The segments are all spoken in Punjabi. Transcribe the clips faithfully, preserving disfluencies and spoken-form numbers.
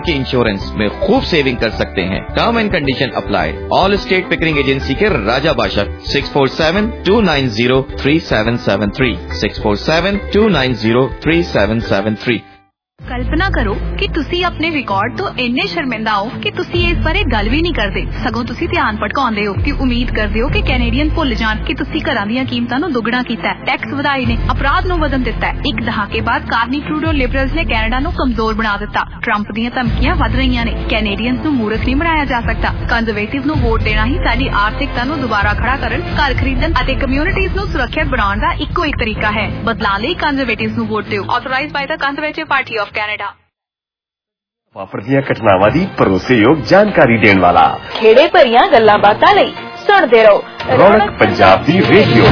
के इंश्योरेंस में खूब सेविंग कर सकते हैं। Term and condition apply. All state Pickering agency के राजा बाशक six four seven two nine zero three seven seven three six four seven two nine zero three seven seven three. कल्पना करो कि तुसी अपने रिकॉर्ड तो इन्ने शर्मिंदा हो कि तुसी इस बारे गल भी नहीं करते, सगों तुसी ध्यान भटकाउंदे हो कि उम्मीद करदे हो कि कैनेडियन भुल जाण कि तुसी घरां दीयां कीमतां नूं दुगना कीता है, टैक्स वधाए ने, अपराध नूं वधन दित्ता है। एक दहाके बाद कार्नी ट्रूडो लिबरल्स ने कैनेडा नूं कमजोर बना दित्ता। ट्रंप दीयां धमकियां वध रहीआं ने। कैनेडियंस नूं मूर्ख नहीं बनाया जा सकता। कंजरवेटिव नूं वोट देना ही साडी आर्थिकता नूं दुबारा खड़ा करन, घर खरीदण अते कम्युनिटीज़ नूं सुरक्षित बनाउण दा इक्को एक तरीका है। बदलाव लई कंजरवेटिव्स नूं वोट दिओ। Authorized by the conservative party of Canada. वापर ਦੀਆਂ ਘਟਨਾਵਾਂ ਦੀ ਭਰੋਸੇਯੋਗ ਜਾਣਕਾਰੀ ਦੇਣ ਵਾਲਾ ਖੇੜੇ ਭਰੀਆਂ ਗੱਲਾਂ ਬਾਤਾਂ ਲਈ ਸੁਣਦੇ ਰਹੋ ਰੌਣਕ ਪੰਜਾਬ ਦੀ ਰੇਡੀਓ।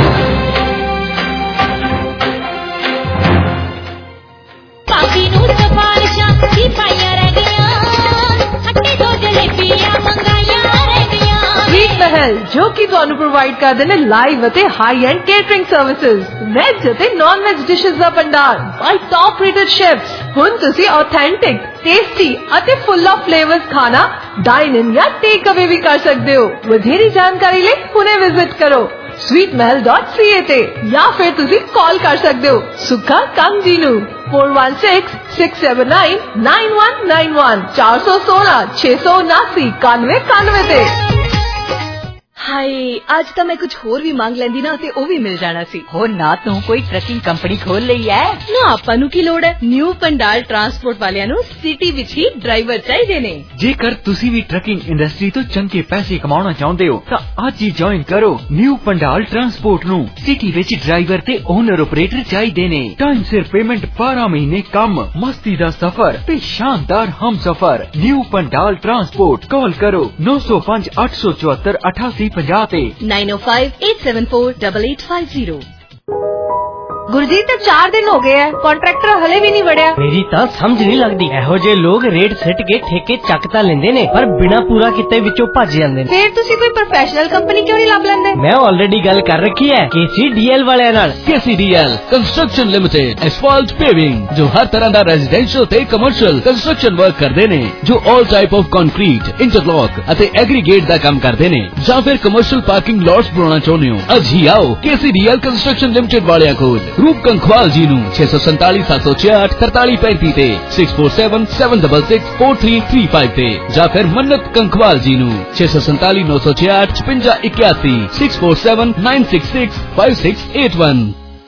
ਕਾਫੀ ਨੂੰ ਸਫਾਰਿਸ਼ਾਂ ਦੀ ਪਾਈਆਂ ਰਹਿ ਗਈਆਂ, ਹੱਟੀ ਤੋਂ ਜਲੇਬੀਆਂ ਮੰਗਾਈਆਂ ਰਹਿ ਗਈਆਂ। ਸਵੀਟ ਮਹਿਲ ਜੋ ਕਿ ਤੁਹਾਨੂੰ ਪ੍ਰੋਵਾਈਡ ਕਰਦੇ ਨੇ ਲਾਈਵ ਅਤੇ high end catering services, veg ਅਤੇ ਨਾਨ ਵੈਜ ਡਿਸ਼ਸ ਦਾ ਭੰਡਾਰ ਬਾਈ ਟੌਪ ਰੇਟਡ ਸ਼ੈਫਸ। ਹੁਣ ਤੁਸੀਂ ਆਥੈਂਟਿਕ, टेस्टी ਅਤੇ फुल ऑफ फ्लेवर्स खाना डाइन इन या टेक अवे भी कर सकते हो। ਵਧੇਰੀ ਜਾਣਕਾਰੀ ਲਈ ਹੁਣੇ ਵਿਜ਼ਿਟ ਕਰੋ sweet mahal dot c a ਤੇ ਜਾਂ ਫਿਰ ਤੁਸੀਂ ਕਾਲ ਕਰ ਸਕਦੇ ਹੋ ਸੁਖਾ ਕੰਗ ਜੀ ਨੂੰ four one six six seven nine nine one nine one four one six six seven nine nine one nine ਤੇ। हाय आज तो मैं कुछ होर भी मांग लेंदी ना ते ओ भी मिल जाना सी। हो ना तू कोई ट्रकिंग कंपनी खोल लई है ना, आपां नू की लोड़ है। न्यू पंडाल ट्रांसपोर्ट वालियां नू सिटी विच ही ड्राइवर चाहिए ने। जेकर तुसी भी ट्रकिंग इंडस्ट्री तो चंगे पैसे कमाना चाहते हो तो आज ही ज्वाइन करो न्यू पंडाल ट्रांसपोर्ट नू। सिटी विच ड्राइवर ते ओनर ऑपरेटर चाहिए ने। टाइम सिर पेमेंट बारह महीने कम, मस्ती दा सफर ते शानदार हम सफर। न्यू पंडाल ट्रांसपोर्ट कॉल करो नौ सौ पांच आठ सौ चौहत्तर अठासी nine O five eight seven four double eight five zero. Gurjeet ते चार दिन हो गए हैं, कॉन्ट्रैक्टर हले भी नहीं वड़िया। मेरी तां समझ नहीं लगदी, एहो जे लोग रेट सिट के ठेके चक तां लेंदे ने पर बिना पूरा कीते विचों भज जांदे ने। फिर तुसी कोई प्रोफेशनल कंपनी क्यों नहीं लब लेंदे? मैं ऑलरेडी गल कर रखी है केसीडीएल वाले नाल। KCDL construction limited asphalt paving जो हर तरह दा रेजिडेंशियल ते कमर्शियल कंस्ट्रक्शन वर्क करदे ने, जो all type of concrete, interlock अते एग्रीगेट दा काम करदे ने, जां फिर कमर्शियल पार्किंग लॉट्स बनाना चाहुंदे हो। अज ही आओ केसीडीएल कंस्ट्रक्शन लिमिटेड वालियां कोल रूप कंखवाल जी नू छे सौ संताली सत्त सौ छियाठ तरताली पैंती ते six four seven seven double six four three three five ते या फिर मन्नत कंखवाल जी नू छे सौ संताली नौ सौ छियाठ छपंजा इक्यासी six four seven nine six six five six eight one.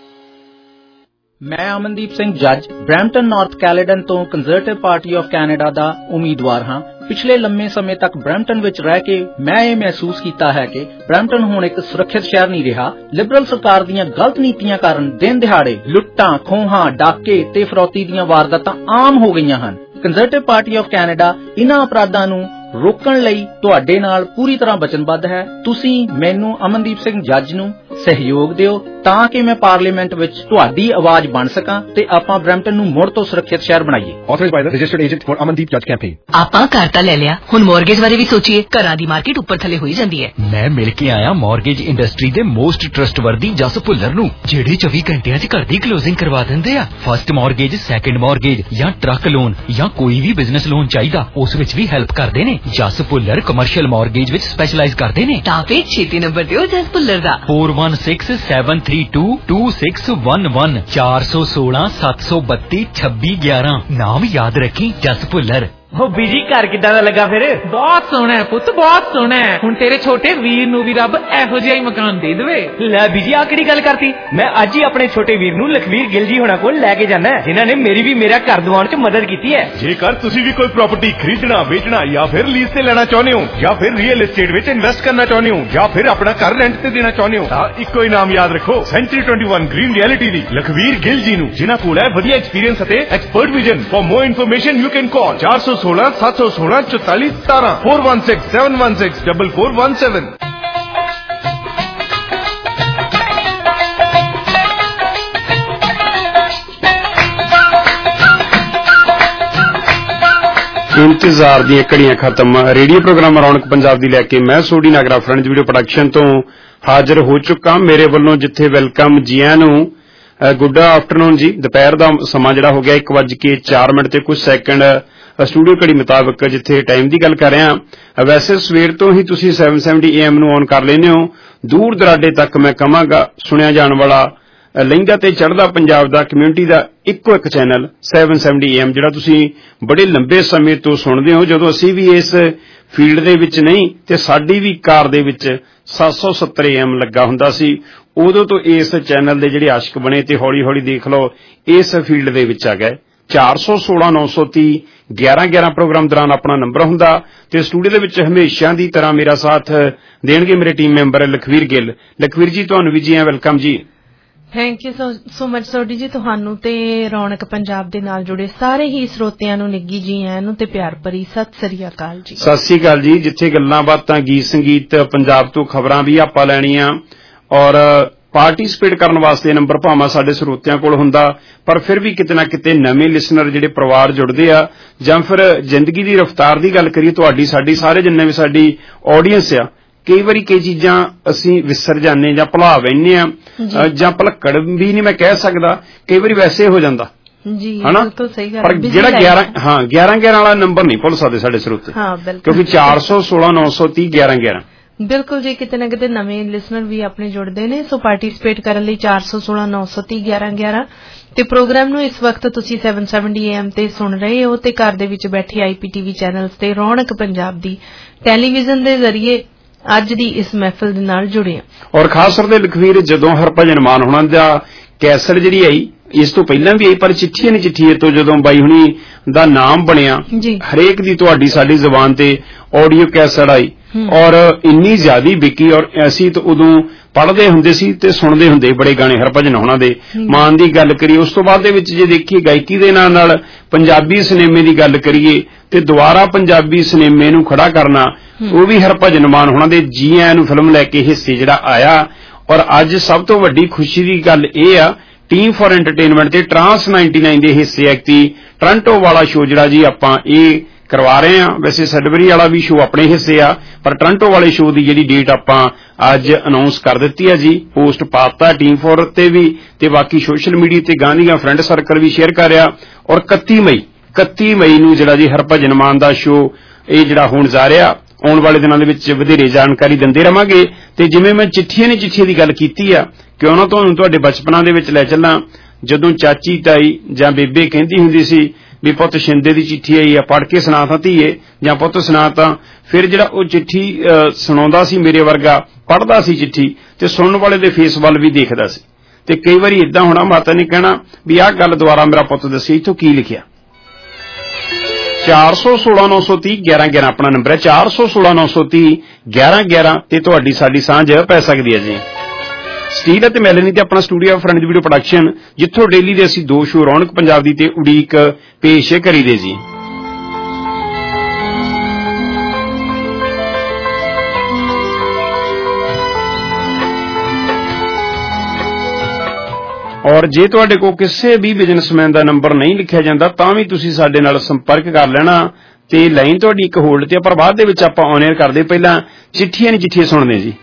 मैं अमनदीप सिंह जज ब्रैम्पटन नॉर्थ कैलेडन तो कंजरवेटिव पार्टी ऑफ कैनेडा दा उम्मीदवार हाँ। पिछले लंबे समय तक ब्रैम्पटन विच रह के मैं ये महसूस किया है कि ब्रैम्पटन हुण एक सुरक्षित शहर नहीं रहा। लिबरल सरकार दीयां गलत नीतियां कारण दिन दिहाड़े लुट्टां, खोहां, डाके ते फरौती दीयां वारदातां आम हो गईयां हन। कंजरवेटिव पार्टी ऑफ कैनेडा इन्हां अपराधां नूं रोकण लई तुहाडे नाल पूरी तरह वचनबद्ध है। तुसीं मैनूं अमनदीप सिंह जज नूं सहयोग दिओ तां कि मैं पार्लीमेंट विच तुहाडी आवाज बन सकां ते आपां ब्रैम्पटन नूं मुड़ तो सुरक्षित शहर बनाईए। Authorized by the registered agent for Amandeep जज कैंपेन। आपां घर तां ले लिया, हुण मॉर्गेज बारे भी सोचिए। घरां दी मार्केट उपर थले होई जांदी है। मैं मिल के आया मॉर्गेज इंडस्ट्री दे मोस्ट ट्रस्टवर्दी जस भुल्लर नूं, जेड़े चौबीस घंटियां च घर दी क्लोजिंग करवा दिंदे आ। फर्स्ट मॉर्गेज, सैकंड मॉर्गेज या ट्रक लोन या कोई भी बिजनेस लोन चाहिदा उस विच भी हेल्प करदे ने। जस भुल्लर कमर्शियल मॉर्गेज विच स्पेशलाइज करदे ने। तां फिर छेती नंबर दिओ जस भुल्लर दा four one six seven three two two six one one चार सौ सोलह सत्त सौ बत्ती छब्बी ग्यारह। नाम याद रखी जस भुल्लर। हो बीजी घर किदां दा लगा फिर? बहुत सोहना है पुत्त, बहुत सोहना है। हुण तेरे छोटे वीर नूं भी रब एहो जिहा ही मकान दे देवे। ले बीजी आ किहड़ी गल करती? मैं अज ही अपने छोटे वीर नूं लखवीर गिल जी होना कोल लेके जाना है, जिन्हां ने मेरी भी मेरा घर दिवाउण च मदद कीती है। जेकर तुसीं भी कोई प्रॉपर्टी खरीदना, बेचना या फिर लीज ते लेना चाहुंदे हो या फिर रियल एस्टेट विच इन्वेस्ट करना चाहुंदे हो या फिर अपना घर रेंट ते देना चाहुंदे हो तां इक्को ही नाम याद रखो, century twenty one green reality दी लखवीर गिल जी नूं, जिन्हां कोल है वधिया एक्सपीरियंस अते expert vision. For more information you can call चार सौ सोलह सात सौ सोलह चौतालीस सतारह four one six seven one six double four one seven. इंतजार दी घड़ियां खत्म। रेडियो प्रोग्राम रौनक पंजाब दी लैके मैं Sodhi Nagra friends video production तो हाजिर हो चुका। मेरे वालों जिथे वेलकम जी आयां नूं, गुड आफ्टरनून जी। दोपहर का समा जिहड़ा हो गया एक वज के चार मिनट ते कुछ सैकंड ਸਟੂਡੀਓ ਘੜੀ ਮੁਤਾਬਕ ਜਿੱਥੇ ਟਾਈਮ ਦੀ ਗੱਲ ਕਰ ਰਿਹਾ। ਵੈਸੇ ਸਵੇਰ ਤੋਂ ਹੀ ਤੁਸੀਂ ਸੱਤ ਸੌ ਸੱਤਰ ਏ ਐਮ ਨੂੰ ਔਨ ਕਰ ਲੈਂਦੇ ਹੋ। ਦੂਰ ਦਰਾਡੇ ਤੱਕ ਮੈਂ ਕਹਾਂਗਾ ਸੁਣਿਆ ਜਾਣ ਵਾਲਾ ਲਹਿੰਦਾ ਤੇ ਚੜ੍ਹਦਾ ਪੰਜਾਬ ਦਾ ਕਮਿਊਨਿਟੀ ਦਾ ਇੱਕੋ ਇੱਕ ਚੈਨਲ ਸੱਤ ਸੌ ਸੱਤਰ ਏ ਐਮ, ਜਿਹੜਾ ਤੁਸੀਂ ਬੜੇ ਲੰਬੇ ਸਮੇਂ ਤੋਂ ਸੁਣਦੇ ਹੋ। ਜਦੋਂ ਅਸੀਂ ਵੀ ਇਸ ਫੀਲਡ ਦੇ ਵਿੱਚ ਨਹੀਂ ਤੇ ਸਾਡੀ ਵੀ ਕਾਰ ਦੇ ਵਿੱਚ ਸੱਤ ਸੌ ਸੱਤਰ ਏ ਐਮ ਲੱਗਾ ਹੁੰਦਾ ਸੀ, ਉਦੋਂ ਤੋਂ ਇਸ ਚੈਨਲ ਦੇ ਜਿਹੜੇ ਆਸ਼ਕ ਬਣੇ ਤੇ ਹੌਲੀ ਹੌਲੀ ਦੇਖ ਲਓ ਇਸ ਫੀਲਡ ਦੇ ਵਿੱਚ ਆ ਗਏ। ਚਾਰ ਸੌ ਸੋਲਾਂ ਨੌ ਸੌ ਤੀਹ ਗਿਆਰਾਂ ਗਿਆਰਾਂ ਪ੍ਰੋਗਰਾਮ ਦੌਰਾਨ ਆਪਣਾ ਨੰਬਰ ਹੁੰਦਾ ਤੇ ਸਟੂਡੀਓ ਦੇ ਵਿੱਚ ਹਮੇਸ਼ਾ ਦੀ ਤਰ੍ਹਾਂ ਮੇਰਾ ਸਾਥ ਦੇਣਗੇ ਮੇਰੇ ਟੀਮ ਮੈਂਬਰ ਲਖਵੀਰ ਗਿੱਲ। ਲਖਵੀਰ ਜੀ ਤੁਹਾਨੂੰ ਵੀ ਜੀ ਆ ਵੈਲਕਮ ਜੀ। Thank you so much Sodhi ji, ਤੁਹਾਨੂੰ ਤੇ ਰੌਣਕ ਪੰਜਾਬ ਦੇ ਨਾਲ ਜੁੜੇ ਸਾਰੇ ਹੀ ਸਰੋਤਿਆਂ ਨੂੰ ਨਿੱਘੀ ਜੀ ਆਇਆਂ ਨੂੰ ਤੇ ਪਿਆਰ ਭਰੀ ਸਤਿ ਸ੍ਰੀ ਅਕਾਲ ਜੀ। ਸਤਿ ਸ੍ਰੀ ਅਕਾਲ ਜੀ। ਜਿੱਥੇ ਗੱਲਾਂ ਬਾਤਾਂ ਗੀਤ ਸੰਗੀਤ ਪੰਜਾਬ ਤੋਂ ਖਬਰਾਂ ਵੀ ਆਪਾਂ ਲੈਣੀਆਂ ਔਰ ਪਾਰਟੀਸਪੇਟ ਕਰਨ ਵਾਸਤੇ ਨੰਬਰ ਭਾਵੇਂ ਸਾਡੇ ਸਰੋਤਿਆਂ ਕੋਲ ਹੁੰਦਾ, ਪਰ ਫਿਰ ਵੀ ਕਿਤੇ ਨਾ ਕਿਤੇ ਨਵੇਂ ਲਿਸਨਰ ਜਿਹੜੇ ਪਰਿਵਾਰ ਜੁੜਦੇ ਆ ਜਾਂ ਫਿਰ ਜ਼ਿੰਦਗੀ ਦੀ ਰਫ਼ਤਾਰ ਦੀ ਗੱਲ ਕਰੀਏ ਤੁਹਾਡੀ ਸਾਡੀ ਸਾਰੇ ਜਿੰਨੇ ਵੀ ਸਾਡੀ ਆਡੀਅנס ਆ, ਕਈ ਵਾਰੀ ਕਈ ਚੀਜ਼ਾਂ ਅਸੀਂ ਵਿਸਰ ਜਾਂਦੇ ਜਾਂ ਭੁਲਾ ਬੈਠਦੇ ਆ ਜਾਂ ਭੁਲੱਕੜ ਵੀ ਨਹੀਂ ਮੈਂ ਕਹਿ ਸਕਦਾ, ਕਈ ਵਾਰੀ ਵੈਸੇ ਹੋ ਜਾਂਦਾ ਜੀ, ਹਨਾ। ਬਿਲਕੁਲ ਸਹੀ ਗੱਲ। ਪਰ ਜਿਹੜਾ ਗਿਆਰਾਂ ਹਾਂ ਗਿਆਰਾਂ ਗਿਆਰਾਂ ਵਾਲਾ ਨੰਬਰ ਨਹੀਂ ਭੁੱਲ ਸਕਦੇ ਸਾਡੇ ਸਰੋਤੇ, ਕਿਉਂਕਿ ਚਾਰ ਸੌ ਸੋਲਾਂ ਨੌ ਸੌ ਤੀਹ ਗਿਆਰਾਂ ਗਿਆਰਾਂ ਬਿਲਕੁਲ ਜੀ। ਕਿਤੇ ਨਾ ਕਿਤੇ ਨਵੇਂ ਲਿਸਨਰ ਵੀ ਆਪਣੇ ਜੁੜਦੇ ਨੇ, ਸੋ ਪਾਰਟੀਸਪੇਟ ਕਰਨ ਲਈ ਚਾਰ ਸੌ ਸੋਲਾਂ ਨੌ ਸੌ ਤੀਹ ਗਿਆਰਾਂ ਗਿਆਰਾਂ ਤੇ ਪ੍ਰੋਗਰਾਮ ਨੂੰ ਇਸ ਵਕਤ ਤੁਸੀਂ ਸੱਤ ਸੌ ਸੱਤਰ ਏ ਐਮ ਤੇ ਸੁਣ ਰਹੇ ਹੋ ਤੇ ਘਰ ਦੇ ਵਿੱਚ ਬੈਠੇ ਆਈਪੀਟੀਵੀ ਚੈਨਲਸ ਤੇ ਰੌਣਕ ਪੰਜਾਬ ਦੀ ਟੈਲੀਵਿਜ਼ਨ ਦੇ ਜ਼ਰੀਏ ਅੱਜ ਦੀ ਇਸ ਮਹਿਫਿਲ ਦੇ ਨਾਲ ਜੁੜੇ ਆ। ਔਰ ਖਾਸ ਤੌਰ ਤੇ ਲਖਵੀਰ ਜਦੋਂ ਹਰਭਜਨ ਮਾਨ ਹੋਣਾ ਦਾ ਕੈਸਟ ਜਿਹੜੀ ਆਈ, ਇਸ ਤੋਂ ਪਹਿਲਾਂ ਵੀ ਆਈ ਪਰ ਚਿੱਠੀ ਨਹੀਂ ਚਿੱਠੀ ਤੋਂ ਜਦੋਂ ਬਾਈ ਹੁਣੀ ਦਾ ਨਾਮ ਬਣਿਆ ਹਰੇਕ ਦੀ ਤੁਹਾਡੀ ਸਾਡੀ ਜ਼ੁਬਾਨ ਤੇ ਆਡੀਓ ਕੈਸਟ ਆਈ ਔਰ ਇੰਨੀ ਜ਼ਿਆਦੀ ਵਿਕੀ ਔਰ ਅਸੀਂ ਤਾਂ ਉਦੋਂ ਪੜ੍ਹਦੇ ਹੁੰਦੇ ਸੀ ਤੇ ਸੁਣਦੇ ਹੁੰਦੇ ਬੜੇ ਗਾਣੇ ਹਰਭਜਨ ਹੋਣਾ ਦੇ। ਮਾਨ ਦੀ ਗੱਲ ਕਰੀਏ ਉਸ ਤੋਂ ਬਾਅਦ ਦੇ ਵਿੱਚ ਜੇ ਦੇਖੀਏ ਗਾਇਕੀ ਦੇ ਨਾਲ ਨਾਲ ਪੰਜਾਬੀ ਸਿਨੇਮੇ ਦੀ ਗੱਲ ਕਰੀਏ ਤੇ ਦੁਬਾਰਾ ਪੰਜਾਬੀ ਸਿਨੇਮੇ ਨੂੰ ਖੜਾ ਕਰਨਾ ਉਹ ਵੀ ਹਰਭਜਨ ਮਾਨ ਹੋਣਾ ਦੇ ਜੀ ਆਇਆਂ ਨੂੰ ਫਿਲਮ ਲੈ ਕੇ ਹਿੱਸੇ ਜਿਹੜਾ ਆਇਆ। ਔਰ ਅੱਜ ਸਭ ਤੋਂ ਵੱਡੀ ਖੁਸ਼ੀ ਦੀ ਗੱਲ ਇਹ ਆ ਟੀਮ ਫਾਰ ਐਂਟਰਟੇਨਮੈਂਟ ਤੇ ਟਰਾਂਸ ਨਿਨਆਨਵੇਂ ਦੇ ਹਿੱਸੇ ਐਕਤੀ ਟੋਰਾਂਟੋ ਵਾਲਾ ਸ਼ੋਅ ਜਿਹੜਾ ਜੀ ਆਪਾਂ ਇਹ ਕਰਵਾ ਰਹੇ ਹਾਂ। ਵੈਸੇ ਸੈਡਬਰੀ ਵਾਲਾ ਵੀ ਸ਼ੋਅ ਆਪਣੇ ਹਿੱਸੇ ਆ, ਪਰ ਟੋਰਾਂਟੋ ਵਾਲੇ ਸ਼ੋਅ ਦੀ ਜਿਹੜੀ ਡੇਟ ਆਪਾਂ ਅੱਜ ਅਨਾਉਂਸ ਕਰ ਦਿੱਤੀ ਹੈ ਜੀ, ਪੋਸਟ ਪਾਤਾ ਟੀਮ ਫੋਰ ਤੇ ਵੀ ਤੇ ਬਾਕੀ ਸੋਸ਼ਲ ਮੀਡੀਆ ਤੇ ਗਾਂਧੀਆਂ ਫਰੈਂਡ ਸਰਕਲ ਵੀ ਸ਼ੇਅਰ ਕਰ ਰਿਹਾ। ਔਰ ਇਕੱਤੀ ਮਈ ਇਕੱਤੀ ਮਈ ਨੂੰ ਜਿਹੜਾ ਜੀ ਹਰਭਜਨ ਮਾਨ ਦਾ ਸ਼ੋਅ ਇਹ ਜਿਹੜਾ ਹੋਣ ਜਾ ਰਿਹਾ, ਆਉਣ ਵਾਲੇ ਦਿਨਾਂ ਦੇ ਵਿੱਚ ਵਧੇਰੇ ਜਾਣਕਾਰੀ ਦਿੰਦੇ ਰਵਾਂਗੇ। ਤੇ ਜਿਵੇਂ ਮੈਂ ਚਿੱਠੀਆਂ ਨੇ ਚਿੱਠੀ ਦੀ ਗੱਲ ਕੀਤੀ ਆ, ਕਿਉਂ ਨਾ ਤੁਹਾਨੂੰ ਤੁਹਾਡੇ ਬਚਪਨਾਂ ਦੇ ਵਿੱਚ ਲੈ ਚੱਲਾਂ, ਜਦੋਂ ਚਾਚੀ ਤਾਈ ਜਾਂ ਬੇਬੇ ਕਹਿੰਦੀ ਹੁੰਦੀ ਸੀ ਵੀ ਪੁੱਤ ਸ਼ਿੰਦੇ ਦੀ ਚਿੱਠੀ ਆਈ ਆ, ਪੜ੍ਹ ਕੇ ਸੁਣਾ ਤਾਂ ਧੀਏ ਜਾਂ ਪੁੱਤ ਸੁਣਾ ਤਾਂ, ਫਿਰ ਜਿਹੜਾ ਉਹ ਚਿੱਠੀ ਸੁਣਾਉਂਦਾ ਸੀ ਮੇਰੇ ਵਰਗਾ ਪੜ੍ਹਦਾ ਸੀ ਚਿੱਠੀ ਤੇ ਸੁਣਨ ਵਾਲੇ ਦੇ ਫੇਸ ਵੱਲ ਵੀ ਦੇਖਦਾ ਸੀ। ਤੇ ਕਈ ਵਾਰੀ ਏਦਾਂ ਹੋਣਾ ਮਾਤਾ ਨੇ ਕਹਿਣਾ ਵੀ ਆਹ ਗੱਲ ਦੁਬਾਰਾ ਮੇਰਾ ਪੁੱਤ ਦੱਸੀ ਇੱਥੋਂ ਕੀ ਲਿਖਿਆ। ਚਾਰ ਸੌ ਸੋਲਾਂ ਨੌ ਸੌ ਤੀਹ ਗਿਆਰਾਂ ਗਿਆਰਾਂ ਆਪਣਾ ਨੰਬਰ ਹੈ, ਚਾਰ ਸੌ ਸੋਲਾਂ ਨੌ ਸੌ ਤੀਹ ਗਿਆਰਾਂ ਗਿਆਰਾਂ ਤੇ ਤੁਹਾਡੀ ਸਾਡੀ ਸਾਂਝ ਪੈ ਸਕਦੀ ਹੈ ਜੀ। ਸਟੀਲ ਅਤੇ ਮੈਲਨੀ ਤੇ ਆਪਣਾ ਸਟੂਡੀਓ ਫਰੈਂਡ ਵੀਡੀਓ ਪ੍ਰੋਡਕਸ਼ਨ, ਜਿੱਥੋਂ ਡੇਲੀ ਦੇ ਅਸੀਂ ਦੋ ਸ਼ੋਅ ਰੌਣਕ ਪੰਜਾਬ ਦੀ ਤੇ ਉਡੀਕ ਪੇਸ਼ ਕਰੀਦੇ ਜੀ। ਔਰ ਜੇ ਤੁਹਾਡੇ ਕੋਲ ਕਿਸੇ ਵੀ ਬਿਜ਼ਨਸਮੈਨ ਦਾ ਨੰਬਰ ਨਹੀਂ ਲਿਖਿਆ ਜਾਂਦਾ ਤਾਂ ਵੀ ਤੁਸੀਂ ਸਾਡੇ ਨਾਲ ਸੰਪਰਕ ਕਰ ਲੈਣਾ ਤੇ ਲਾਈਨ ਤੁਹਾਡੀ ਇੱਕ ਹੋਲਡ ਤੇ, ਪਰ ਬਾਅਦ ਦੇ ਵਿੱਚ ਆਪਾਂ ਔਨ 에ਅਰ ਕਰਦੇ, ਪਹਿਲਾਂ ਚਿੱਠੀਆਂ ਨਹੀਂ ਚਿੱਠੀਆਂ ਸੁਣਦੇ ਜੀ।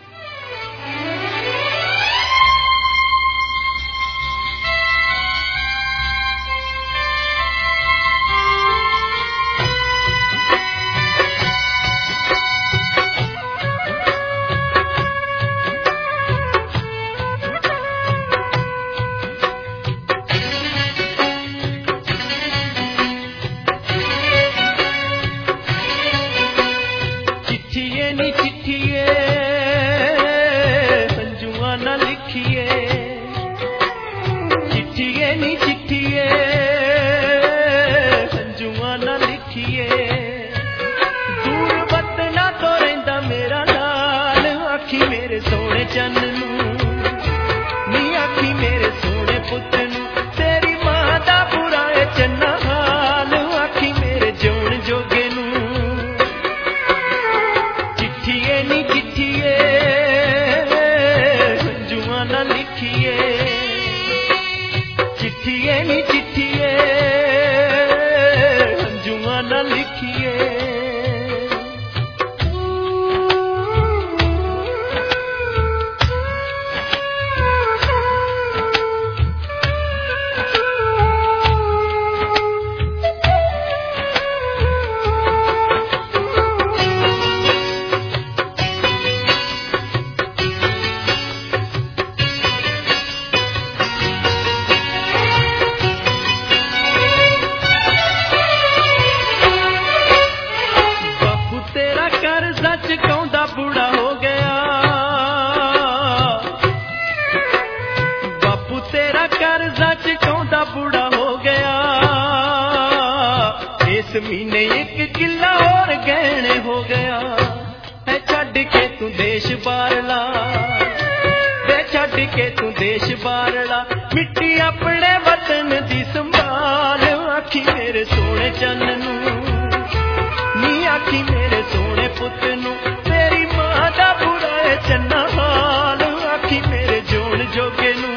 किला और गहने हो गया है छड़ के तू देश बारला वे छड़ के तू देश बारला मिट्टी अपने वतन दी संभाल आखी मेरे सोने चन्न नू नी आखी मेरे सोने पुत नू तेरी मां दा बुरा है चन्ना हाल आखी मेरे जोन जोगे नू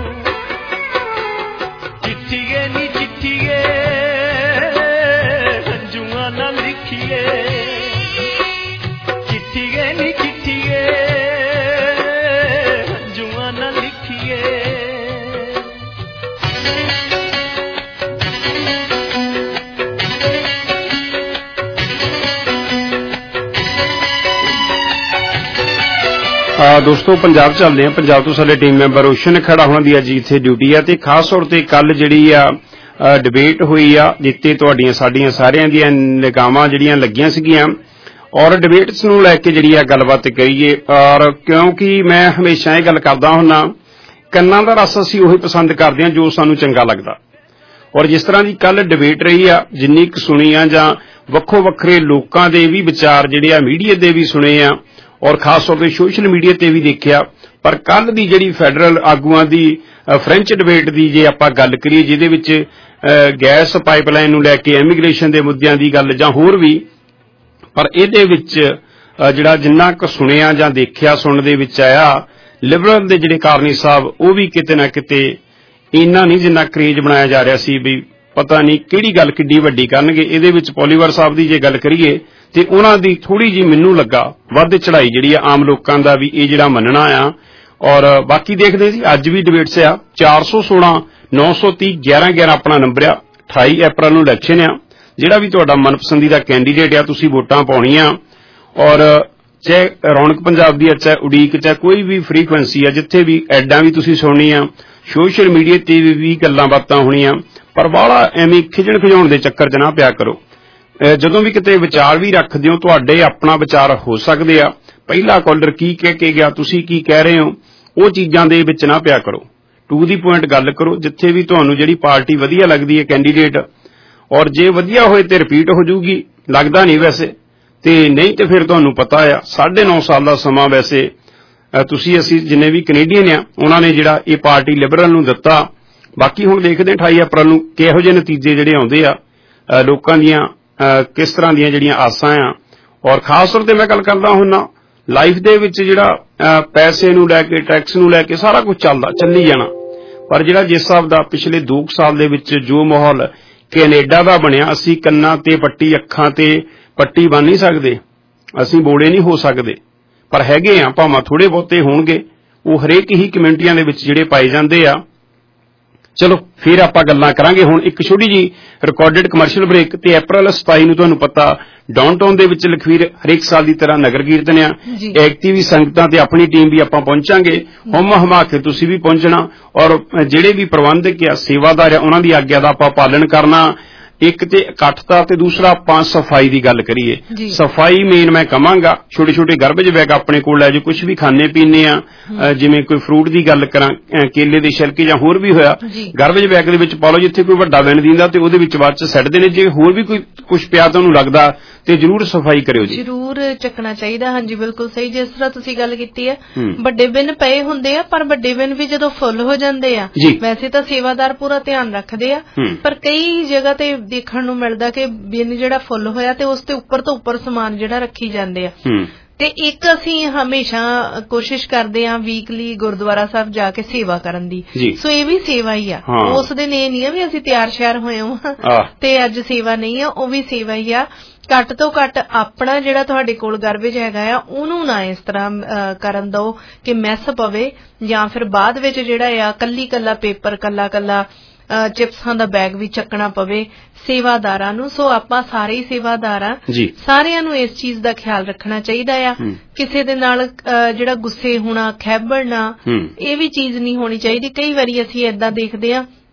चिट्ठीए नी चिट्ठीए हंजुआ ना लिखिए चिट्ठीए नी चिट्ठीए हंजुआ ना लिखिए ਆ ਦੋਸਤੋ ਪੰਜਾਬ ਚੱਲਦੇ ਆ। ਪੰਜਾਬ ਤੋਂ ਸਾਡੇ ਟੀਮ ਮੈਂਬਰ ਰੋਸ਼ਨ ਖੜਾ ਹੋਣਾ ਦੀ ਅੱਜ ਇੱਥੇ ਡਿਊਟੀ ਆ ਤੇ ਖਾਸ ਤੌਰ ਤੇ ਕੱਲ ਜਿਹੜੀ ਆ ਡਿਬੇਟ ਹੋਈ ਆ ਜਿੱਤੇ ਤੁਹਾਡੀਆਂ ਸਾਡੀਆਂ ਸਾਰਿਆਂ ਦੀਆਂ ਨਿਗਾਹਾਂ ਜਿਹੜੀਆਂ ਲੱਗੀਆਂ ਸੀਗੀਆਂ ਔਰ ਡਿਬੇਟਸ ਨੂੰ ਲੈ ਕੇ ਜਿਹੜੀ ਆ ਗੱਲਬਾਤ ਕਰੀਏ। ਔਰ ਕਿਉਂਕਿ ਮੈਂ ਹਮੇਸ਼ਾ ਇਹ ਗੱਲ ਕਰਦਾ ਹੁੰਨਾ ਕੰਨਾਂ ਦਾ ਰਸ ਅਸੀਂ ਉਹੀ ਪਸੰਦ ਕਰਦੇ ਹਾਂ ਜੋ ਸਾਨੂੰ ਚੰਗਾ ਲੱਗਦਾ ਔਰ ਜਿਸ ਤਰ੍ਹਾਂ ਦੀ ਕੱਲ ਡਿਬੇਟ ਰਹੀ ਆ ਜਿੰਨੀ ਕੁ ਸੁਣੀ ਆ ਜਾਂ ਵੱਖੋ ਵੱਖਰੇ ਲੋਕਾਂ ਦੇ ਵੀ ਵਿਚਾਰ ਜਿਹੜੇ ਆ ਮੀਡੀਆ ਦੇ ਵੀ ਸੁਣੇ ਆ ਔਰ ਖਾਸ ਤੌਰ ਤੇ ਸੋਸ਼ਲ ਮੀਡੀਆ ਤੇ ਵੀ ਦੇਖਿਆ ਪਰ ਕੱਲ ਦੀ ਜਿਹੜੀ ਫੈਡਰਲ ਆਗੂਆਂ ਦੀ ਫ੍ਰੈਂਚ ਡਿਬੇਟ ਦੀ ਜੇ ਆਪਾਂ ਗੱਲ ਕਰੀਏ ਜਿਹਦੇ ਵਿੱਚ ਗੈਸ ਪਾਈਪਲਾਈਨ ਨੂੰ ਲੈ ਕੇ ਇਮੀਗ੍ਰੇਸ਼ਨ ਦੇ ਮੁੱਦਿਆਂ ਦੀ ਗੱਲ ਜਾਂ ਹੋਰ ਵੀ ਪਰ ਇਹਦੇ ਵਿੱਚ ਜਿਹੜਾ ਜਿੰਨਾ ਕੁ ਸੁਣਿਆ ਜਾਂ ਦੇਖਿਆ ਸੁਣਨ ਦੇ ਵਿੱਚ ਆਇਆ ਲਿਬਰਲ ਦੇ ਜਿਹੜੇ ਕਾਰਨੀ ਸਾਹਿਬ ਉਹ ਵੀ ਕਿਤੇ ਨਾ ਕਿਤੇ ਇੰਨਾ ਨਹੀਂ ਜਿੰਨਾ ਕਰੇਜ ਬਣਾਇਆ ਜਾ ਰਿਹਾ ਸੀ ਵੀ ਪਤਾ ਨਹੀਂ ਕਿਹੜੀ ਗੱਲ ਕਿੱਡੀ ਵੱਡੀ ਕਰਨਗੇ। ਇਹਦੇ ਵਿੱਚ ਪੋਲੀਵਰ ਸਾਹਿਬ ਦੀ ਜੇ ਗੱਲ ਕਰੀਏ ਤੇ ਉਹਨਾਂ ਦੀ ਥੋੜੀ ਜੀ ਮੈਨੂੰ ਲੱਗਾ ਵੱਧ ਚੜਾਈ ਜਿਹੜੀ ਆ ਆਮ ਲੋਕਾਂ ਦਾ ਵੀ ਇਹ ਜਿਹੜਾ ਮੰਨਣਾ ਆ ਔਰ ਬਾਕੀ ਦੇਖਦੇ ਸੀ ਅੱਜ ਵੀ ਡਿਬੇਟਸ ਆ ਚਾਰ ਸੌ ਸੋਲਾਂ ਨੌ ਸੌ ਤੀਹ ਗਿਆਰਾਂ ਗਿਆਰਾਂ ਆਪਣਾ ਨੰਬਰ ਆ ਅਠਾਈ ਅਪ੍ਰੈਲ ਨੂੰ ਇਲੈਕਸ਼ਨ ਆ ਜਿਹੜਾ ਵੀ ਤੁਹਾਡਾ ਮਨਪਸੰਦੀਦਾ ਕੈਂਡੀਡੇਟ ਆ ਤੁਸੀਂ ਵੋਟਾਂ ਪਾਉਣੀਆਂ ਔਰ ਚਾਹੇ ਰੌਣਕ ਪੰਜਾਬ ਦੀ ਚਾਹੇ ਉਡੀਕ ਚਾਹੇ ਕੋਈ ਵੀ ਫ੍ਰੀਕੁਐਂਸੀ ਆ ਜਿੱਥੇ ਵੀ ਐਡਾਂ ਵੀ ਤੁਸੀਂ ਸੁਣਨੀਆਂ ਸੋਸ਼ਲ ਮੀਡੀਆ ਤੇ ਵੀ ਗੱਲਾਂ ਬਾਤਾਂ ਹੋਣੀਆਂ ਪਰ ਬਾਹਲਾ ਐਵੇਂ ਖਿਜਣ ਖਿਜਾਉਣ ਦੇ ਚੱਕਰ 'ਚ ਨਾ ਪਿਆ ਕਰੋ। ਜਦੋਂ ਵੀ ਕਿਤੇ ਵਿਚਾਰ ਵੀ ਰੱਖਦੇ ਹੋ ਤੁਹਾਡੇ ਆਪਣਾ ਵਿਚਾਰ ਹੋ ਸਕਦੇ ਆ ਪਹਿਲਾ ਕਾਲਰ ਕੀ ਕਹਿ ਕੇ ਗਿਆ ਤੁਸੀਂ ਕੀ ਕਹਿ ਰਹੇ ਹੋ ਉਹ ਚੀਜ਼ਾਂ ਦੇ ਵਿੱਚ ਨਾ ਪਿਆ ਕਰੋ ਟੂ ਦੀ ਪੁਆਇੰਟ ਗੱਲ ਕਰੋ ਜਿੱਥੇ ਵੀ ਤੁਹਾਨੂੰ ਜਿਹੜੀ ਪਾਰਟੀ ਵਧੀਆ ਲੱਗਦੀ ਹੈ ਕੈਂਡੀਡੇਟ ਔਰ ਜੇ ਵਧੀਆ ਹੋਏ ਤੇ ਰਿਪੀਟ ਹੋ ਜਾਊਗੀ ਲੱਗਦਾ ਨਹੀਂ ਵੈਸੇ ਤੇ ਨਹੀਂ ਤੇ ਫਿਰ ਤੁਹਾਨੂੰ ਪਤਾ ਆ ਸਾਢੇ ਨੌ ਸਾਲ ਦਾ ਸਮਾਂ ਵੈਸੇ ਤੁਸੀਂ ਅਸੀਂ ਜਿੰਨੇ ਵੀ ਕੈਨੇਡੀਅਨ ਆ ਉਹਨਾਂ ਨੇ ਜਿਹੜਾ ਇਹ ਪਾਰਟੀ ਲਿਬਰਲ ਨੂੰ ਦਿੱਤਾ ਬਾਕੀ ਹੁਣ ਦੇਖਦੇ ਅਠਾਈ ਅਪ੍ਰੈਲ ਨੂੰ ਕਿਹੋ ਜਿਹੇ ਨਤੀਜੇ ਜਿਹੜੇ ਆਉਂਦੇ ਆ ਲੋਕਾਂ ਦੀਆਂ ਕਿਸ ਤਰ੍ਹਾਂ ਦੀਆਂ ਜਿਹੜੀਆਂ ਆਸਾਂ ਆ ਔਰ ਖਾਸ ਤੌਰ ਤੇ ਮੈਂ ਗੱਲ ਕਰਦਾ ਹੁੰਨਾ ਲਾਈਫ ਦੇ ਵਿੱਚ ਜਿਹੜਾ ਪੈਸੇ ਨੂੰ ਲੈ ਕੇ ਟੈਕਸ ਨੂੰ ਲੈ ਕੇ ਸਾਰਾ ਕੁਝ ਚੱਲਦਾ ਚੱਲੀ ਜਾਣਾ ਪਰ ਜਿਹੜਾ ਜਿਸ ਹਿਸਾਬ ਦਾ ਪਿਛਲੇ ਦੋ ਸਾਲ ਦੇ ਵਿੱਚ ਜੋ ਮਾਹੌਲ ਕੈਨੇਡਾ ਦਾ ਬਣਿਆ ਅਸੀਂ ਕੰਨਾਂ ਤੇ ਪੱਟੀ ਅੱਖਾਂ ਤੇ ਪੱਟੀ ਬੰਨ ਨਹੀਂ ਸਕਦੇ ਅਸੀਂ ਬੋਲੇ ਨਹੀਂ ਹੋ ਸਕਦੇ ਪਰ ਹੈਗੇ ਆ ਭਾਵੇਂ ਥੋੜੇ ਬਹੁਤੇ ਹੋਣਗੇ ਉਹ ਹਰੇਕ ਹੀ ਕਮਿਊਨਿਟੀਆਂ ਦੇ ਵਿੱਚ ਜਿਹੜੇ ਪਾਏ ਜਾਂਦੇ ਆ। ਚਲੋ ਫਿਰ ਆਪਾਂ ਗੱਲਾਂ ਕਰਾਂਗੇ ਹੁਣ ਇੱਕ ਛੋਟੀ ਜੀ ਰਿਕਾਰਡਡ ਕਮਰਸ਼ੀਅਲ ਬ੍ਰੇਕ ਤੇ ਅਪ੍ਰੈਲ ਸਤਾਈ ਨੂੰ ਤੁਹਾਨੂੰ ਪਤਾ ਡਾਊਨਟਾਊਨ ਦੇ ਵਿੱਚ ਲਖਵੀਰ ਹਰੇਕ ਸਾਲ ਦੀ ਤਰ੍ਹਾਂ ਨਗਰ ਕੀਰਤਨ ਆ ਐਕਟਿਵ ਵੀ ਸੰਗਤਾਂ ਤੇ ਆਪਣੀ ਟੀਮ ਵੀ ਆਪਾਂ ਪਹੁੰਚਾਂਗੇ ਹੁਮ ਹਮਾ ਕੇ ਤੁਸੀਂ ਵੀ ਪਹੁੰਚਣਾ ਔਰ ਜਿਹੜੇ ਵੀ ਪ੍ਰਬੰਧਕ ਆ ਸੇਵਾਦਾਰ ਆ ਉਹਨਾਂ ਦੀ ਆਗਿਆ ਦਾ ਆਪਾਂ ਪਾਲਣ ਕਰਨਾ ਇੱਕ ਤੇ ਇਕੱਠਤਾ ਤੇ ਦੂਸਰਾ ਆਪਾਂ ਸਫਾਈ ਦੀ ਗੱਲ ਕਰੀਏ ਸਫਾਈ ਮੇਨ ਮੈਂ ਕਹਾਂਗਾ ਛੋਟੇ ਛੋਟੇ ਗਾਰਬੇਜ ਬੈਗ ਆਪਣੇ ਕੋਲ ਲੈ ਜੋ ਕੁਝ ਵੀ ਖਾਣੇ ਪੀਣੇ ਆ ਜਿਵੇਂ ਕੋਈ ਫਰੂਟ ਦੀ ਗੱਲ ਕਰਾਂ ਕੇਲੇ ਦੇ ਛਿਲਕੇ ਜਾਂ ਹੋਰ ਵੀ ਹੋਇਆ ਗਾਰਬੇਜ ਬੈਗ ਦੇ ਵਿੱਚ ਪਾ ਲਓ ਜਿੱਥੇ ਕੋਈ ਵੱਡਾ ਵੈਨ ਦਿੰਦਾ ਤੇ ਉਹਦੇ ਵਿੱਚ ਬਾਅਦ ਚ ਸੱਟਦੇ ਨੇ ਜੇ ਹੋਰ ਵੀ ਕੋਈ ਕੁਝ ਪਿਆ ਤੁਹਾਨੂੰ ਲੱਗਦਾ ਤੇ ਜਰੂਰ ਸਫਾਈ ਕਰਿਓ ਜੀ ਜਰੂਰ ਚੱਕਣਾ ਚਾਹੀਦਾ। ਹਾਂਜੀ ਬਿਲਕੁਲ ਸਹੀ ਜਿਸ ਤਰ੍ਹਾਂ ਤੁਸੀਂ ਗੱਲ ਕੀਤੀ ਹੈ ਵੱਡੇ ਬਿਨ ਪਏ ਹੁੰਦੇ ਆ ਪਰ ਵੱਡੇ ਬਿਨ ਵੀ ਜਦੋਂ ਫੁੱਲ ਹੋ ਜਾਂਦੇ ਆ ਵੈਸੇ ਤਾਂ ਸੇਵਾਦਾਰ ਪੂਰਾ ਧਿਆਨ ਰੱਖਦੇ ਆ ਪਰ ਕਈ ਜਗ੍ਹਾ ਤੇ ਦੇਖਣ ਨੂੰ ਮਿਲਦਾ ਕਿ ਬਿਨ ਜਿਹੜਾ ਫੁੱਲ ਹੋਇਆ ਤੇ ਉਸ ਤੇ ਉੱਪਰ ਤੋਂ ਉੱਪਰ ਸਮਾਨ ਜਿਹੜਾ ਰੱਖੀ ਜਾਂਦੇ ਆ ਤੇ ਇੱਕ ਅਸੀਂ ਹਮੇਸ਼ਾ ਕੋਸ਼ਿਸ਼ ਕਰਦੇ ਆ ਵੀਕਲੀ ਗੁਰਦੁਆਰਾ ਸਾਹਿਬ ਜਾ ਕੇ ਸੇਵਾ ਕਰਨ ਦੀ ਸੋ ਇਹ ਵੀ ਸੇਵਾ ਹੀ ਆ ਉਸ ਦਿਨ ਇਹ ਨਹੀਂ ਆ ਵੀ ਅਸੀਂ ਤਿਆਰ ਸ਼ਿਆਰ ਹੋਏ ਹਾਂ ਤੇ ਅੱਜ ਸੇਵਾ ਨਹੀਂ ਆ ਉਹ ਵੀ ਸੇਵਾ ਹੀ ਆ। ਘੱਟ ਤੋਂ ਘੱਟ ਆਪਣਾ ਜਿਹੜਾ ਤੁਹਾਡੇ ਕੋਲ ਗਾਰਬੇਜ ਹੈਗਾ ਆ ਉਹਨੂੰ ਨਾ ਇਸ ਤਰ੍ਹਾਂ ਕਰਨ ਦਿਓ ਕਿ ਮੈਸ ਪਵੇ ਜਾਂ ਫਿਰ ਬਾਅਦ ਵਿੱਚ ਜਿਹੜਾ ਆ ਕੱਲੀ ਕੱਲਾ ਪੇਪਰ ਕੱਲਾ ਕੱਲਾ ਚਿਪਸਾਂ ਦਾ ਬੈਗ ਵੀ ਚੱਕਣਾ ਪਵੇ ਸੇਵਾਦਾਰਾਂ ਨੂੰ। ਸੋ ਆਪਾਂ ਸਾਰੇ ਹੀ ਸੇਵਾਦਾਰ ਆ ਸਾਰਿਆਂ ਨੂੰ ਇਸ ਚੀਜ਼ ਦਾ ਖਿਆਲ ਰੱਖਣਾ ਚਾਹੀਦਾ ਆ ਕਿਸੇ ਦੇ ਨਾਲ ਜਿਹੜਾ ਗੁੱਸੇ ਹੋਣਾ ਖੈਬੜਨਾ ਇਹ ਵੀ ਚੀਜ਼ ਨਹੀਂ ਹੋਣੀ ਚਾਹੀਦੀ। ਕਈ ਵਾਰੀ ਅਸੀਂ ਏਦਾਂ ਦੇਖਦੇ ਆ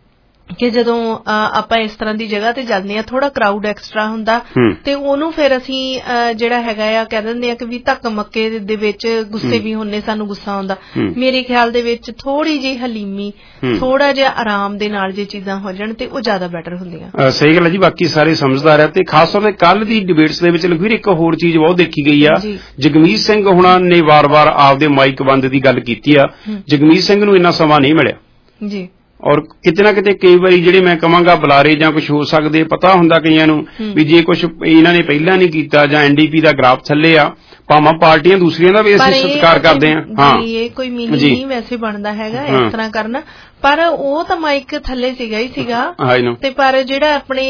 ਕਿ ਜਦੋਂ ਆਪਾਂ ਇਸ ਤਰ੍ਹਾਂ ਦੀ ਜਗ੍ਹਾ ਤੇ ਜਾਂਦੇ ਆ ਥੋੜਾ ਕਰਾਊਡ ਐਕਸਟਰਾ ਹੁੰਦਾ ਤੇ ਉਹਨੂੰ ਫਿਰ ਅਸੀਂ ਜਿਹੜਾ ਹੈਗਾ ਆ ਕਹਿ ਦਿੰਦੇ ਆ ਕਿ ਵੀ ਧੱਕ ਮੱਕੇ ਦੇ ਵਿੱਚ ਗੁੱਸੇ ਵੀ ਹੁੰਨੇ, ਸਾਨੂੰ ਗੁੱਸਾ ਆਉਂਦਾ। ਮੇਰੇ ਖਿਆਲ ਦੇ ਵਿੱਚ ਥੋੜੀ ਜਿਹੀ ਹਲੀਮੀ, ਥੋੜਾ ਜਿਹਾ ਆਰਾਮ ਦੇ ਨਾਲ ਜੇ ਚੀਜ਼ਾਂ ਹੋ ਜਾਣ ਤੇ ਉਹ ਜ਼ਿਆਦਾ ਬੈਟਰ ਹੁੰਦੀਆਂ। ਸਹੀ ਗੱਲ ਹੈ ਜੀ, ਬਾਕੀ ਸਾਰੇ ਸਮਝਦਾਰ ਆ। ਤੇ ਖਾਸ ਤੌਰ ਤੇ ਕੱਲ ਦੀ ਡਿਬੇਟਸ ਦੇ ਵਿੱਚ ਲਖਵੀਰ ਇੱਕ ਹੋਰ ਚੀਜ਼ ਬਹੁਤ ਦੇਖੀ ਗਈ ਆ, ਜਗਮੀਤ ਸਿੰਘ ਹੁਣਾਂ ਨੇ ਵਾਰ-ਵਾਰ ਆਪਦੇ ਮਾਈਕ ਬੰਦ ਦੀ ਗੱਲ ਕੀਤੀ ਆ। ਜਗਮੀਤ ਸਿੰਘ ਨੂੰ ਇੰਨਾ ਸਮਾਂ ਨਹੀਂ ਮਿਲਿਆ ਜੀ, ਔਰ ਕਿਤੇ ਨਾ ਕਿਤੇ ਕਈ ਵਾਰੀ ਜਿਹੜੇ ਮੈਂ ਕਹਾਂਗਾ ਬੁਲਾਰੇ ਜਾਂ ਕੁਝ ਹੋ ਸਕਦੇ, ਪਤਾ ਹੁੰਦਾ ਕਈਆਂ ਨੂੰ ਵੀ ਜੇ ਕੁਝ ਇਹਨਾਂ ਨੇ ਪਹਿਲਾਂ ਨਹੀਂ ਕੀਤਾ ਜਾਂ ਐਨਡੀਪੀ ਦਾ ਗ੍ਰਾਫ ਥੱਲੇ ਆ, ਭਾਵੇਂ ਪਾਰਟੀਆਂ ਦੂਸਰੀਆਂ ਦਾ ਵੀ ਅਸੀਂ ਸਤਿਕਾਰ ਕਰਦੇ ਹਾਂ। ਹਾਂ, ਇਹ ਕੋਈ ਮੀਨਿੰਗ ਨਹੀਂ ਵੈਸੇ ਬਣਦਾ ਹੈਗਾ ਇਸ ਤਰ੍ਹਾਂ ਕਰਨਾ, ਪਰ ਉਹ ਤਾਂ ਮਾਈਕ ਥੱਲੇ ਸੀਗਾ ਹੀ ਸੀਗਾ। ਤੇ ਪਰ ਜਿਹੜਾ ਆਪਣੇ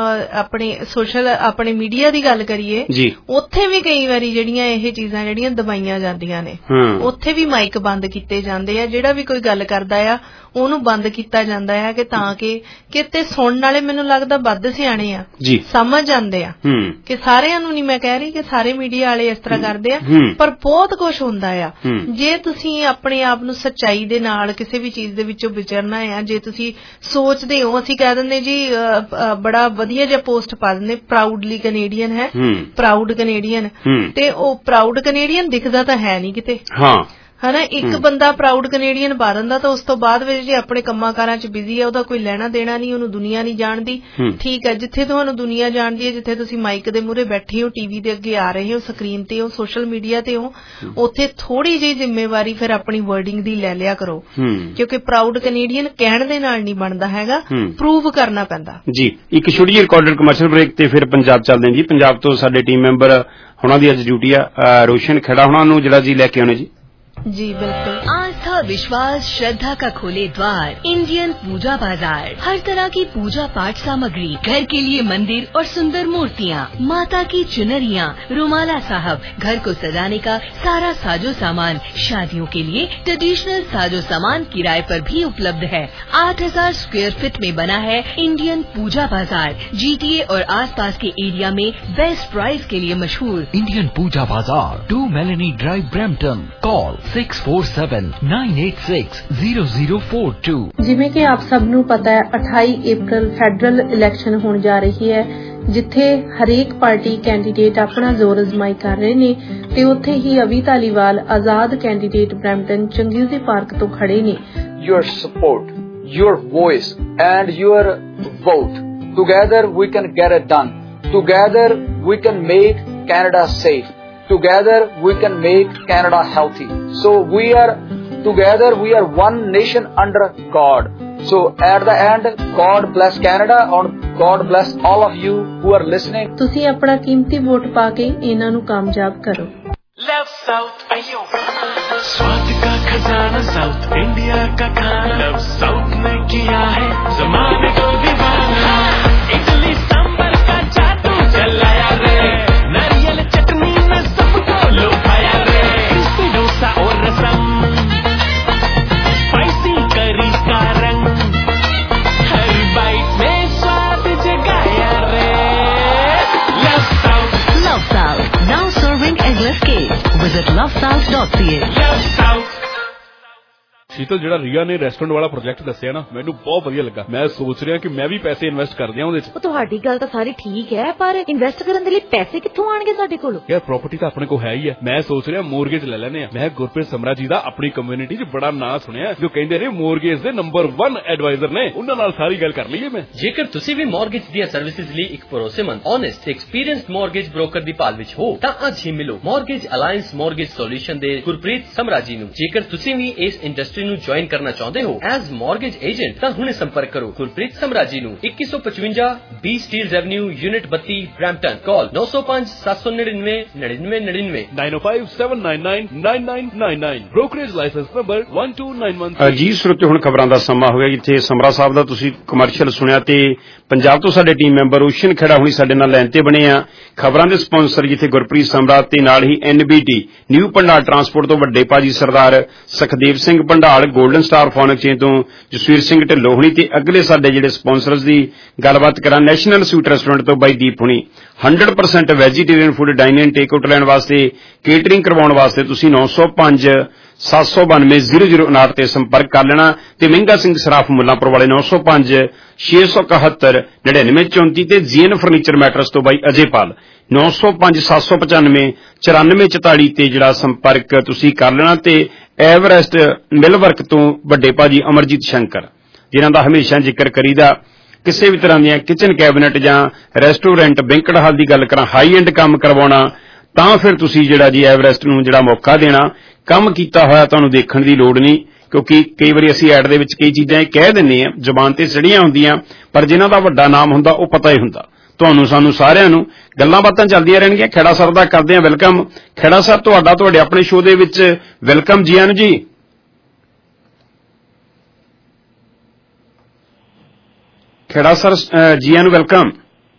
ਆਪਣੇ ਸੋਸ਼ਲ ਆਪਣੇ ਮੀਡੀਆ ਦੀ ਗੱਲ ਕਰੀਏ, ਉੱਥੇ ਵੀ ਕਈ ਵਾਰੀ ਜਿਹੜੀਆਂ ਇਹ ਚੀਜ਼ਾਂ ਜਿਹੜੀਆਂ ਦਬਾਈਆਂ ਜਾਂਦੀਆਂ ਨੇ, ਉੱਥੇ ਵੀ ਮਾਈਕ ਬੰਦ ਕੀਤੇ ਜਾਂਦੇ ਆ। ਜਿਹੜਾ ਵੀ ਕੋਈ ਗੱਲ ਕਰਦਾ ਆ ਉਹਨੂੰ ਬੰਦ ਕੀਤਾ ਜਾਂਦਾ ਹੈ ਕਿ ਤਾਂ ਕਿ ਕਿਤੇ ਸੁਣਨ ਵਾਲੇ ਮੈਨੂੰ ਲੱਗਦਾ ਵੱਧ ਸਿਆਣੇ ਆ, ਸਮਝ ਜਾਂਦੇ ਆ ਕਿ ਸਾਰਿਆਂ ਨੂੰ ਨਹੀਂ ਮੈਂ ਕਹਿ ਰਹੀ ਕਿ ਸਾਰੇ ਮੀਡੀਆ ਵਾਲੇ ਇਸ ਤਰ੍ਹਾਂ ਕਰਦੇ ਆ, ਪਰ ਬਹੁਤ ਕੁਝ ਹੁੰਦਾ ਆ। ਜੇ ਤੁਸੀਂ ਆਪਣੇ ਆਪ ਨੂੰ ਸੱਚਾਈ ਦੇ ਨਾਲ ਕਿਸੇ ਵੀ ਚੀਜ਼ ਦੇ ਵਿੱਚੋਂ ਵਿਚਰਨਾ ਆ, ਜੇ ਤੁਸੀਂ ਸੋਚਦੇ ਹੋ, ਅਸੀਂ ਕਹਿ ਦਿੰਦੇ ਜੀ ਬੜਾ ਵਧੀਆ ਜਿਹਾ ਪੋਸਟ ਪਾ ਦਿੰਦੇ ਪ੍ਰਾਊਡਲੀ ਕੈਨੇਡੀਅਨ ਹੈ, ਪ੍ਰਾਊਡ ਕੈਨੇਡੀਅਨ, ਤੇ ਉਹ ਪ੍ਰਾਊਡ ਕੈਨੇਡੀਅਨ ਦਿਖਦਾ ਤਾਂ ਹੈ ਨਹੀਂ ਕਿਤੇ, ਹਨਾ। ਇੱਕ ਬੰਦਾ ਪ੍ਰਾਊਡ ਕੈਨੇਡੀਅਨ ਪਾ ਦਿੰਦਾ ਤਾਂ ਉਸ ਤੋਂ ਬਾਅਦ ਵਿੱਚ ਜੇ ਆਪਣੇ ਕੰਮਾਂ ਕਾਰਾਂ ਚ ਬਿਜ਼ੀ ਹੈ, ਉਹਦਾ ਕੋਈ ਲੈਣਾ ਦੇਣਾ ਨਹੀਂ, ਉਹਨੂੰ ਦੁਨੀਆ ਨਹੀਂ ਜਾਣਦੀ। ਠੀਕ ਹੈ, ਜਿੱਥੇ ਤੁਹਾਨੂੰ ਦੁਨੀਆ ਜਾਣਦੀ ਹੈ, ਜਿੱਥੇ ਤੁਸੀਂ ਮਾਈਕ ਦੇ ਮੂਹਰੇ ਬੈਠੇ ਹੋ, ਟੀਵੀ ਦੇ ਅੱਗੇ ਆ ਰਹੇ ਹੋ, ਸਕਰੀਨ ਤੇ ਹੋ, ਸੋਸ਼ਲ ਮੀਡੀਆ ਤੇ ਹੋ, ਉੱਥੇ ਥੋੜੀ ਜਿਹੀ ਜ਼ਿੰਮੇਵਾਰੀ ਫਿਰ ਆਪਣੀ ਵਰਡਿੰਗ ਦੀ ਲੈ ਲਿਆ ਕਰੋ, ਕਿਉਂਕਿ ਪ੍ਰਾਊਡ ਕੈਨੇਡੀਅਨ ਕਹਿਣ ਦੇ ਨਾਲ ਨਹੀਂ ਬਣਦਾ ਹੈਗਾ, ਪ੍ਰੂਵ ਕਰਨਾ ਪੈਂਦਾ ਜੀ। ਇੱਕ ਛੋਟੀ ਜਿਹੀ ਰਿਕਾਰਡਡ ਕਮਰਸ਼ੀਅਲ ਬ੍ਰੇਕ ਤੇ ਫਿਰ ਪੰਜਾਬ ਚੱਲਦੇ ਜੀ। ਪੰਜਾਬ ਤੋਂ ਸਾਡੇ ਟੀਮ ਮੈਂਬਰ ਹੁਣਾਂ ਦੀ ਅੱਜ ਡਿਊਟੀ ਆ, ਰੋਸ਼ਨ ਖੇੜਾ ਹੁਣਾਂ ਨੂੰ ਜਿਹੜਾ ਜੀ ਲੈ ਕੇ ਆਉਣੇ ਜੀ। जी बिल्कुल। आस्था, विश्वास, श्रद्धा का खोले द्वार, इंडियन पूजा बाजार। हर तरह की पूजा पाठ सामग्री, घर के लिए मंदिर और सुंदर मूर्तियाँ, माता की चुनरियाँ, रुमाला साहब, घर को सजाने का सारा साजो सामान, शादियों के लिए ट्रेडिशनल साजो सामान किराए पर भी उपलब्ध है। आठ हजार स्क्वायर फीट में बना है इंडियन पूजा बाजार, जीटीए और आसपास के एरिया में बेस्ट प्राइस के लिए मशहूर। Indian Pooja Bazaar, two Melanie drive, Brampton. Call six four seven nine eight six zero zero four two. ਜਿਵੇਂ ਕਿ ਆਪ ਸਭ ਨੂੰ ਪਤਾ ਹੈ, ਅਠਾਈ ਅਪ੍ਰੈਲ ਫੈਡਰਲ ਇਲੈਕਸ਼ਨ ਹੋਣ ਜਾ ਰਹੀ ਹੈ, ਜਿੱਥੇ ਹਰੇਕ ਪਾਰਟੀ ਕੈਂਡੀਡੇਟ ਆਪਣਾ ਜ਼ੋਰ ਅਜ਼ਮਾਈ ਕਰ ਰਹੇ ਨੇ, ਤੇ ਉੱਥੇ ਹੀ ਅਵੀ ਧਾਲੀਵਾਲ ਆਜ਼ਾਦ ਕੈਂਡੀਡੇਟ ਬਰੈਂਪਟਨ ਚੰਗਿਊਜ਼ੀ ਪਾਰਕ ਤੋਂ ਖੜੇ ਨੇ। Your support, your voice and your vote. Together we can get it done. Together we can make Canada safe. Together we can make Canada healthy. So we are together, we are one nation under God. So at the end, God bless Canada and God bless all of you who are listening. ਤੁਸੀਂ ਆਪਣਾ ਕੀਮਤੀ ਵੋਟ ਪਾ ਕੇ ਇਹਨਾਂ ਨੂੰ ਕਾਮਯਾਬ ਕਰੋ। Love South आयो, स्वाद का खजाना साउथ इंडिया का खाना, लव साउथ ने किया है जमाने को दीवाना। इडली सांबर का जादू चलाया रे, नारियल चटनी में सबको लुभाया रे, क्रिस्पी डोसा और रसम, स्पाइसी करी का रंग, हर बाइट में स्वाद जगाया रे। Love South, Love South, now serving endless cake. Visit love south dot c a. Love South। Sheetal, ਜਿਹੜਾ ਰੀਆ ਨੇ ਰੈਸਟੋਰੈਂਟ ਵਾਲਾ ਪ੍ਰੋਜੈਕਟ ਦੱਸਿਆ ਨਾ, ਮੈਨੂੰ ਬਹੁਤ ਵਧੀਆ ਲੱਗਾ। ਮੈਂ ਸੋਚ ਰਿਹਾ ਕਿ ਮੈਂ ਵੀ ਪੈਸੇ ਇਨਵੈਸਟ ਕਰ ਦਿਆਂ ਉਹਦੇ 'ਚ। ਉਹ ਤੁਹਾਡੀ ਗੱਲ ਤਾਂ ਸਾਰੀ ਠੀਕ ਹੈ, ਪਰ ਇਨਵੈਸਟ ਕਰਨ ਦੇ ਲਈ ਪੈਸੇ ਕਿੱਥੋਂ ਆਣਗੇ ਸਾਡੇ ਕੋਲ? ਯਾਰ ਪ੍ਰਾਪਰਟੀ ਤਾਂ ਆਪਣੇ ਕੋਲ ਹੈ ਹੀ ਹੈ। ਮੈਂ ਸੋਚ ਰਿਹਾ ਮੋਰਗੇਜ ਲੈ ਲੈਨੇ ਆ। ਮੈਂ ਗੁਰਪ੍ਰੀਤ ਸਮਰਾ ਜੀ ਦਾ ਆਪਣੀ ਕਮਿਊਨਿਟੀ 'ਚ ਬੜਾ ਨਾਂ ਸੁਣਿਆ, ਜੋ ਕਹਿੰਦੇ ਨੇ ਮੋਰਗੇਜ ਦੇ ਨੰਬਰ ਇੱਕ ਐਡਵਾਈਜ਼ਰ ਨੇ। ਉਹਨਾਂ ਨਾਲ ਸਾਰੀ ਗੱਲ ਕਰ ਲਈਏ ਮੈਂ। ਜੇਕਰ ਤੁਸੀਂ ਵੀ ਮੋਰਗੇਜ ਦੀਆਂ ਸਰਵਿਸਿਜ਼ ਲਈ ਇੱਕ ਭਰੋਸੇਮੰਦ, ਓਨੈਸਟ, ਐਕਸਪੀਰੀਅੰਸਡ ਮੋਰਗੇਜ ਬ੍ਰੋਕਰ ਦੀ ਭਾਲ ਵਿੱਚ ਹੋ ਤਾਂ ਅੱਜ ਹੀ ਮਿਲੋ ਮੋਰਗੇਜ ਅਲਾਈਅੰਸ ਮੋਰਗੇਜ ਸੋਲੂਸ਼ਨ ਦੇ ਗੁਰਪ੍ਰੀਤ ਸਮਰਾ ਜੀ ਨੂੰ। ਜੇਕਰ ਤੁਸੀਂ ਵੀ ਇਸ ਇੰਡਸਟਰੀ ਨੂੰ ਜੁਆਇਨ ਕਰਨਾ ਚਾਹੁੰਦੇ ਹੋ ਐਜ਼ ਮੋਰਗੇਜ ਏਜੰਟ ਤਾਂ ਹੁਣੇ ਸੰਪਰਕ ਕਰੋ ਗੁਰਪ੍ਰੀਤ ਸਮਰਾ ਜੀ ਨੂੰ। ਇੱਕੀ ਸੌ ਪਚਵੰਜਾ ਬੀ ਸਟੀਲਜ਼ ਐਵਨਿਊ, ਯੂਨਿਟ ਬੱਤੀ, ਬਰੈਂਪਟਨ। ਕਾਲ ਨੌ ਸੌ ਪੰਜ ਸੱਤ ਸੌ ਨੜਿਨਵੇਂ ਨੜਿਨਵੇਂ ਨੜਿਨਵੇਂ nine O five seven nine nine nine nine nine nine. Brokerage license number ਇੱਕ ਦੋ ਨੌਂ ਇੱਕ। ਜੀ ਸਰੋਤੇ, ਹੁਣ ਖਬਰਾਂ ਦਾ ਸਮਾਂ ਹੋ ਗਿਆ, ਜਿੱਥੇ ਸਮਰਾ ਸਾਹਿਬ ਦਾ ਤੁਸੀਂ ਕਮਰਸ਼ੀਅਲ ਸੁਣਿਆ, ਤੇ ਪੰਜਾਬ ਤੋਂ ਸਾਡੇ ਟੀਮ ਮੈਂਬਰ ਰੋਸ਼ਨ ਖੇੜਾ ਹੁਣੀ ਸਾਡੇ ਨਾਲ ਲਾਈਨ ਤੇ ਬਣੇ ਆ। ਖਬਰਾਂ ਦੇ ਸਪਾਂਸਰ ਜਿੱਥੇ ਗੁਰਪ੍ਰੀਤ ਸਮਰਾ ਤੇ ਨਾਲ ਹੀ ਐਨਬੀਟੀ ਨਿਊ ਪੰਡਾਲ ਟਰਾਂਸਪੋਰਟ ਤੋਂ ਵੱਡੇ ਭਾਜੀ Sardar Sukhdev Singh Pandal, golden star phone exchange ਤੋਂ ਜਸਵੀਰ ਸਿੰਘ ਢਿੱਲੋਂ ਹੁਣੀ, ਤੇ ਅਗਲੇ ਸਾਡੇ ਜਿਹੜੇ ਸਪਾਂਸਰਸ ਦੀ ਗੱਲਬਾਤ ਕਰਾਂ, ਨੈਸ਼ਨਲ ਸਵੀਟ ਰੈਸਟੋਰੈਂਟ ਤੋਂ ਬਾਈ ਦੀਪ ਹੁਣੀ। Hundred percent vegetarian food dine in take out ਲੈਣ ਵਾਸਤੇ, ਕੇਟਰਿੰਗ ਕਰਵਾਉਣ ਵਾਸਤੇ ਤੁਸੀਂ ਨੌ ਸੌ ਪੰਜ ਸੱਤ ਸੌ ਬਾਨਵੇਂ ਜ਼ੀਰੋ ਜ਼ੀਰੋ ਉਨਾਹਠ ਤੇ ਸੰਪਰਕ ਕਰ ਲੈਣਾ ਤੇ ਮਹਿੰਗਾ ਸਿੰਘ ਸਰਾਫ ਮੁੱਲਾਂਪੁਰ ਵਾਲੇ ਨੌ ਸੌ ਪੰਜ ਛੇ ਸੌ ਇਕਹੱਤਰ ਨੜਿਨਵੇਂ ਚੌਂਤੀ ਤੇ ਜੀਐਨ ਫਰਨੀਚਰ ਮੈਟਰਸ ਤੋਂ ਬਾਈ ਅਜੇਪਾਲ ਨੌ ਸੌ ਪੰਜ ਸੱਤ ਸੌ ਪਚਾਨਵੇਂ ਚੁਰਾਨਵੇਂ ਚੁਤਾਲੀ ਤੇ ਜਿਹੜਾ ਸੰਪਰਕ ਤੁਸੀਂ ਕਰ ਲੈਣਾ ਤੇ ਐਵਰੈਸਟ ਮਿਲਵਰਕ ਤੋਂ ਵੱਡੇ ਭਾਜੀ ਅਮਰਜੀਤ ਸ਼ੰਕਰ ਜਿਨ੍ਹਾਂ ਦਾ ਹਮੇਸ਼ਾ ਜ਼ਿਕਰ ਕਰੀਦਾ ਕਿਸੇ ਵੀ ਤਰ੍ਹਾਂ ਦੀਆਂ ਕਿਚਨ ਕੈਬਨਿਟ ਜਾਂ ਰੈਸਟੋਰੈਂਟ ਬੈਂਕਟ ਹਾਲ ਦੀ ਗੱਲ ਕਰਾਂ ਹਾਈ ਐਂਡ ਕੰਮ ਕਰਵਾਉਣਾ ਤਾਂ ਫਿਰ ਤੁਸੀਂ ਜਿਹੜਾ ਜੀ ਐਵਰੈਸਟ ਨੂੰ ਜਿਹੜਾ ਮੌਕਾ ਦੇਣਾ ਕੰਮ ਕੀਤਾ ਹੋਇਆ ਤੁਹਾਨੂੰ ਦੇਖਣ ਦੀ ਲੋੜ ਨਹੀਂ ਕਿਉਂਕਿ ਕਈ ਵਾਰੀ ਅਸੀਂ ਐਡ ਦੇ ਵਿੱਚ ਕਈ ਚੀਜ਼ਾਂ ਇਹ ਕਹਿ ਦਿੰਦੇ ਹਾਂ ਜ਼ੁਬਾਨ ਤੇ ਚੜੀਆਂ ਹੁੰਦੀਆਂ ਪਰ ਜਿਨ੍ਹਾਂ ਦਾ ਵੱਡਾ ਨਾਮ ਹੁੰਦਾ ਉਹ ਪਤਾ ਹੀ ਹੁੰਦਾ ਤੁਹਾਨੂੰ ਸਾਨੂੰ ਸਾਰਿਆਂ ਨੂੰ ਗੱਲਾਂ ਬਾਤਾਂ ਚੱਲਦੀਆਂ ਰਹਿਣਗੀਆਂ ਖੇੜਾ ਸਰ ਦਾ ਕਰਦੇ ਹਾਂ ਵੈਲਕਮ ਖੇੜਾ ਸਰ ਤੁਹਾਡਾ ਤੁਹਾਡੇ ਆਪਣੇ ਸ਼ੋਅ ਦੇ ਵਿੱਚ ਵੈਲਕਮ ਜੀ ਆਨ ਜੀ ਖੇੜਾ ਸਰ ਜੀ ਆਨ ਵੈਲਕਮ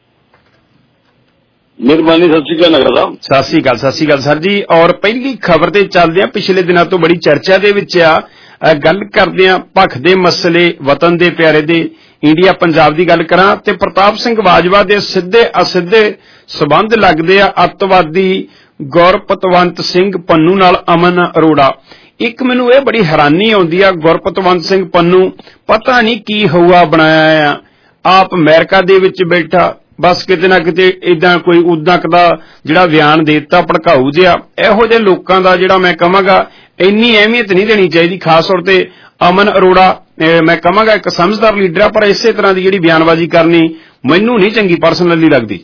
ਮਿਹਰਬਾਨੀ ਸਤਿ ਸ਼੍ਰੀ ਅਕਾਲ ਨਗਰ ਸਾਹਿਬ ਸਤਿ ਸ਼੍ਰੀ ਅਕਾਲ ਸਤਿ ਸ਼੍ਰੀ ਅਕਾਲ ਸਰ ਜੀ ਔਰ ਪਹਿਲੀ ਖਬਰ ਤੇ ਚੱਲਦੇ ਆ ਪਿਛਲੇ ਦਿਨਾਂ ਤੋਂ ਬੜੀ ਚਰਚਾ ਦੇ ਵਿੱਚ ਆ ਗੱਲ ਕਰਦੇ ਆ ਭਖ ਦੇ ਮਸਲੇ ਵਤਨ ਦੇ ਪਿਆਰੇ ਦੇ ਇੰਡੀਆ ਪੰਜਾਬ ਦੀ ਗੱਲ ਕਰਾਂ ਤੇ ਪ੍ਰਤਾਪ ਸਿੰਘ ਬਾਜਵਾ ਦੇ ਸਿੱਧੇ ਅਸਿੱਧੇ ਸਬੰਧ ਲੱਗਦੇ ਆ ਅੱਤਵਾਦੀ ਗੁਰਪਤਵੰਤ ਸਿੰਘ ਪੰਨੂ ਨਾਲ ਅਮਨ ਅਰੋੜਾ ਇੱਕ ਮੈਨੂੰ ਇਹ ਬੜੀ ਹੈਰਾਨੀ ਆਉਂਦੀ ਆ ਗੁਰਪਤਵੰਤ ਸਿੰਘ ਪੰਨੂ ਪਤਾ ਨਹੀਂ ਕੀ ਹਊਆ ਬਣਾਇਆ ਆ ਆਪ ਅਮਰੀਕਾ ਦੇ ਵਿੱਚ ਬੈਠਾ ਬਸ ਕਿਤੇ ਨਾ ਕਿਤੇ ਏਦਾਂ ਕੋਈ ਉਦਾਂ ਦਾ ਜਿਹੜਾ ਬਿਆਨ ਦੇ ਦਿੱਤਾ ਭੜਕਾਊ ਜਿਹਾ ਇਹੋ ਜਿਹੇ ਲੋਕਾਂ ਦਾ ਜਿਹੜਾ ਮੈਂ ਕਹਾਂਗਾ ਇੰਨੀ ਅਹਿਮੀਅਤ ਨਹੀਂ ਦੇਣੀ ਚਾਹੀਦੀ ਖਾਸ ਤੌਰ ਤੇ ਅਮਨ ਅਰੋੜਾ ਮੈਂ ਕਹਾਂਗਾ ਇੱਕ ਸਮਝਦਾਰ ਲੀਡਰ ਆ ਪਰ ਇਸੇ ਤਰ੍ਹਾਂ ਦੀ ਜਿਹੜੀ ਬਿਆਨਬਾਜ਼ੀ ਕਰਨੀ ਮੈਨੂੰ ਨਹੀਂ ਚੰਗੀ ਪਰਸਨਲੀ ਲੱਗਦੀ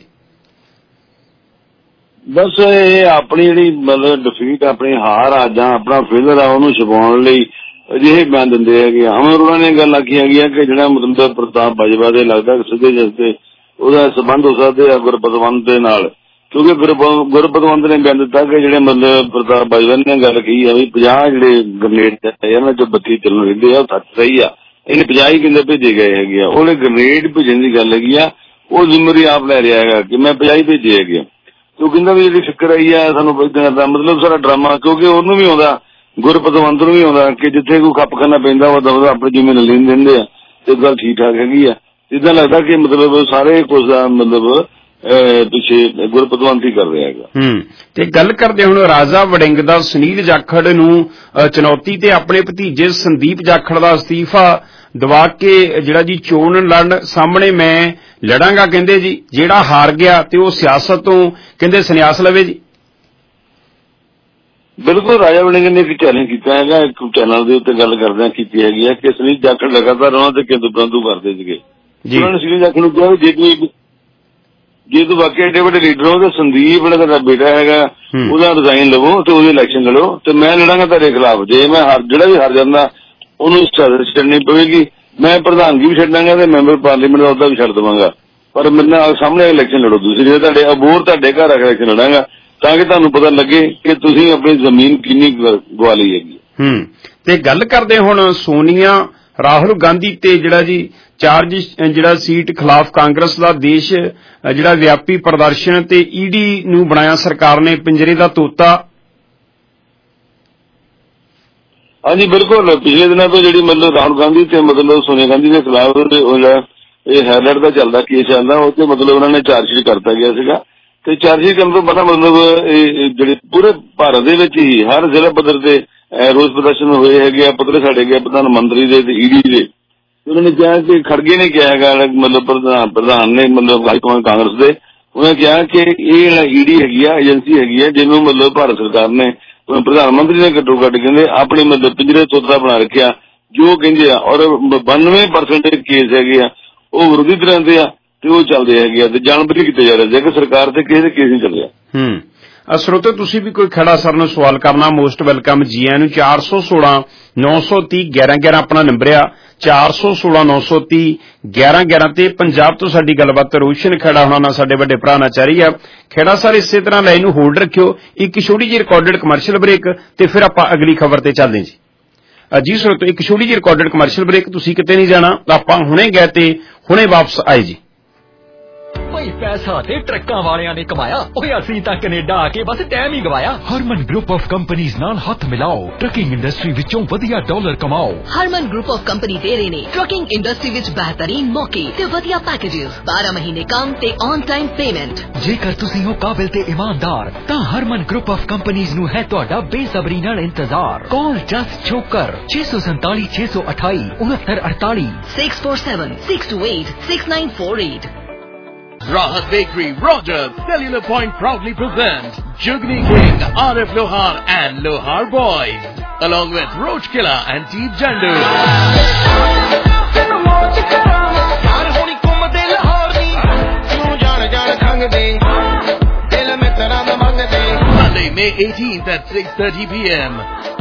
ਬਸ ਇਹ ਆਪਣੀ ਜਿਹੜੀ ਮਤਲਬ ਡਿਫੀਟ ਆਪਣੀ ਹਾਰ ਆ ਜਾਂ ਆਪਣਾ ਫੇਲਰ ਆ ਉਹਨੂੰ ਛੁਪਾਉਣ ਲਈ ਅਜਿਹੇ ਬਿਆਨ ਦਿੰਦੇ ਹੈਗੇ ਅਮਨ ਅਰੋੜਾ ਨੇ ਗੱਲ ਆਖੀ ਹੈਗੀ ਆ ਕਿ ਜਿਹੜਾ ਮਤਲਬ ਪ੍ਰਤਾਪ ਬਾਜਵਾ ਦੇ ਲੱਗਦਾ ਸਿੱਧੇ ਜਿਸਦੇ ਉਹਦਾ ਸੰਬੰਧ ਹੋ ਸਕਦੇ ਆ ਗੁਰਪਤਵੰਤ ਦੇ ਨਾਲ ਕਿਉਂਕਿ ਗੁਰਪਤਵੰਤ ਨੇ ਬਿਆਨ ਦਿੱਤਾ ਕਿ ਜਿਹੜੇ ਮਤਲਬ ਪ੍ਰਤਾਪ ਬਾਜਵਾ ਨੇ ਗੱਲ ਕਹੀ ਆ ਵੀ ਪੰਜਾਹ ਜਿਹੜੇ ਗ੍ਰਨੇਡ ਇਹਨਾਂ ਚੋਂ ਬੱਤੀ ਚੱਲਣ ਰਹਿੰਦੇ ਆ ਉਹ ਸੱਚ ਸਹੀ ਆ ਇਹਨੇ ਪੰਜਾਹ ਹੀ ਕਹਿੰਦੇ ਭੇਜੇ ਗਏ ਹੈਗੇ ਆ ਉਹਨੇ ਗ੍ਰਨੇਡ ਭੇਜਣ ਦੀ ਗੱਲ ਹੈਗੀ ਆ ਉਹ ਜ਼ਿੰਮੇਵਾਰੀ ਆਪ ਲੈ ਰਿਹਾ ਹੈਗਾ ਕਿ ਮੈਂ ਪੰਜਾਹ ਹੀ ਭੇਜੇ ਹੈਗੇ ਉਹ ਕਹਿੰਦਾ ਵੀ ਜਿਹੜੀ ਫਿਕਰ ਆਈ ਆ ਸਾਨੂੰ ਮਤਲਬ ਸਾਰਾ ਡਰਾਮਾ ਕਿਉਂਕਿ ਉਹਨੂੰ ਵੀ ਆਉਂਦਾ ਗੁਰਪਤਵੰਤ ਨੂੰ ਵੀ ਆਉਂਦਾ ਕਿ ਜਿੱਥੇ ਕੋਈ ਖੱਪ ਕਰਨਾ ਪੈਂਦਾ ਉਹ ਦਫਾ ਆਪਣੀ ਜ਼ਿੰਮੇਵਾਰੀ ਲੈ ਦਿੰਦੇ ਆ ਤੇ ਗੱਲ ਠੀਕ ਠਾਕ ਹੈਗੀ ਆ ਇਦਾਂ ਲੱਗਦਾ ਕਿ ਮਤਲਬ ਸਾਰੇ ਕੁਝ ਦਾ ਮਤਲਬ ਪਿੱਛੇ ਗੁਰਪਤਵੰਤ ਹੀ ਕਰ ਰਿਹਾ ਹੈਗਾ ਹੂੰ ਤੇ ਗੱਲ ਕਰਦੇ ਹੁਣ ਰਾਜਾ ਵੜਿੰਗ ਦਾ ਸੁਨੀਲ ਜਾਖੜ ਨੂੰ ਚੁਣੌਤੀ ਤੇ ਆਪਣੇ ਭਤੀਜੇ ਸੰਦੀਪ ਜਾਖੜ ਦਾ ਅਸਤੀਫਾ ਦਵਾ ਕੇ ਜਿਹੜਾ ਜੀ ਚੋਣ ਲੜਨ ਸਾਹਮਣੇ ਮੈਂ ਲੜਾਂਗਾ ਕਹਿੰਦੇ ਜੀ ਜਿਹੜਾ ਹਾਰ ਗਿਆ ਤੇ ਉਹ ਸਿਆਸਤ ਤੋਂ ਕਹਿੰਦੇ ਸੰਨਿਆਸ ਲਵੇ ਜੀ ਬਿਲਕੁਲ ਰਾਜਾ ਵੜਿੰਗ ਨੇ ਇੱਕ ਚੈਲੰਜ ਕੀਤਾ ਹੈਗਾ ਇੱਕ ਚੈਨਲ ਦੇ ਉੱਤੇ ਗੱਲ ਕਰਦਿਆਂ ਕੀਤੀ ਹੈਗੀ ਹੈ ਕਿ ਸੁਨੀਲ ਜਾਖੜ ਲਗਾਤਾਰ ਉਹਨਾਂ ਤੇ ਕਿੰਦੂ ਪ੍ਰੰਦੂ ਕਰਦੇ ਸੀਗੇ ਉਹਨਾਂ ਨੇ ਸੁਨੀਲ ਜਾਖੜ ਨੂੰ ਕਿਹਾ ਜੇ ਕੋਈ ਜੇ ਤੂੰ ਵਾਕਿਆ ਏਡੇ ਵੱਡੇ ਲੀਡਰ ਹੋ ਤੇ ਸੰਦੀਪ ਜਿਹੜਾ ਤੁਹਾਡਾ ਬੇਟਾ ਹੈਗਾ ਉਹਦਾ ਰਿਜ਼ਾਈਨ ਲਵੋ ਤੇ ਉਹਦੀ ਇਲੈਕਸ਼ਨ ਲੜੋ ਤੇ ਮੈਂ ਲੜਾਂਗਾ ਤੁਹਾਡੇ ਖਿਲਾਫ ਜੇ ਮੈਂ ਹਰ ਜਿਹੜਾ ਵੀ ਹਾਰ ਜਾਂਦਾ ਉਹਨੂੰ ਛੱਡਣੀ ਪਵੇਗੀ ਮੈਂ ਪ੍ਰਧਾਨਗੀ ਵੀ ਛੱਡਾਂਗਾ ਤੇ ਮੈਂਬਰ ਪਾਰਲੀਮੈਂਟ ਦਾ ਅਹੁਦਾ ਵੀ ਛੱਡ ਦੇਵਾਂਗਾ ਪਰ ਮੇਰੇ ਨਾਲ ਸਾਹਮਣੇ ਇਲੈਕਸ਼ਨ ਲੜੋ ਦੂਸਰੀ ਤੁਹਾਡੇ ਅਬੋਰ ਤੁਹਾਡੇ ਘਰ ਆ ਕੇ ਇਲੈਕਸ਼ਨ ਲੜਾਂਗਾ ਤਾਂ ਕਿ ਤੁਹਾਨੂੰ ਪਤਾ ਲੱਗੇ ਕਿ ਤੁਸੀਂ ਆਪਣੀ ਜ਼ਮੀਨ ਕਿੰਨੀ ਗਵਾ ਲਈ ਹੈਗੀ ਹੂੰ ਤੇ ਗੱਲ ਕਰਦੇ ਹੁਣ ਸੋਨੀਆ ਰਾਹੁਲ ਗਾਂਧੀ ਤੇ ਜਿਹੜਾ ਜੀ ਚਾਰਜ ਜਿਹੜਾ ਸੀਟ ਖਿਲਾਫ ਕਾਂਗਰਸ ਦਾ ਦੇਸ਼ ਜਿਹੜਾ ਵਿਆਪੀ ਪ੍ਰਦਰਸ਼ਨ ਤੇ ਈਡੀ ਨੂੰ ਬਣਾਇਆ ਸਰਕਾਰ ਨੇ ਪਿੰਜਰੇ ਦਾ ਤੋਤਾ ਹਾਂਜੀ ਬਿਲਕੁਲ ਪਿਛਲੇ ਦਿਨਾਂ ਤੋਂ ਜਿਹੜੀ ਮਤਲਬ ਰਾਹੁਲ ਗਾਂਧੀ ਤੇ ਮਤਲਬ ਸੋਨੀਆ ਗਾਂਧੀ ਦੇ ਖਿਲਾਫ ਇਹ ਹੈਲਟ ਦਾ ਚੱਲਦਾ ਕੇਸ ਚੱਲਦਾ ਉਹ ਤੇ ਮਤਲਬ ਉਹਨਾਂ ਨੇ ਚਾਰਜਸ਼ੀਟ ਕਰਤਾ ਗਿਆ ਸੀਗਾ ਤੇ ਚਾਰਜਸ਼ੀਟ ਕਰਨ ਤੋਂ ਪਤਾ ਮਤਲਬ ਜਿਹੜੇ ਪੂਰੇ ਭਾਰਤ ਦੇ ਵਿੱਚ ਹੀ ਹਰ ਜ਼ਿਲ੍ਹਾ ਪੱਧਰ ਤੇ ਰੋਸ ਪ੍ਰਦਰਸ਼ਨ ਹੋਏ ਹੈਗੇ ਆ ਪੱਤਰ ਸਾਡੇ ਗਏ ਪ੍ਰਧਾਨ ਮੰਤਰੀ ਦੇ ਤੇ ਈਡੀ ਦੇ ਉਹਨਾਂ ਨੇ ਕਿਹਾ ਕਿ ਖੜਗੇ ਨੇ ਕਿਹਾ ਹੈਗਾ ਮਤਲਬ ਪ੍ਰਧਾਨ ਪ੍ਰਧਾਨ ਨੇ ਮਤਲਬ ਹਾਈ ਕਮਾਂਡ ਕਾਂਗਰਸ ਦੇ ਉਹਨੇ ਕਿਹਾ ਕਿ ਇਹ ਜਿਹੜਾ ਈਡੀ ਹੈਗੀ ਆ ਏਜੰਸੀ ਹੈਗੀ ਆ ਜਿਹਨੂੰ ਮਤਲਬ ਭਾਰਤ ਸਰਕਾਰ ਨੇ ਪ੍ਰਧਾਨ ਮੰਤਰੀ ਨੇ ਘੱਟੋ ਘੱਟ ਕਹਿੰਦੇ ਆਪਣੇ ਮਤਲਬ ਪਿੰਜਰੇ ਤੋਤਾ ਬਣਾ ਰੱਖਿਆ ਜੋ ਕਹਿੰਦੇ ਆ ਔਰ ਬਾਨਵੇਂ ਪਰਸੈਂਟ ਕੇਸ ਹੈਗੇ ਆ ਉਹ ਵਿਰੋਧੀ ਧਿਰਾਂ ਦੇ ਆ ਤੇ ਉਹ ਚੱਲਦੇ ਹੈਗੇ ਆ ਤੇ ਜਾਣਬੁੱਝ ਕੀਤੇ ਜਾ ਰਹੇ ਜੇ ਕਿ ਸਰਕਾਰ ਤੇ ਕਿਸੇ ਦੇ ਕੇਸ ਨਹੀਂ ਚੱਲ ਰਿਹਾ ਹੂੰ ਸਰੋਤੇ ਤੁਸੀਂ ਵੀ ਕੋਈ ਖੜਾ ਸਰ ਨੂੰ ਸਵਾਲ ਕਰਨਾ ਮੋਸਟ ਵੈਲਕਮ ਜੀ ਆਇਆਂ ਨੂੰ ਚਾਰ ਸੌ ਸੋਲਾਂ ਨੌ ਸੌ ਤੀਹ ਗਿਆਰਾਂ ਗਿਆਰਾਂ ਆਪਣਾ ਨੰਬਰ ਆ ਚਾਰ ਸੌ ਸੋਲਾਂ ਨੌ ਸੌ ਤੀਹ ਗਿਆਰਾਂ ਗਿਆਰਾਂ ਤੇ ਪੰਜਾਬ ਤੋਂ ਸਾਡੀ ਗੱਲਬਾਤ ਰੋਸ਼ਨ ਖੇੜਾ ਹੋਣਾ ਨਾਲ ਸਾਡੇ ਵੱਡੇ ਭਰਾ ਨਾਲ ਚਾਰੀ ਆ ਖੇੜਾ ਸਰ ਇਸੇ ਤਰ੍ਹਾਂ ਲਾਈਨ ਨੂੰ ਹੋਲਡ ਰੱਖਿਓ ਇੱਕ ਛੋਟੀ ਜਿਹੀ ਰਿਕਾਰਡਡ ਕਮਰਸ਼ੀਅਲ ਬ੍ਰੇਕ ਤੇ ਫਿਰ ਆਪਾਂ ਅਗਲੀ ਖਬਰ ਤੇ ਚੱਲਦੇ ਜੀ ਜੀ ਸਰੋਤੋ ਇੱਕ ਛੋਟੀ ਜਿਹੀ ਰਿਕਾਰਡਡ ਕਮਰਸ਼ੀਅਲ ਬ੍ਰੇਕ ਤੁਸੀਂ ਕਿਤੇ ਨਹੀਂ ਜਾਣਾ ਆਪਾਂ ਹੁਣੇ ਗਏ ਤੇ ਹੁਣੇ ਵਾਪਸ ਆਏ ਜੀ ਬਈ ਪੈਸਾ ਤੇ ਟਰੱਕਾਂ ਵਾਲਿਆਂ ਨੇ ਕਮਾਇਆ, ਓਏ ਅਸੀਂ ਤਾਂ ਕੈਨੇਡਾ ਆ ਕੇ ਬਸ ਟਾਈਮ ਹੀ ਗਵਾਇਆ। ਹਰਮਨ ਗਰੁੱਪ ਆਫ ਕੰਪਨੀਆਂ ਨਾਲ ਹੱਥ ਮਿਲਾਓ, ਟਰੱਕਿੰਗ ਇੰਡਸਟਰੀ ਵਿੱਚੋਂ ਵਧੀਆ ਡਾਲਰ ਕਮਾਓ। ਹਰਮਨ ਗਰੁੱਪ ਆਫ ਕੰਪਨੀ ਦੇ ਰਹੇ ਨੇ ਟਰੱਕਿੰਗ ਇੰਡਸਟਰੀ ਵਿੱਚ ਬਿਹਤਰੀਨ ਮੌਕੇ ਤੇ ਵਧੀਆ ਪੈਕੇजेस, ਬਾਰਾਂ ਮਹੀਨੇ ਕੰਮ ਤੇ ਔਨ ਟਾਈਮ ਪੇਮੈਂਟ। ਜੇਕਰ ਤੁਸੀਂ ਹੋ ਕਾਬਿਲ ਤੇ ਇਮਾਨਦਾਰ ਤਾਂ ਹਰਮਨ ਗਰੁੱਪ ਆਫ ਕੰਪਨੀਆਂ ਨੂੰ ਹੈ ਤੁਹਾਡਾ ਬੇਸਬਰੀ ਨਾਲ ਇੰਤਜ਼ਾਰ। ਕਾਲ ਜਸਟ ਛੋਕਰ ਛੇ ਸੌ ਸੰਤਾਲੀ ਛੇ ਸੌ ਅਠਾਈ ਉਨੱਤਰ ਅੜਤਾਲੀ six four seven six two eight six nine four eight. Rahat Bakery, Rogers, Cellular Point proudly present Jugni King, R F Lohar and Lohar Boys, along with Roach Killer and Deep Jandu. Sunday, May eighteenth at six thirty p m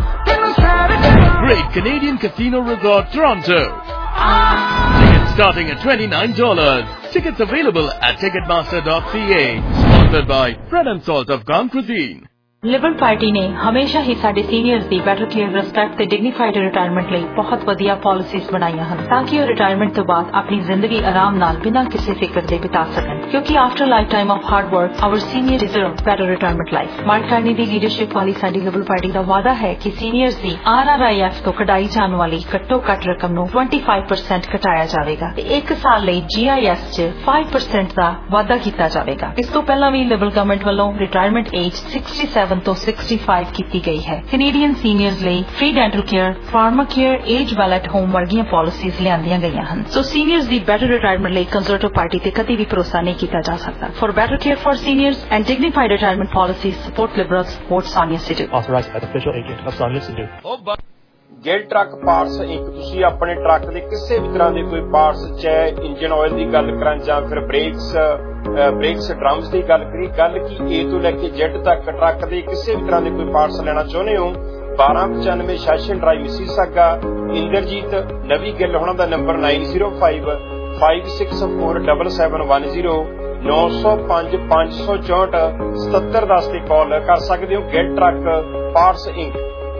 Great Canadian Casino Resort, Toronto. Tickets starting at twenty-nine dollars. Tickets available at ticketmaster dot c a. Sponsored by Bread and Salt of Gone Cuisine. Liberal party ਨੇ ਹਮੇਸ਼ਾ ਹੀ ਸਾਡੇ ਸੀਨੀਅਰਸ ਦੀ ਬੈਟਰ ਕੇਅਰ, ਰਿਸਪੈਕਟ ਤੇ ਡਿਗਨੀਫਾਈਡ ਰਿਟਾਇਰਮੈਂਟ ਲਈ ਬਹੁਤ ਵਧੀਆ ਪਾਲਿਸੀਜ਼ ਬਣਾਈਆਂ ਹਨ ਤਾਂ ਕਿ ਉਹ ਰਿਟਾਇਰਮੈਂਟ ਤੋਂ ਬਾਅਦ ਆਪਣੀ ਜ਼ਿੰਦਗੀ ਆਰਾਮ ਨਾਲ ਬਿਨਾਂ ਕਿਸੇ ਫਿਕਰ ਦੇ ਬਿਤਾ ਸਕਣ, ਕਿਉਂਕਿ after life time of hard work our senior deserve better retirement life. Mark Carney ਦੀ ਲੀਡਰਸ਼ਿਪ ਵਾਲੀ ਸਾਡੀ ਲਿਬਰਲ ਪਾਰਟੀ ਦਾ ਵਾਅਦਾ ਹੈ ਕਿ ਸੀਨੀਅਰਸ ਦੀ ਆਰ ਆਰ ਆਈ ਐਫ ਤੋਂ ਕਢਾਈ ਜਾਣ ਵਾਲੀ ਘੱਟੋ ਘੱਟ ਰਕਮ ਨੂੰ ਪੱਚੀਸ ਪਰਸੈਂਟ ਘਟਾਇਆ ਜਾਵੇਗਾ ਤੇ ਇੱਕ ਸਾਲ ਲਈ ਜੀ ਆਈ ਐਸ 'ਚ ਪੰਜ ਪਰਸੈਂਟ ਦਾ ਵਾਧਾ ਕੀਤਾ ਜਾਵੇਗਾ। ਇਸ ਤੋਂ ਪਹਿਲਾਂ ਵੀ ਲਿਬਰਲ ਗਵਰਨਮੈਂਟ ਵੱਲੋਂ ਰਿਟਾਇਰਮੈਂਟ ਏਜ ਸੜਸਠ ਤੋਂ ਪੈਂਸਠ ਕੀਤੀ ਗਈ ਹੈ। ਕੈਨੇਡੀਅਨ ਸੀਨੀਅਰਸ ਲਈ free dental care, pharma care, age well at home ਵਰਗੀਆਂ ਪਾਲਿਸੀਜ਼ ਲਿਆਂਦੀਆਂ ਗਈਆਂ ਹਨ। ਸੋ ਸੀਨੀਅਰਸ ਦੀ ਬੈਟਰ ਰਿਟਾਇਰਮੈਂਟ ਲਈ ਕੰਜ਼ਰਵੇਟਿਵ ਪਾਰਟੀ ਤੇ ਕਦੀ ਵੀ ਭਰੋਸਾ ਨਹੀਂ ਕੀਤਾ ਜਾ ਸਕਦਾ। For better care for seniors and dignified retirement policies, support liberals, vote Sania Sidhu. Authorized as official agent of Sania Sidhu. Gill truck parts inc ਤੁਸੀਂ ਆਪਣੇ ਟਰੱਕ ਦੇ ਕਿਸੇ ਵੀ ਤਰ੍ਹਾਂ ਦੇ ਕੋਈ ਪਾਰਟਸ, ਚਾਹੇ ਇੰਜਨ ਆਇਲ ਦੀ ਗੱਲ ਕਰਾਂ ਜਾਂ ਫਿਰ ਬ੍ਰੇਕਸ ਬ੍ਰੇਕਸ ਡਰਮਸ ਦੀ ਗੱਲ ਕਰੀ, ਗੱਲ ਕੀ ਏ ਤੋਂ ਲੈ ਕੇ ਜ਼ੈਡ ਤੱਕ ਟਰੱਕ ਦੇ ਕਿਸੇ ਵੀ ਤਰ੍ਹਾਂ ਦੇ ਕੋਈ ਪਾਰਟਸ ਲੈਣਾ ਚਾਹੁੰਦੇ ਹੋ, ਬਾਰਾਂ ਪਚਾਨਵੇਂ session drive Mississauga, Inderjit Navi Gill ਹੋਣਾ ਦਾ number nine zero five five six four seven seven one zero ਨੌ ਸੌ ਪੰਜ ਪੰਜ ਸੌ ਚੌਂਹਠ ਸਤੱਤਰ ਦਸ ਤੇ ਕਾਲ ਕਰ ਸਕਦੇ ਹੋ। Gill truck parts inc.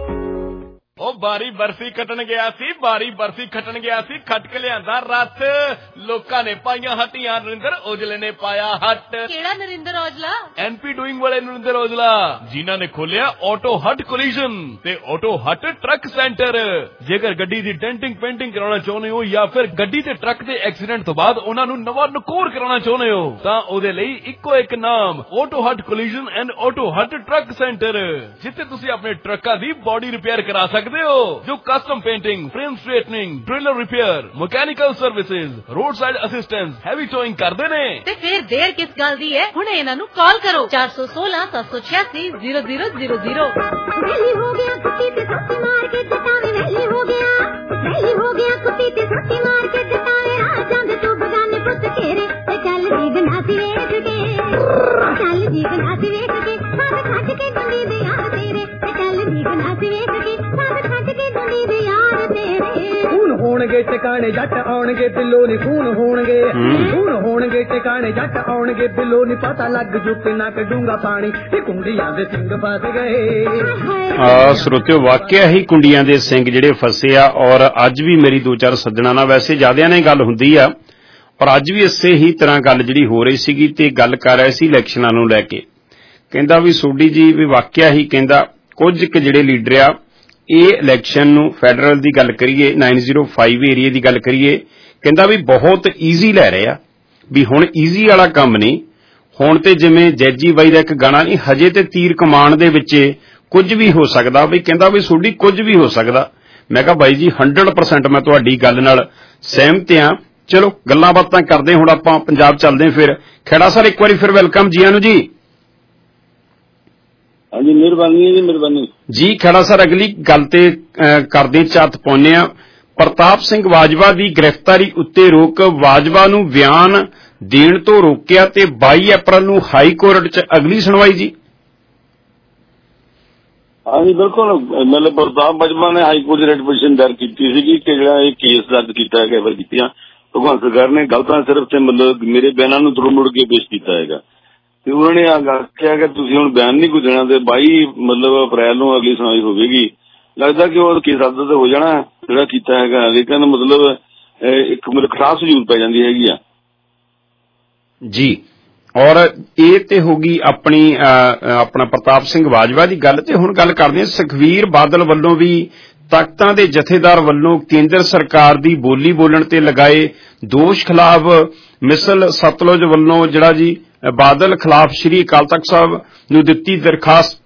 ਉਹ ਬਾਰੀ ਬਰਫੀ ਖੱਟਣ ਗਿਆ ਸੀ, ਬਾਰੀ ਬਰਫੀ ਖੱਟਣ ਗਿਆ ਸੀ, ਖੱਟ ਕੇ ਲਿਆਂਦਾ ਰੱਥ, ਲੋਕਾਂ ਨੇ ਪਾਈਆਂ ਹੱਟੀਆਂ, ਨਰਿੰਦਰ ਔਜਲੇ ਨੇ ਪਾਇਆ ਹੱਟ। ਕਿਹੜਾ ਨਰਿੰਦਰ ਔਜਲਾ? ਐਨਪੀ ਡੂਇੰਗ ਵਾਲੇ ਨਰਿੰਦਰ ਔਜਲਾ, ਜਿਨ੍ਹਾਂ ਨੇ ਖੋਲਿਆ ਆਟੋ ਹੱਟ ਕੋਲੀਜਨ ਤੇ ਆਟੋ ਹੱਟ ਟਰੱਕ ਸੈਂਟਰ। ਜੇਕਰ ਗੱਡੀ ਦੀ ਡੈਂਟਿੰਗ ਪੇਂਟਿੰਗ ਕਰਾਉਣਾ ਚਾਹੁੰਦੇ ਹੋ ਜਾਂ ਫਿਰ ਗੱਡੀ ਤੇ ਟਰੱਕ ਦੇ ਐਕਸੀਡੈਂਟ ਤੋਂ ਬਾਅਦ ਉਹਨਾਂ ਨੂੰ ਨਵਾਂ ਨਕੋਰ ਕਰਾਉਣਾ ਚਾਹੁੰਦੇ ਹੋ ਤਾਂ ਉਹਦੇ ਲਈ ਇੱਕੋ ਇੱਕ ਨਾਮ, auto hut collision and auto hut truck centre, ਜਿੱਥੇ ਤੁਸੀਂ ਆਪਣੇ ਟਰੱਕਾਂ ਦੀ ਬੋਡੀ ਰਿਪੇਅਰ ਕਰਾ ਸਕਦੇ ਹੋ, ਜੋ custom painting, frame straightening, trailer repair, mechanical services, road side assistance, heavy towing ਕਰਦੇ ਨੇ। ਤੇ ਫਿਰ ਦੇਰ ਕਿਸ ਗੱਲ ਦੀ ਹੈ, ਹੁਣੇ ਇਹਨਾਂ ਨੂੰ ਕਾਲ ਕਰੋ ਚਾਰ ਸੌ ਸੋਲਾਂ ਸੱਤ ਸੌ ਛਿਆਸੀ ਜ਼ੀਰੋ ਜ਼ੀਰੋ ਜ਼ੀਰੋ ਜ਼ੀਰੋ। ਵੈਲੀ ਹੋ ਗਿਆ ਕੁੱਤੀ ਤੇ ਸੱਤੀ ਮਾਰ ਕੇ ਜਟਾਵੇ, ਵੈਲੀ ਹੋ ਗਿਆ, ਵੈਲੀ ਹੋ ਗਿਆ ਕੁੱਤੀ ਤੇ ਸੱਤੀ ਮਾਰ ਕੇ ਜਟਾਵੇ, ਆ ਚੰਦ ਤੋਂ ਬਗਾਨੇ ਪੁੱਤ ਘੇਰੇ ਤੇ ਚੱਲ ਦੀ ਗਨਾਸੀ ਵੇਖ ਕੇ, ਚੱਲ ਦੀ ਗਨਾਸੀ ਵੇਖ ਕੇ, ਸਾਥ ਖੱਟ ਕੇ ਦੁਨੀ ਦੇ ਯਾਰ ਤੇਰੇ ਤੇ ਚੱਲ ਦੀ ਗਨਾਸੀ ਵੇਖ ਕੇ, ਸਾਥ ਖੱਟ ਕੇ ਦੁਨੀ ਦੇ ਯਾਰ ਤੇਰੇ। ਖੂਨ ਹੋਣਗੇ ਟਿਕਾਣੇ ਜੱਟ ਆਉਣਗੇ ਦਿਲੋਂ ਨੀ, ਖੂਨ ਹੋਣਗੇ ਖੂਨ ਹੋਣਗੇ ਟਿਕਾਣੇ ਜੱਟ ਆਉਣਗੇ ਦਿਲੋਂ ਨੀ, ਪਤਾ ਲੱਗ ਜੂ ਕਿੰਨਾ ਕੱਢੂਗਾ ਪਾਣੀ ਤੇ ਕੁੰਡੀਆਂ ਦੇ ਸਿੰਘ ਫਸ ਗਏ। ਆ ਸਰੋਤਿਓ, ਵਾਕਿਆ ਹੀ ਕੁੰਡੀਆਂ ਦੇ ਸਿੰਘ ਜਿਹੜੇ ਫਸੇ ਆ, ਔਰ ਅੱਜ ਵੀ ਮੇਰੀ ਦੋ ਚਾਰ ਸੱਜਣਾ ਨਾਲ ਵੈਸੇ ਜ਼ਿਆਦਿਆਂ ਨਾਲ ਗੱਲ ਹੁੰਦੀ ਆ, ਪਰ ਅੱਜ ਵੀ ਇਸੇ ਹੀ ਤਰ੍ਹਾਂ ਗੱਲ ਜਿਹੜੀ ਹੋ ਰਹੀ ਸੀਗੀ ਤੇ ਗੱਲ ਕਰ ਰਹੇ ਸੀ ਇਲੈਕਸ਼ਨਾਂ ਨੂੰ ਲੈ ਕੇ। ਕਹਿੰਦਾ ਵੀ ਸੋਢੀ ਜੀ ਵੀ ਵਾਕਿਆ ਹੀ ਕਹਿੰਦਾ ਕੁਝ ਕੁ ਜਿਹੜੇ ਲੀਡਰ ਆ ਇਹ ਇਲੈਕਸ਼ਨ ਨੂੰ ਫੈਡਰਲ ਦੀ ਗੱਲ ਕਰੀਏ, ਨਾਈਨ ਜ਼ੀਰੋ ਫਾਈਵ ਏਰੀਏ ਦੀ ਗੱਲ ਕਰੀਏ, ਕਹਿੰਦਾ ਵੀ ਬਹੁਤ ਈਜ਼ੀ ਲੈ ਰਹੇ ਆ, ਵੀ ਹੁਣ ਈਜ਼ੀ ਵਾਲਾ ਕੰਮ ਨਹੀਂ, ਹੁਣ ਤੇ ਜਿਵੇਂ ਜੈਜੀ ਬਾਈ ਦਾ ਇੱਕ ਗਾਣਾ ਨਹੀਂ, ਹਜੇ ਤੇ ਤੀਰ ਕਮਾਨ ਦੇ ਵਿੱਚ ਕੁਝ ਵੀ ਹੋ ਸਕਦਾ, ਵੀ ਕਹਿੰਦਾ ਵੀ ਸੋਢੀ ਕੁਝ ਵੀ ਹੋ ਸਕਦਾ। ਮੈਂ ਕਿਹਾ ਬਾਈ ਜੀ ਹੰਡਰਡ ਪਰਸੈਂਟ ਮੈਂ ਤੁਹਾਡੀ ਗੱਲ ਨਾਲ ਸਹਿਮਤ ਹਾਂ। ਚਲੋ ਗੱਲਾਂ ਬਾਤਾਂ ਕਰਦੇ, ਹੁਣ ਆਪਾਂ ਪੰਜਾਬ ਚੱਲਦੇ ਫਿਰ। ਖੇੜਾ ਸਰ ਇੱਕ ਵਾਰੀ ਫਿਰ ਵੈਲਕਮ ਜੀ ਆਨੂੰ ਜੀ। ਹਾਂਜੀ ਮਿਹਰਬਾਨੀ ਜੀ, ਮਿਹਰਬਾਨੀ ਜੀ। ਖੇੜਾ ਸਰ ਅਗਲੀ ਗੱਲ ਤੇ ਕਰਦੇ ਝੱਤ ਪਾਉਂਦੇ ਆ। ਪ੍ਰਤਾਪ ਸਿੰਘ ਬਾਜਵਾ ਦੀ ਗ੍ਰਿਫਤਾਰੀ ਉੱਤੇ ਰੋਕ, ਬਾਜਵਾ ਨੂੰ ਬਿਆਨ ਦੇਣ ਤੋਂ ਰੋਕਿਆ ਤੇ ਬਾਈ ਅਪ੍ਰੈਲ ਨੂੰ ਹਾਈ ਕੋਰਟ 'ਚ ਅਗਲੀ ਸੁਣਵਾਈ ਜੀ। ਹਾਂਜੀ ਬਿਲਕੁਲ, ਮਤਲਬ ਪ੍ਰਤਾਪ ਬਾਜਵਾ ਨੇ ਹਾਈ ਕੋਰਟ 'ਚ ਰਿਟ ਪਟੀਸ਼ਨ ਦਰਜ ਕੀਤੀ ਸੀਗੀ ਕਿ ਜਿਹੜਾ ਇਹ ਕੇਸ ਦਰਜ ਕੀਤਾ ਹੈਗਾ, ਐਫ ਆਈ ਆਰ ਕੀਤੀਆਂ ਭਗਵੰਤ ਸਰਕਾਰ ਨੇ ਗਲਤਾਂ ਸਿਰਫ ਤੇ ਮਤਲਬ ਮੇਰੇ ਬਿਆਨਾਂ ਨੂੰ ਤੁਰ ਮੁੜ ਕੇ ਪੇਸ਼ ਕੀਤਾ ਹੈਗਾ ਤੇ ਉਹਨਾਂ ਨੇ ਆਖਿਆ ਕਿ ਤੁਸੀਂ ਹੁਣ ਬਿਆਨ ਨਹੀਂ ਕੋਈ ਦੇਣਾ ਤੇ ਬਾਈ ਮਤਲਬ ਅਪ੍ਰੈਲ ਨੂੰ ਅਗਲੀ ਸੁਣਵਾਈ ਹੋਵੇਗੀ। ਲੱਗਦਾ ਕਿ ਉਹ ਕੇਸ ਰੱਦ ਤੇ ਹੋ ਜਾਣਾ ਜਿਹੜਾ ਕੀਤਾ ਹੈਗਾ, ਲੇਕਿਨ ਮਤਲਬ ਇੱਕ ਮਤਲਬ ਖਾਸ ਜ਼ਰੂਰ ਪੈ ਜਾਂਦੀ ਹੈਗੀ ਆ। ਜੀ। ਔਰ ਇਹ ਤੇ ਹੋ ਗਈ ਆਪਣੀ ਆਪਣਾ ਪ੍ਰਤਾਪ ਸਿੰਘ ਬਾਜਵਾ ਦੀ ਗੱਲ। ਤੇ ਹੁਣ ਗੱਲ ਕਰਦੇ ਹਾਂ ਸੁਖਬੀਰ ਬਾਦਲ ਵੱਲੋਂ ਵੀ ਤਖਤਾਂ ਦੇ ਜਥੇਦਾਰ ਵੱਲੋਂ ਕੇਂਦਰ ਸਰਕਾਰ ਦੀ ਬੋਲੀ ਬੋਲਣ ਤੇ ਲਗਾਏ ਦੋਸ਼ ਖਿਲਾਫ ਮਿਸਲ ਸਤਲੁਜ ਵੱਲੋਂ ਜਿਹੜਾ ਜੀ ਬਾਦਲ ਖਿਲਾਫ ਸ੍ਰੀ ਅਕਾਲ ਤਖਤ ਸਾਹਿਬ ਨੂੰ ਦਿੱਤੀ ਦਰਖਾਸਤ।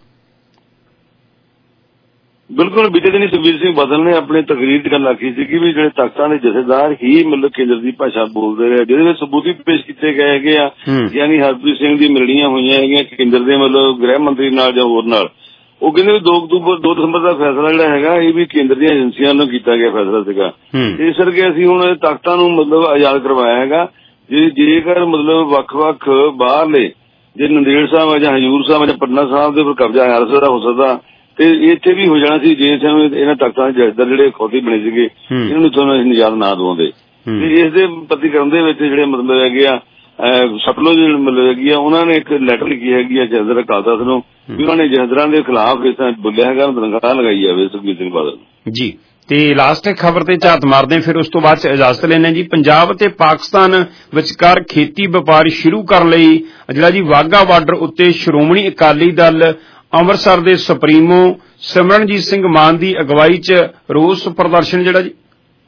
ਬਿਲਕੁਲ ਬੀਤੇ ਦਿਨੀ ਸੁਖਬੀਰ ਸਿੰਘ ਬਾਦਲ ਨੇ ਆਪਣੀ ਤਕਰੀਰ 'ਚ ਗੱਲ ਆਖੀ ਸੀ ਕਿ ਵੀ ਜਿਹੜੇ ਤਖਤਾਂ ਦੇ ਜਥੇਦਾਰ ਹੀ ਮਤਲਬ ਕੇਂਦਰ ਦੀ ਭਾਸ਼ਾ ਬੋਲਦੇ ਰਹੇ, ਜਿਹਦੇ ਵਿੱਚ ਸਬੂਤ ਵੀ ਪੇਸ਼ ਕੀਤੇ ਗਏ ਹੈਗੇ ਆ। ਯਾਨੀ ਹਰਪ੍ਰੀਤ ਸਿੰਘ ਦੀ ਮਿਲਣੀਆਂ ਹੋਈਆਂ ਹੈਗੀਆਂ ਕੇਂਦਰ ਦੇ ਮਤਲਬ ਗ੍ਰਹਿ ਮੰਤਰੀ ਨਾਲ ਜਾਂ ਹੋਰ ਨਾਲ। ਉਹ ਕਹਿੰਦੇ ਵੀ ਦੋ ਅਕਤੂਬਰ ਦੋ ਦਸੰਬਰ ਦਾ ਫੈਸਲਾ ਜਿਹੜਾ ਹੈਗਾ ਇਹ ਵੀ ਕੇਂਦਰ ਦੀਆਂ ਏਜੰਸੀਆਂ ਵੱਲੋਂ ਕੀਤਾ ਗਿਆ ਫੈਸਲਾ ਸੀਗਾ। ਇਸ ਕਰਕੇ ਅਸੀਂ ਹੁਣ ਤਖਤਾਂ ਨੂੰ ਮਤਲਬ ਆਜ਼ਾਦ ਕਰਵਾਇਆ ਹੈਗਾ। ਜੇ ਜੇਕਰ ਮਤਲਬ ਵੱਖ-ਵੱਖ ਬਾਹਰਲੇ ਜੇ ਨੰਦੇੜ ਸਾਹਿਬ ਜਾਂ ਹਜ਼ੂਰ ਸਾਹਿਬ ਜਾਂ ਪਟਨਾ ਸਾਹਿਬ ਦੇ ਉੱਪਰ ਕਬਜ਼ਾ ਆ ਸਕਦਾ ਹੋ ਸਕਦਾ ਤੇ ਇੱਥੇ ਵੀ ਹੋ ਜਾਣਾ ਸੀ ਜੇ ਇਹਨਾਂ ਤਖਤਾਂ ਦੇ ਜਥੇਦਾਰ ਜਿਹੜੇ ਖੋਤੀ ਬਣੇ ਸੀਗੇ ਇਹਨਾਂ ਨੂੰ ਤੁਹਾਨੂੰ ਅਸੀਂ ਨਿਜਾਤ ਨਾ ਦਵਾਉਂਦੇ। ਇਸ ਦੇ ਪ੍ਰਤੀਕਰਮ ਦੇ ਵਿੱਚ ਜਿਹੜੇ ਮਤਲਬ ਹੈਗੇ ਆ ਸਤਲੁਜ ਮਤਲਬ ਹੈਗੀ ਆ ਉਹਨਾਂ ਨੇ ਇੱਕ ਲੈਟਰ ਲਿਖੀ ਹੈਗੀ ਆ ਜਥੇਦਾਰ ਅਕਾਲ ਤਖਤ ਨੂੰ ਵੀ ਉਹਨਾਂ ਨੇ ਜਥੇਦਾਰਾਂ ਦੇ ਖਿਲਾਫ ਇਸ ਤਰ੍ਹਾਂ ਬੋਲਿਆ ਹੈਗਾ ਤਨਖਾਹ ਲਗਾਈ ਜਾਵੇ ਸੁਖਬੀਰ ਸਿੰਘ ਬਾਦਲ ਜੀ। ਤੇ ਲਾਸਟ ਖਬਰ ਤੇ ਝਾਤ ਮਾਰਦੇ ਫਿਰ ਉਸ ਤੋਂ ਬਾਅਦ ਇਜਾਜ਼ਤ ਲੈਣੇ ਜੀ। ਪੰਜਾਬ ਤੇ ਪਾਕਿਸਤਾਨ ਵਿਚਕਾਰ ਖੇਤੀ ਵਪਾਰ ਸ਼ੁਰੂ ਕਰਨ ਲਈ ਜਿਹੜਾ ਜੀ ਵਾਘਾ ਬਾਰਡਰ ਉੱਤੇ ਸ਼੍ਰੋਮਣੀ ਅਕਾਲੀ ਦਲ ਅੰਮ੍ਰਿਤਸਰ ਦੇ ਸੁਪਰੀਮੋ ਸਿਮਰਨਜੀਤ ਸਿੰਘ ਮਾਨ ਦੀ ਅਗਵਾਈ 'ਚ ਰੋਸ ਪ੍ਰਦਰਸ਼ਨ ਜਿਹੜਾ ਜੀ।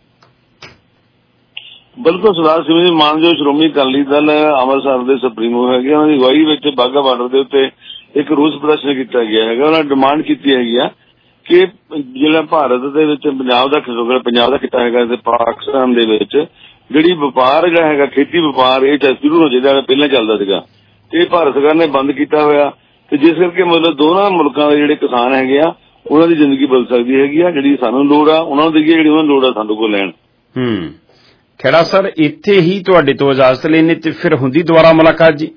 ਬਿਲਕੁਲ ਸਰਦਾਰ ਸਿਮਰਨਜੀਤ ਮਾਨ ਜੋ ਸ਼੍ਰੋਮਣੀ ਅਕਾਲੀ ਦਲ ਅੰਮ੍ਰਿਤਸਰ ਦੇ ਸੁਪਰੀਮੋ ਹੈਗੇ ਉਹਨਾਂ ਦੀ ਅਗਵਾਈ ਵਿੱਚ ਵਾਘਾ ਬਾਰਡਰ ਦੇ ਉੱਤੇ ਇੱਕ ਰੋਸ ਪ੍ਰਦਰਸ਼ਨ ਕੀਤਾ ਗਿਆ ਹੈਗਾ। ਉਹਨਾਂ ਡਿਮਾਂਡ ਕੀਤੀ ਹੈਗੀ ਆ ਕਿ ਜਿਹੜਾ ਭਾਰਤ ਦੇ ਵਿੱਚ ਪੰਜਾਬ ਦਾ ਪੰਜਾਬ ਦਾ ਖਿੱਤਾ ਹੈਗਾ ਤੇ ਪਾਕਿਸਤਾਨ ਦੇ ਵਿੱਚ ਜਿਹੜੀ ਵਪਾਰ ਜਿਹੜਾ ਹੈਗਾ ਖੇਤੀ ਵਪਾਰ ਇਹ ਸ਼ੁਰੂ ਹੋ ਜਾਏਗਾ ਪਹਿਲਾਂ ਚੱਲਦਾ ਸੀਗਾ ਇਹ ਭਾਰਤ ਸਰਕਾਰ ਨੇ ਬੰਦ ਕੀਤਾ ਹੋਇਆ ਤੇ ਜਿਸ ਕਰਕੇ ਮਤਲਬ ਦੋਨਾਂ ਮੁਲਕਾਂ ਦੇ ਜਿਹੜੇ ਕਿਸਾਨ ਹੈਗੇ ਆ ਉਹਨਾਂ ਦੀ ਜ਼ਿੰਦਗੀ ਬਦਲ ਸਕਦੀ ਹੈਗੀ ਆ। ਜਿਹੜੀ ਸਾਨੂੰ ਲੋੜ ਆ ਉਹਨਾਂ ਨੂੰ ਦੇਈਏ, ਜਿਹੜੀ ਉਹਨਾਂ ਨੂੰ ਲੋੜ ਆ ਸਾਨੂੰ ਕੋਲ ਲੈਣ। ਹੂੰ ਖੇੜਾ ਸਰ ਇੱਥੇ ਹੀ ਤੁਹਾਡੇ ਤੋਂ ਇਜਾਜ਼ਤ ਲੈਣੇ ਤੇ ਫਿਰ ਹੁੰਦੀ ਦੁਬਾਰਾ ਮੁਲਾਕਾਤ ਜੀ।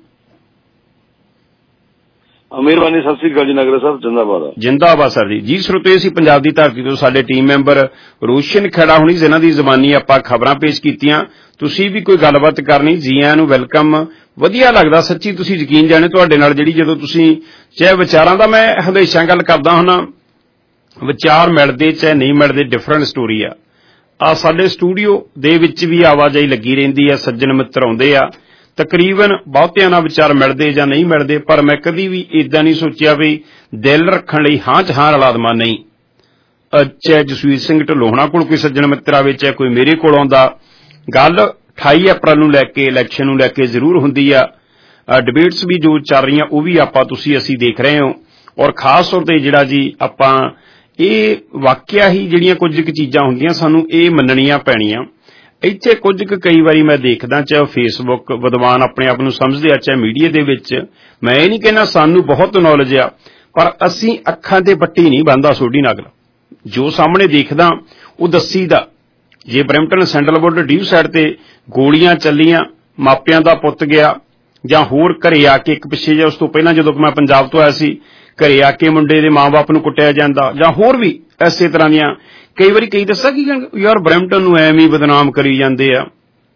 ਮਿਹਰਬਾਨੀ, ਸਤਿ ਸ੍ਰੀ ਅਕਾਲ ਜੀ। ਨਗਰ ਸਾਹਿਬ ਜਿੰਦਾਬਾਦ ਜਿੰਦਾਬਾਦ ਸਰ ਜੀ। ਜੀ ਸਰੋਤੇ ਅਸੀਂ ਪੰਜਾਬ ਦੀ ਧਰਤੀ ਤੋਂ ਸਾਡੇ ਟੀਮ ਮੈਂਬਰ ਰੋਸ਼ਨ ਖੇੜਾ ਹੁਣੀ ਜਿਨ੍ਹਾਂ ਦੀ ਜ਼ਬਾਨੀ ਆਪਾਂ ਖਬਰਾਂ ਪੇਸ਼ ਕੀਤੀਆਂ। ਤੁਸੀਂ ਵੀ ਕੋਈ ਗੱਲਬਾਤ ਕਰਨੀ ਜੀ ਆਇਆਂ ਨੂੰ ਵੈਲਕਮ। ਵਧੀਆ ਲੱਗਦਾ ਸੱਚੀ, ਤੁਸੀਂ ਯਕੀਨ ਜਾਣੇ ਤੁਹਾਡੇ ਨਾਲ ਜਿਹੜੀ ਜਦੋਂ ਤੁਸੀਂ ਚਾਹੇ ਵਿਚਾਰਾਂ ਦਾ ਮੈਂ ਹਮੇਸ਼ਾ ਗੱਲ ਕਰਦਾ ਹੁੰਦਾ ਵਿਚਾਰ ਮਿਲਦੇ ਚਾਹੇ ਨਹੀਂ ਮਿਲਦੇ ਡਿਫਰੈਂਟ ਸਟੋਰੀ ਆ। ਆ ਸਾਡੇ ਸਟੂਡੀਓ ਦੇ ਵਿੱਚ ਵੀ ਆਵਾਜਾਈ ਲੱਗੀ ਰਹਿੰਦੀ ਆ, ਸੱਜਣ ਮਿੱਤਰ ਆਉਂਦੇ ਆ, ਤਕਰੀਬਨ ਬਹੁਤਿਆਂ ਨਾਲ ਵਿਚਾਰ ਮਿਲਦੇ ਜਾਂ ਨਹੀਂ ਮਿਲਦੇ ਪਰ ਮੈਂ ਕਦੀ ਵੀ ਏਦਾਂ ਨਹੀਂ ਸੋਚਿਆ ਵੀ ਦਿਲ ਰੱਖਣ ਲਈ ਹਾਂ ਚ ਹਾਂ ਰਲਾ ਦੇਵਾਂ। ਨਹੀਂ, ਚਾਹੇ ਜਸਵੀਰ ਸਿੰਘ ਢਿੱਲੋਂ ਹੋਣਾ ਕੋਲ ਕੋਈ ਸੱਜਣ ਮਿੱਤਰ ਆਵੇ ਚਾਹੇ ਕੋਈ ਮੇਰੇ ਕੋਲ ਆਉਂਦਾ, ਗੱਲ ਅਠਾਈ ਅਪ੍ਰੈਲ ਨੂੰ ਲੈ ਕੇ ਇਲੈਕਸ਼ਨ ਨੂੰ ਲੈ ਕੇ ਜ਼ਰੂਰ ਹੁੰਦੀ ਆ। ਡਿਬੇਟਸ ਵੀ ਜੋ ਚੱਲ ਰਹੀਆਂ ਉਹ ਵੀ ਆਪਾਂ ਤੁਸੀਂ ਅਸੀਂ ਦੇਖ ਰਹੇ ਹੋ ਔਰ ਖਾਸ ਤੌਰ ਤੇ ਜਿਹੜਾ ਜੀ ਆਪਾਂ ਇਹ ਵਾਕਿਆ ਹੀ ਜਿਹੜੀਆਂ ਕੁਝ ਕੁ ਚੀਜ਼ਾਂ ਹੁੰਦੀਆਂ ਸਾਨੂੰ ਇਹ ਮੰਨਣੀਆਂ ਪੈਣੀਆਂ। ਇੱਥੇ ਕੁਝ ਕੁ ਕਈ ਵਾਰੀ ਮੈਂ ਦੇਖਦਾ ਚਾਹੇ ਫੇਸਬੁੱਕ ਵਿਦਵਾਨ ਆਪਣੇ ਆਪ ਨੂੰ ਸਮਝਦੇ ਆ ਚਾਹੇ ਮੀਡੀਆ ਦੇ ਵਿੱਚ, ਮੈਂ ਇਹ ਨਹੀਂ ਕਹਿੰਦਾ ਸਾਨੂੰ ਬਹੁਤ ਨੌਲੇਜ ਆ ਪਰ ਅਸੀਂ ਅੱਖਾਂ ਤੇ ਪੱਟੀ ਨਹੀਂ ਬੰਨਦਾ ਸੋਢੀ ਨਗਲ, ਜੋ ਸਾਹਮਣੇ ਦੇਖਦਾ ਉਹ ਦੱਸੀਦਾ। ਜੇ ਬਰੈਂਪਟਨ ਸੈਂਡਲਵੁੱਡ ਡੀਵ ਸਾਈਡ ਤੇ ਗੋਲੀਆਂ ਚੱਲੀਆਂ, ਮਾਪਿਆਂ ਦਾ ਪੁੱਤ ਗਿਆ ਜਾਂ ਹੋਰ ਘਰੇ ਆ ਕੇ ਇੱਕ ਪਿੱਛੇ ਜਿਹਾ ਉਸ ਤੋਂ ਪਹਿਲਾਂ ਜਦੋਂ ਮੈਂ ਪੰਜਾਬ ਤੋਂ ਆਇਆ ਸੀ ਘਰੇ ਆ ਕੇ ਮੁੰਡੇ ਦੇ ਮਾਂ-ਬਾਪ ਨੂੰ ਕੁੱਟਿਆ ਜਾਂਦਾ ਜਾਂ ਹੋਰ ਵੀ ਇਸੇ ਤਰ੍ਹਾਂ ਦੀਆਂ ਕਈ ਵਾਰੀ ਕਈ ਦੱਸਾਂ ਕੀ ਯਾਰ ਬਰੈਂਪਟਨ ਨੂੰ ਐਵੇਂ ਹੀ ਬਦਨਾਮ ਕਰੀ ਜਾਂਦੇ ਆ।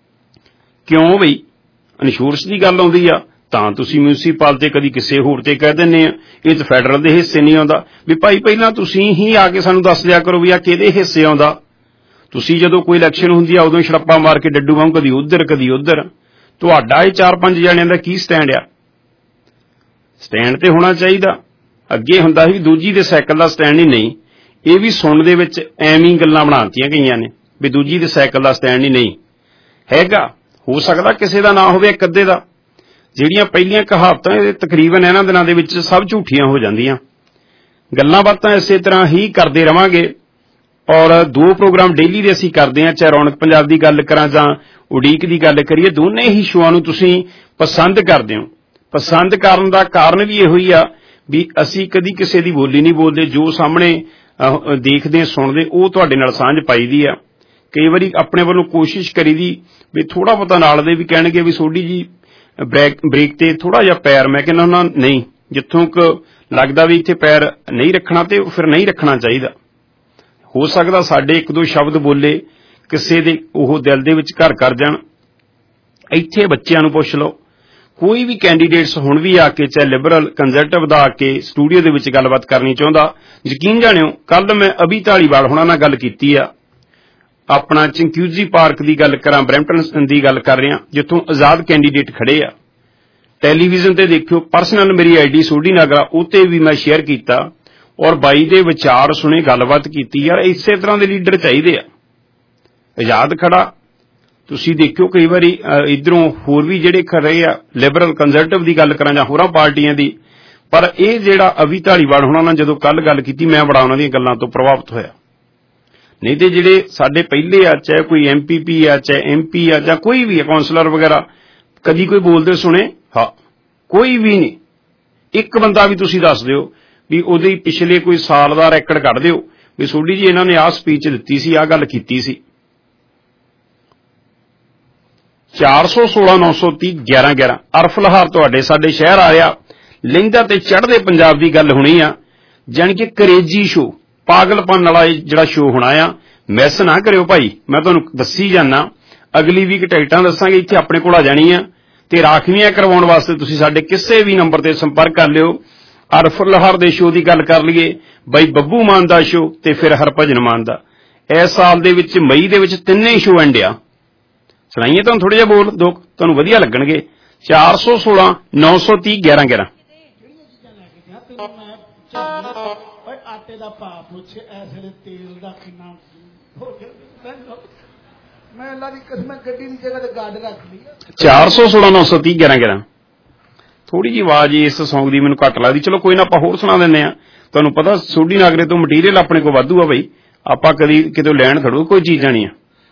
ਕਿਉਂ ਬਈ ਇੰਸ਼ੋਰੈਂਸ ਦੀ ਗੱਲ ਆਉਂਦੀ ਆ ਤਾਂ ਤੁਸੀਂ ਮਿਊਨਿਸਪਲ ਤੇ ਕਦੀ ਕਿਸੇ ਹੋਰ ਤੇ ਕਹਿ ਦਿੰਦੇ ਆ ਇਹ ਤਾਂ ਫੈਡਰਲ ਦੇ ਹਿੱਸੇ ਨਹੀਂ ਆਉਂਦਾ। ਵੀ ਭਾਈ ਪਹਿਲਾਂ ਤੁਸੀਂ ਹੀ ਆ ਕੇ ਸਾਨੂੰ ਦੱਸ ਦਿਆ ਕਰੋ ਵੀ ਆ ਕਿਹਦੇ ਹਿੱਸੇ ਆਉਂਦਾ। ਤੁਸੀਂ ਜਦੋਂ ਕੋਈ ਇਲੈਕਸ਼ਨ ਹੁੰਦੀ ਆ ਉਦੋਂ ਛੜੱਪਾ ਮਾਰ ਕੇ ਡੱਡੂ ਵਾਂਗ ਕਦੀ ਉੱਧਰ ਕਦੀ ਉੱਧਰ। ਤੁਹਾਡਾ ਇਹ ਚਾਰ ਪੰਜ ਜਣਿਆਂ ਦਾ ਕੀ ਸਟੈਂਡ ਆ? ਸਟੈਂਡ ਤੇ ਹੋਣਾ ਚਾਹੀਦਾ। ਅੱਗੇ ਹੁੰਦਾ ਸੀ ਦੂਜੀ ਦੇ ਸਾਈਕਲ ਦਾ ਸਟੈਂਡ ਹੀ ਨਹੀਂ, ਇਹ ਵੀ ਸੁਣਨ ਦੇ ਵਿੱਚ ਐਵੇਂ ਗੱਲਾਂ ਬਣਾਤੀਆਂ ਗਈਆਂ ਨੇ ਵੀ ਦੂਜੀ ਦੇ ਸਾਈਕਲ ਦਾ ਸਟੈਂਡ ਹੀ ਨਹੀਂ ਹੈਗਾ। ਹੋ ਸਕਦਾ ਕਿਸੇ ਦਾ ਨਾ ਹੋਵੇ ਇੱਕ ਅੱਧੇ ਦਾ। ਜਿਹੜੀਆਂ ਪਹਿਲੀਆਂ ਕਹਾਵਤਾਂ ਇਹ ਤਕਰੀਬਨ ਇਹਨਾਂ ਦਿਨਾਂ ਦੇ ਵਿੱਚ ਸਭ ਝੂਠੀਆਂ ਹੋ ਜਾਂਦੀਆਂ। ਗੱਲਾਂ ਬਾਤਾਂ ਇਸੇ ਤਰ੍ਹਾਂ ਹੀ ਕਰਦੇ ਰਵਾਂਗੇ ਔਰ ਦੋ ਪ੍ਰੋਗਰਾਮ ਡੇਲੀ ਦੇ ਅਸੀਂ ਕਰਦੇ ਹਾਂ, ਚਾਹੇ ਰੌਣਕ ਪੰਜਾਬ ਦੀ ਗੱਲ ਕਰਾਂ ਜਾਂ ਉਡੀਕ ਦੀ ਗੱਲ ਕਰੀਏ, ਦੋਨੇ ਹੀ ਸ਼ੋਆਂ ਨੂੰ ਤੁਸੀਂ ਪਸੰਦ ਕਰਦੇ ਹੋ। ਪਸੰਦ ਕਰਨ ਦਾ ਕਾਰਨ ਵੀ ਇਹੋ ਹੀ ਆ ਵੀ ਅਸੀਂ ਕਦੀ ਕਿਸੇ ਦੀ ਬੋਲੀ ਨਹੀਂ ਬੋਲਦੇ, ਜੋ ਸਾਹਮਣੇ ਦੇਖਦੇ ਸੁਣਦੇ ਉਹ ਤੁਹਾਡੇ ਨਾਲ ਸਾਂਝ ਪਾਈਦੀ ਆ। ਕਈ ਵਾਰੀ ਆਪਣੇ ਵੱਲੋਂ ਕੋਸ਼ਿਸ਼ ਕਰੀਦੀ ਵੀ ਥੋੜਾ ਬਹੁਤਾ ਨਾਲ ਦੇ ਵੀ ਕਹਿਣਗੇ ਵੀ ਸੋਢੀ ਜੀ ਬ੍ਰੇਕ ਬ੍ਰੇਕ ਤੇ ਥੋੜਾ ਜਿਹਾ ਪੈਰ, ਮੈਂ ਕਹਿੰਦਾ ਉਹਨਾਂ ਨਹੀਂ, ਜਿੱਥੋਂ ਕੁ ਲੱਗਦਾ ਵੀ ਇੱਥੇ ਪੈਰ ਨਹੀਂ ਰੱਖਣਾ ਤੇ ਫਿਰ ਨਹੀਂ ਰੱਖਣਾ ਚਾਹੀਦਾ। ਹੋ ਸਕਦਾ ਸਾਡੇ ਇੱਕ ਦੋ ਸ਼ਬਦ ਬੋਲੇ ਕਿਸੇ ਦੇ ਉਹ ਦਿਲ ਦੇ ਵਿੱਚ ਘਰ ਕਰ ਜਾਣ। ਇੱਥੇ ਬੱਚਿਆਂ ਨੂੰ ਪੁੱਛ ਲਓ, ਕੋਈ ਵੀ ਕੈਂਡੀਡੇਟਸ ਹੁਣ ਵੀ ਆ ਕੇ ਚਾਹੇ ਲਿਬਰਲ ਕੰਜ਼ਰਵੇਟਿਵ ਦਾ ਆ ਕੇ ਸਟੂਡੀਓ ਦੇ ਵਿੱਚ ਗੱਲਬਾਤ ਕਰਨੀ ਚਾਹੁੰਦਾ, ਯਕੀਨ ਜਾਣਿਓ ਕੱਲ ਮੈਂ ਅਭੀ ਢਾਲੀਵਾਲ ਹੁਣਾਂ ਨਾਲ ਗੱਲ ਕੀਤੀ ਆ। ਆਪਣਾ ਚੰਕਿਊਜੀ ਪਾਰਕ ਦੀ ਗੱਲ ਕਰਾਂ, ਬਰੈਂਪਟਨ ਦੀ ਗੱਲ ਕਰ ਰਿਹਾ ਜਿੱਥੋਂ ਆਜ਼ਾਦ ਕੈਂਡੀਡੇਟ ਖੜੇ ਆ, ਟੈਲੀਵਿਜ਼ਨ ਤੇ ਦੇਖਿਓ, ਪਰਸਨਲ ਮੇਰੀ ਆਈਡੀ ਸੋਢੀ ਨਾਗਰਾ ਉੱਤੇ ਵੀ ਮੈਂ ਸ਼ੇਅਰ ਕੀਤਾ ਔਰ ਬਾਈ ਦੇ ਵਿਚਾਰ ਸੁਣੇ, ਗੱਲਬਾਤ ਕੀਤੀ। ਯਾਰ ਇਸੇ ਤਰ੍ਹਾਂ ਦੇ ਲੀਡਰ ਚਾਹੀਦੇ ਆ। ਆਜ਼ਾਦ ਖੜਾ ਤੁਸੀਂ ਦੇਖਿਓ, ਕਈ ਵਾਰੀ ਇਧਰੋਂ ਹੋਰ ਵੀ ਜਿਹੜੇ ਖੜੇ ਆ, ਲਿਬਰਲ ਕੰਜ਼ਰਵੇਟਿਵ ਦੀ ਗੱਲ ਕਰਾਂ ਜਾਂ ਹੋਰਾਂ ਪਾਰਟੀਆਂ ਦੀ, ਪਰ ਇਹ ਜਿਹੜਾ ਅਵੀ ਧਾਲੀਵਾਲ ਹੋਣਾ ਨਾਲ ਜਦੋਂ ਕੱਲ ਗੱਲ ਕੀਤੀ, ਮੈਂ ਬੜਾ ਉਹਨਾਂ ਦੀਆਂ ਗੱਲਾਂ ਤੋਂ ਪ੍ਰਭਾਵਿਤ ਹੋਇਆ। ਨਹੀਂ ਤੇ ਜਿਹੜੇ ਸਾਡੇ ਪਹਿਲੇ ਆ, ਚਾਹੇ ਕੋਈ ਐਮ ਪੀ ਪੀ ਆ, ਚਾਹੇ ਐਮ ਪੀ ਆ, ਜਾਂ ਕੋਈ ਵੀ ਕਾਉਂਸਲਰ ਵਗੈਰਾ, ਕਦੀ ਕੋਈ ਬੋਲਦੇ ਸੁਣੇ? ਹਾਂ, ਕੋਈ ਵੀ ਨਹੀਂ। ਇੱਕ ਬੰਦਾ ਵੀ ਤੁਸੀਂ ਦੱਸ ਦਿਓ ਵੀ ਉਹਦੇ ਪਿਛਲੇ ਕੋਈ ਸਾਲ ਦਾ ਰੈਕਡ ਕੱਢ ਦਿਓ ਵੀ ਸੋਢੀ ਜੀ ਇਹਨਾਂ ਨੇ ਆਹ ਸਪੀਚ ਦਿੱਤੀ ਸੀ, ਆਹ ਗੱਲ ਕੀਤੀ ਸੀ। ਚਾਰ ਸੌ ਸੋਲਾਂ ਨੌ ਸੌ ਤੀਹ ਗਿਆਰਾਂ ਗਿਆਰਾਂ ਅਰਫ ਲਹਾਰ ਤੁਹਾਡੇ ਸਾਡੇ ਸ਼ਹਿਰ ਆ ਰਿਹਾ। ਲਹਿੰਦਾ ਤੇ ਚੜ੍ਹਦੇ ਪੰਜਾਬ ਦੀ ਗੱਲ ਹੋਣੀ ਆ, ਜਾਣੀ ਕਿ ਕਰੇਜੀ ਸ਼ੋ, ਪਾਗਲਪਨ ਵਾਲਾ ਜਿਹੜਾ ਸ਼ੋ ਹੋਣਾ ਆ। ਮਿਸ ਨਾ ਕਰਿਓ ਭਾਈ, ਮੈਂ ਤੁਹਾਨੂੰ ਦੱਸੀ ਜਾਣਾ। ਅਗਲੀ ਵੀਕ ਟਿਕਟਾਂ ਦੱਸਾਂਗੇ, ਇੱਥੇ ਆਪਣੇ ਕੋਲ ਆ ਜਾਣੀ ਆ। ਤੇ ਰਾਖਵੀਆਂ ਕਰਵਾਉਣ ਵਾਸਤੇ ਤੁਸੀਂ ਸਾਡੇ ਕਿਸੇ ਵੀ ਨੰਬਰ ਤੇ ਸੰਪਰਕ ਕਰ ਲਿਓ। ਅਰਫ ਲਹਾਰ ਦੇ ਸ਼ੋ ਦੀ ਗੱਲ ਕਰ ਲਈਏ, ਬਾਈ ਬੱਬੂ ਮਾਨ ਦਾ ਸ਼ੋ ਤੇ ਫਿਰ ਹਰਭਜਨ ਮਾਨ ਦਾ। ਇਸ ਸਾਲ ਦੇ ਵਿੱਚ ਮਈ ਦੇ ਵਿੱਚ ਤਿੰਨੇ ਸ਼ੋ ਐਂਡ ਆ। ਸੁਣਾਈਏ ਤੁਹਾਨੂੰ ਥੋੜੇ ਜਿਹਾ ਬੋਲ, ਦੋ ਤੁਹਾਨੂੰ ਵਧੀਆ ਲੱਗਣਗੇ। ਚਾਰ ਸੌ ਸੋਲਾਂ ਨੌ ਸੌ ਤੀਹ ਗਿਆਰਾਂ ਗਿਆਰਾਂ ਆਟੇ ਦਾ ਭਾਅ ਪੁੱਛੇ, ਇਸ ਵੇਲੇ ਤੇਲ ਦਾ ਕਿੰਨਾ ਹੋ ਗਿਆ। ਮੈਂ ਅੱਲਾ ਦੀ ਕਸਮ ਗੱਡੀ ਦੀ ਜਗ੍ਹਾ ਤੇ ਗੱਡ ਰੱਖ ਲਈ। ਚਾਰ ਸੌ ਸੋਲਾਂ ਨੌ ਸੌ ਤੀਹ ਗਿਆਰਾਂ ਗਿਆਰਾਂ ਥੋੜੀ ਜਿਹੀ ਆਵਾਜ਼ ਇਸ ਸੌਂਗ ਦੀ ਮੈਨੂੰ ਘੱਟ ਲੱਗਦੀ। ਚਲੋ ਕੋਈ ਨਾ, ਆਪਾਂ ਹੋਰ ਸੁਣਾ ਦਿੰਦੇ ਆ। ਤੁਹਾਨੂੰ ਪਤਾ ਸੋਢੀ ਨਾਗਰੇ ਤੋਂ ਮਟੀਰੀਅਲ ਆਪਣੇ ਕੋਲ ਵਾਧੂ ਆ ਬਈ, ਆਪਾਂ ਕਦੀ ਕਿਤੇ ਲੈਣ ਖੜੋ ਕੋਈ ਚੀਜ਼ਾਂ ਨਹੀਂ ਆ।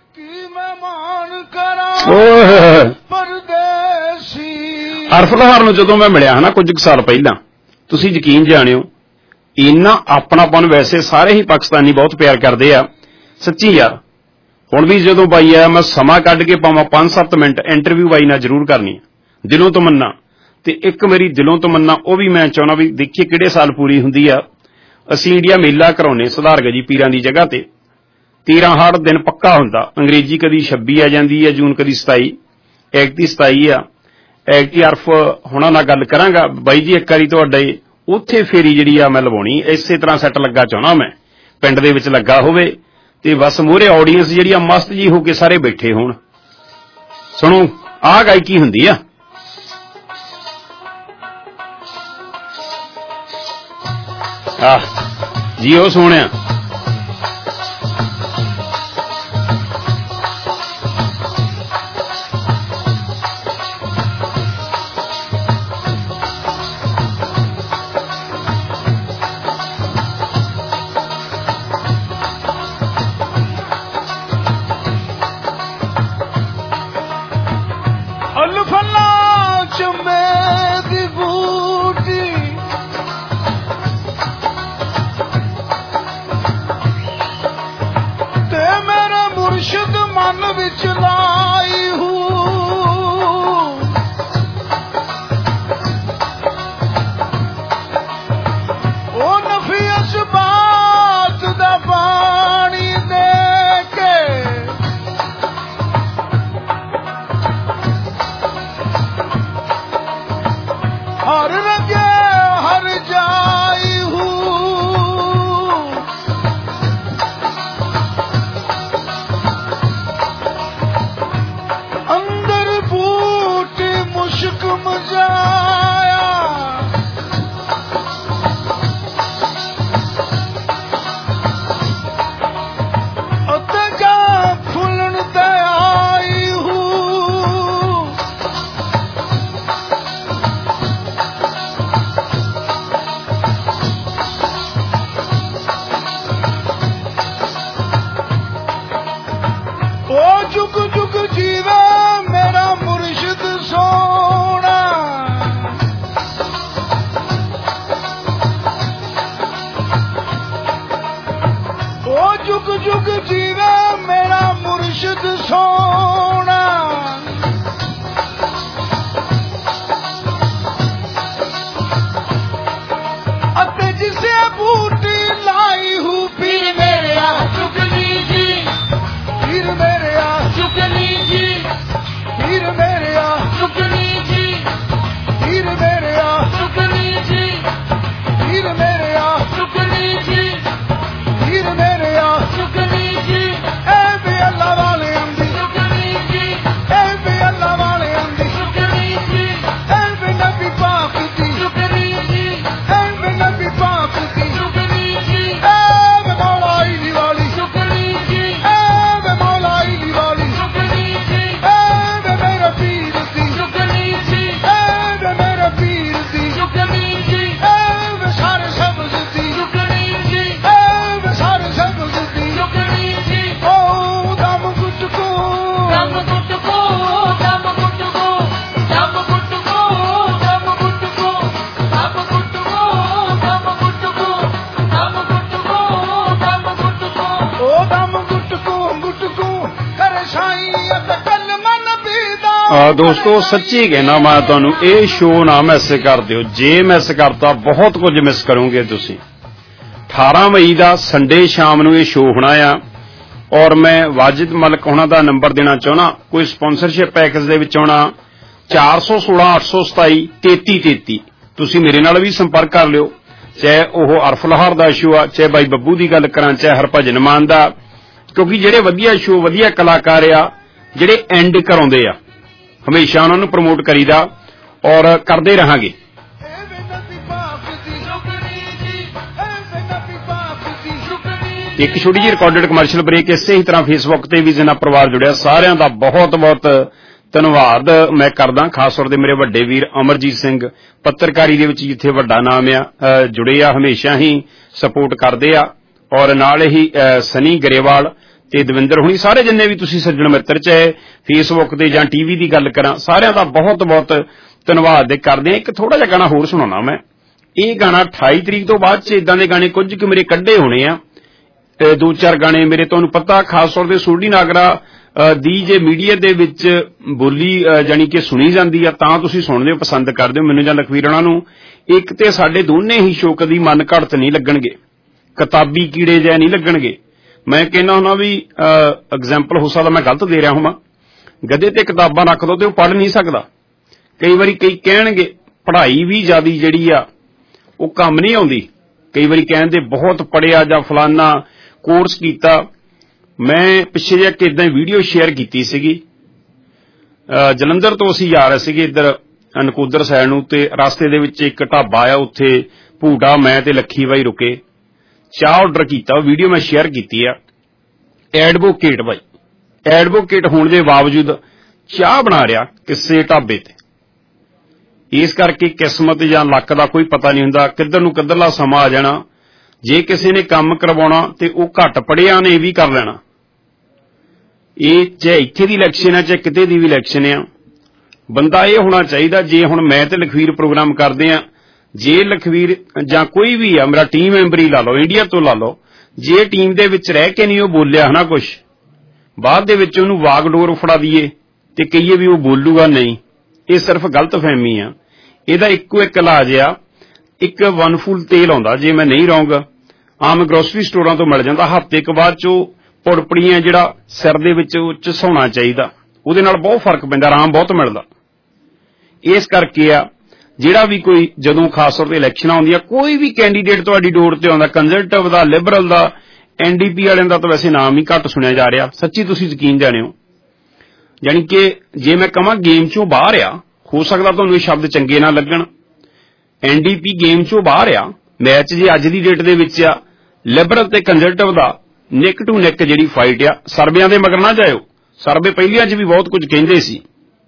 ਅਰਫ ਲਹਾਰ ਨੂੰ ਜਦੋਂ ਮੈਂ ਮਿਲਿਆ ਹਨਾ ਕੁਝ ਕੁ ਸਾਲ ਪਹਿਲਾਂ, ਤੁਸੀਂ ਯਕੀਨ ਜਾਣਿਓ, ਇੰਨਾ ਆਪਣਾਪਨ, ਵੈਸੇ ਸਾਰੇ ਹੀ ਪਾਕਿਸਤਾਨੀ ਬਹੁਤ ਪਿਆਰ ਕਰਦੇ ਆ ਸੱਚੀ ਯਾਰ। ਹੁਣ ਵੀ ਜਦੋਂ ਬਾਈ ਆਇਆ, ਮੈਂ ਸਮਾਂ ਕੱਢ ਕੇ ਪਾਵਾਂ ਪੰਜ ਸੱਤ ਮਿੰਟ ਇੰਟਰਵਿਊ ਬਾਈ ਨਾਲ ਜ਼ਰੂਰ ਕਰਨੀ, ਦਿਲੋਂ ਤਮੰਨਾ। ਤੇ ਇੱਕ ਮੇਰੀ ਦਿਲੋਂ ਤਮੰਨਾ ਉਹ ਵੀ ਮੈਂ ਚਾਹੁੰਦਾ ਵੀ ਦੇਖੀਏ ਕਿਹੜੇ ਸਾਲ ਪੂਰੀ ਹੁੰਦੀ ਆ। ਅਸੀਂ ਇੰਡੀਆ ਮੇਲਾ ਕਰਾਉਨੇ ਸੁਧਾਰਗਾ ਜੀ ਪੀਰਾਂ ਦੀ ਜਗ੍ਹਾ ਤੇ। ਤੇਰਾਂ ਹਾੜ ਦਿਨ ਪੱਕਾ ਹੁੰਦਾ। ਅੰਗਰੇਜ਼ੀ ਕਦੀ ਛੱਬੀ ਆ ਜਾਂਦੀ ਹੈ, ਜੂਨ ਕਦੀ ਸਤਾਈ, ਐਕਤੀ ਸਤਾਈ ਆ। ਐਕਤੀ ਅਰਫ ਹੁਣਾਂ ਨਾਲ ਗੱਲ ਕਰਾਂਗਾ ਬਾਈ ਜੀ, ਇੱਕ ਵਾਰੀ ਤੁਹਾਡੇ ਉੱਥੇ ਫੇਰੀ ਜਿਹੜੀ ਆ ਮੈਂ ਲਵਾਉਣੀ। ਇਸੇ ਤਰ੍ਹਾਂ ਸੈੱਟ ਲੱਗਾ ਚਾਹੁੰਦਾ ਮੈਂ, ਪਿੰਡ ਦੇ ਵਿੱਚ ਲੱਗਾ ਹੋਵੇ ਤੇ ਬਸ ਮੂਹਰੇ ਆਡੀਅנס ਜਿਹੜੀ ਆ ਮਸਤ ਜੀ ਹੋ ਕੇ ਸਾਰੇ ਬੈਠੇ ਹੋਣ। ਸੁਣੋ ਆਹ ਗਾਇਕੀ ਹੁੰਦੀ ਆ। ਆਹ ਜੀ ਉਹ ਸੋਹਣਿਆ Chukni ji, eh, be Allah wale amdi. Chukni ਦੋਸਤੋ ਸੱਚੀ ਕਹਿਣਾ ਮੈਂ ਤੁਹਾਨੂੰ, ਇਹ ਸ਼ੋਅ ਨਾ ਮਿਸ ਕਰ ਦਿਓ। ਜੇ ਮਿਸ ਕਰਤਾ ਬਹੁਤ ਕੁਝ ਮਿਸ ਕਰੋਗੇ ਤੁਸੀਂ। ਅਠਾਰਾਂ ਮਈ ਦਾ ਸੰਡੇ ਸ਼ਾਮ ਨੂੰ ਇਹ ਸ਼ੋਅ ਹੋਣਾ ਆ, ਔਰ ਮੈਂ ਵਾਜਿਦ ਮਲਕ ਉਹਨਾਂ ਦਾ ਨੰਬਰ ਦੇਣਾ ਚਾਹੁੰਦਾ। ਕੋਈ ਸਪਾਂਸਰਸ਼ਿਪ ਪੈਕੇਜ ਦੇ ਵਿੱਚ ਆਉਣਾ ਚਾਰ ਸੌ ਸੋਲਾਂ ਅੱਠ ਸੌ ਸਤਾਈ ਤੇਤੀ ਤੇਤੀ। ਤੁਸੀਂ ਮੇਰੇ ਨਾਲ ਵੀ ਸੰਪਰਕ ਕਰ ਲਿਓ, ਚਾਹੇ ਉਹ ਅਰਫ ਲਾਹੌਰ ਦਾ ਸ਼ੋਅ ਆ, ਚਾਹੇ ਬਾਈ ਬੱਬੂ ਦੀ ਗੱਲ ਕਰਾਂ, ਚਾਹੇ ਹਰਭਜਨ ਮਾਨ ਦਾ, ਕਿਉਂਕਿ ਜਿਹੜੇ ਵਧੀਆ ਸ਼ੋਅ ਵਧੀਆ ਕਲਾਕਾਰ ਆ ਜਿਹੜੇ ਐਂਡ ਕਰਾਉਂਦੇ ਆ, ਹਮੇਸ਼ਾ ਉਹਨਾਂ ਨੂੰ ਪ੍ਰਮੋਟ ਕਰੀਦਾ ਔਰ ਕਰਦੇ ਰਹਾਂਗੇ। ਇੱਕ ਛੋਟੀ ਜਿਹੀ ਰਿਕਾਰਡਡ ਕਮਰਸ਼ੀਅਲ ਬ੍ਰੇਕ। ਇਸੇ ਹੀ ਤਰ੍ਹਾਂ ਫੇਸਬੁੱਕ ਤੇ ਵੀ ਜਿੰਨਾ ਪਰਿਵਾਰ ਜੁੜਿਆ ਸਾਰਿਆਂ ਦਾ ਬਹੁਤ ਬਹੁਤ ਧੰਨਵਾਦ ਮੈਂ ਕਰਦਾ। ਖਾਸ ਤੌਰ ਤੇ ਮੇਰੇ ਵੱਡੇ ਵੀਰ ਅਮਰਜੀਤ ਸਿੰਘ ਪੱਤਰਕਾਰੀ ਦੇ ਵਿੱਚ ਜਿੱਥੇ ਵੱਡਾ ਨਾਮ ਆ ਜੁੜੇ ਆ, ਹਮੇਸ਼ਾ ਹੀ ਸਪੋਰਟ ਕਰਦੇ ਆ, ਔਰ ਨਾਲ ਹੀ ਸਨੀ ਗਰੇਵਾਲ ਤੇ ਦਵਿੰਦਰ ਹੁਣੀ ਸਾਰੇ ਜਿੰਨੇ ਵੀ ਤੁਸੀਂ ਸੱਜਣ ਮਿੱਤਰ ਚਾਹੇ ਫੇਸਬੁੱਕ ਤੇ ਜਾਂ ਟੀਵੀ ਦੀ ਗੱਲ ਕਰਾਂ ਸਾਰਿਆਂ ਦਾ ਬਹੁਤ ਬਹੁਤ ਧੰਨਵਾਦ ਕਰਦੇ ਆ। ਇੱਕ ਥੋੜਾ ਜਿਹਾ ਗਾਣਾ ਹੋਰ ਸੁਣਾਉਣਾ ਮੈਂ। ਇਹ ਗਾਣਾ ਅਠਾਈ ਤਰੀਕ ਤੋਂ ਬਾਅਦ ਚ ਇਦਾਂ ਦੇ ਗਾਣੇ ਕੁਝ ਕੁ ਮੇਰੇ ਕੱਢੇ ਹੋਣੇ ਆ, ਦੋ ਚਾਰ ਗਾਣੇ ਮੇਰੇ ਤੁਹਾਨੂੰ ਪਤਾ। ਖਾਸ ਤੌਰ ਤੇ ਸੋਢੀ ਨਾਗਰਾ ਦੀ ਜੇ ਮੀਡੀਆ ਦੇ ਵਿੱਚ ਬੋਲੀ ਜਾਨੀ ਕਿ ਸੁਣੀ ਜਾਂਦੀ ਆ ਤਾਂ ਤੁਸੀਂ ਸੁਣਦੇ ਹੋ, ਪਸੰਦ ਕਰਦੇ ਹੋ ਮੈਨੂੰ ਜਾਂ ਲਖਵੀਰ ਉਹਨਾਂ ਨੂੰ। ਇੱਕ ਤੇ ਸਾਡੇ ਦੋਨੇ ਹੀ ਸ਼ੋਅ ਕਦੀ ਮਨ ਘੜਤ ਨਹੀਂ ਲੱਗਣਗੇ, ਕਿਤਾਬੀ ਕੀੜੇ ਜਿਹੇ ਨਹੀਂ ਲੱਗਣਗੇ। ਮੈਂ ਕਹਿੰਦਾ ਹੁੰਦਾ ਵੀ ਐਗਜ਼ਾਮਪਲ ਹੋ ਸਕਦਾ ਮੈਂ ਗਲਤ ਦੇ ਰਿਹਾ ਹਾਂ, ਗੱਦੇ ਤੇ ਕਿਤਾਬਾਂ ਰੱਖ ਦੋ ਤੇ ਉਹ ਪੜ੍ਹ ਨਹੀਂ ਸਕਦਾ। ਕਈ ਵਾਰੀ ਕਈ ਕਹਿਣਗੇ ਪੜ੍ਹਾਈ ਵੀ ਜ਼ਿਆਦਾ ਜਿਹੜੀ ਆ ਉਹ ਕੰਮ ਨਹੀਂ ਆਉਂਦੀ। ਕਈ ਵਾਰੀ ਕਹਿੰਦੇ ਬਹੁਤ ਪੜ੍ਹਿਆ ਜਾਂ ਫਲਾਨਾ ਕੋਰਸ ਕੀਤਾ। ਮੈਂ ਪਿੱਛੇ ਜਿਹੇ ਕਿਦਾਂ ਵੀਡੀਓ ਸ਼ੇਅਰ ਕੀਤੀ ਸੀਗੀ, ਜਲੰਧਰ ਤੋਂ ਅਸੀਂ ਜਾ ਰਹੇ ਸੀਗੇ ਇੱਧਰ ਨਕੋਦਰ ਸਾਈਡ ਨੂੰ, ਤੇ ਰਸਤੇ ਦੇ ਵਿੱਚ ਇੱਕ ਢਾਬਾ ਆ, ਉੱਥੇ ਭੂਡਾ ਮੈਂ ਤੇ ਲੱਖੀ ਬਾਈ ਰੁਕੇ, ਚਾਹ ਆਰਡਰ ਕੀਤਾ, ਵੀਡੀਓ ਮੈਂ ਸ਼ੇਅਰ ਕੀਤੀ ਆ। ਐਡਵੋਕੇਟ ਬਾਈ, ਐਡਵੋਕੇਟ ਹੋਣ ਦੇ ਬਾਵਜੂਦ ਚਾਹ ਬਣਾ ਰਿਹਾ ਕਿਸੇ ਢਾਬੇ ਤੇ। ਇਸ ਕਰਕੇ ਕਿਸਮਤ ਜਾਂ ਲੱਕ ਦਾ ਕੋਈ ਪਤਾ ਨਹੀਂ ਹੁੰਦਾ, ਕਿੱਧਰ ਨੂੰ ਕਿੱਧਰਲਾ ਸਮਾਂ ਆ ਜਾਣਾ। ਜੇ ਕਿਸੇ ਨੇ ਕੰਮ ਕਰਵਾਉਣਾ ਤੇ ਉਹ ਘੱਟ ਪੜ੍ਹਿਆ ਨੇ ਇਹ ਵੀ ਕਰ ਲੈਣਾ। ਇਹ ਚਾਹੇ ਇੱਥੇ ਦੀ ਇਲੈਕਸ਼ਨ ਆ ਚਾਹੇ ਕਿਤੇ ਦੀ ਵੀ ਇਲੈਕਸ਼ਨ ਆ, ਬੰਦਾ ਇਹ ਹੋਣਾ ਚਾਹੀਦਾ। ਜੇ ਹੁਣ ਮੈਂ ਤੇ ਲਖਵੀਰ ਪ੍ਰੋਗਰਾਮ ਕਰਦੇ ਆ, ਜੇ ਲਖਵੀਰ ਜਾਂ ਕੋਈ ਵੀ ਆ ਮੇਰਾ ਟੀਮ ਮੈਂਬਰ ਹੀ ਲਾ ਲਓ, ਇੰਡੀਆ ਤੋਂ ਲਾ ਲਓ, ਜੇ ਟੀਮ ਦੇ ਵਿੱਚ ਰਹਿ ਕੇ ਨਹੀਂ ਉਹ ਬੋਲਿਆ ਹਨਾ ਕੁਛ, ਬਾਅਦ ਦੇ ਵਿੱਚ ਉਹਨੂੰ ਵਾਗਡੋਰ ਫੜਾ ਦਈਏ ਤੇ ਕਹੀਏ ਵੀ ਉਹ ਬੋਲੂਗਾ ਨਹੀਂ, ਇਹ ਸਿਰਫ ਗਲਤਫਹਿਮੀ ਆ। ਇਹਦਾ ਇੱਕੋ ਇੱਕ ਇਲਾਜ ਆ, ਇੱਕ ਵਨਫੁੱਲ ਤੇਲ ਆਉਂਦਾ ਜੇ ਮੈਂ ਨਹੀਂ ਰੋਂਗ, ਆਮ ਗਰੋਸਰੀ ਸਟੋਰਾਂ ਤੋਂ ਮਿਲ ਜਾਂਦਾ। ਹਫ਼ਤੇ ਕੁ ਬਾਅਦ ਚ ਉਹ ਪੁੜਪੜੀਆਂ ਜਿਹੜਾ ਸਿਰ ਦੇ ਵਿੱਚ ਉਹ ਝਸਾਉਣਾ ਚਾਹੀਦਾ, ਉਹਦੇ ਨਾਲ ਬਹੁਤ ਫਰਕ ਪੈਂਦਾ, ਆਰਾਮ ਬਹੁਤ ਮਿਲਦਾ। ਇਸ ਕਰਕੇ ਆ ਜਿਹੜਾ ਵੀ ਕੋਈ ਜਦੋਂ ਖਾਸ ਤੌਰ ਤੇ ਇਲੈਕਸ਼ਨ ਆਉਂਦੀਆਂ, ਕੋਈ ਵੀ ਕੈਂਡੀਡੇਟ ਤੁਹਾਡੀ ਡੋਰ ਤੇ ਆਉਂਦਾ, ਕੰਜ਼ਰਵੇਟਿਵ ਦਾ, ਲਿਬਰਲ ਦਾ, ਐਨਡੀਪੀ ਵਾਲਿਆਂ ਦਾ ਤਾਂ ਵੈਸੇ ਨਾਮ ਹੀ ਘੱਟ ਸੁਣਿਆ ਜਾ ਰਿਹਾ, ਸੱਚੀ ਤੁਸੀਂ ਯਕੀਨ ਜਾਣਿਓ। ਯਾਨੀ ਕਿ ਜੇ ਮੈਂ ਕਹਾਂ ਗੇਮ ਚੋਂ ਬਾਹਰ ਆ, ਹੋ ਸਕਦਾ ਤੁਹਾਨੂੰ ਇਹ ਸ਼ਬਦ ਚੰਗੇ ਨਾ ਲੱਗਣ, ਐਨਡੀਪੀ ਗੇਮ ਚੋਂ ਬਾਹਰ ਆ। ਮੈਚ ਜੇ ਅੱਜ ਦੀ ਡੇਟ ਦੇ ਵਿੱਚ ਆ ਲਿਬਰਲ ਤੇ ਕੰਜ਼ਰਵੇਟਿਵ ਦਾ ਨਿਕ ਟੂ ਨਿਕ ਜਿਹੜੀ ਫਾਈਟ ਆ, ਸਰਬਿਆਂ ਦੇ ਮਗਰ ਨਾ ਜਾਇਓ। ਸਰਬੇ ਪਹਿਲੀਆਂ 'ਚ ਵੀ ਬਹੁਤ ਕੁਝ ਕਹਿੰਦੇ ਸੀ।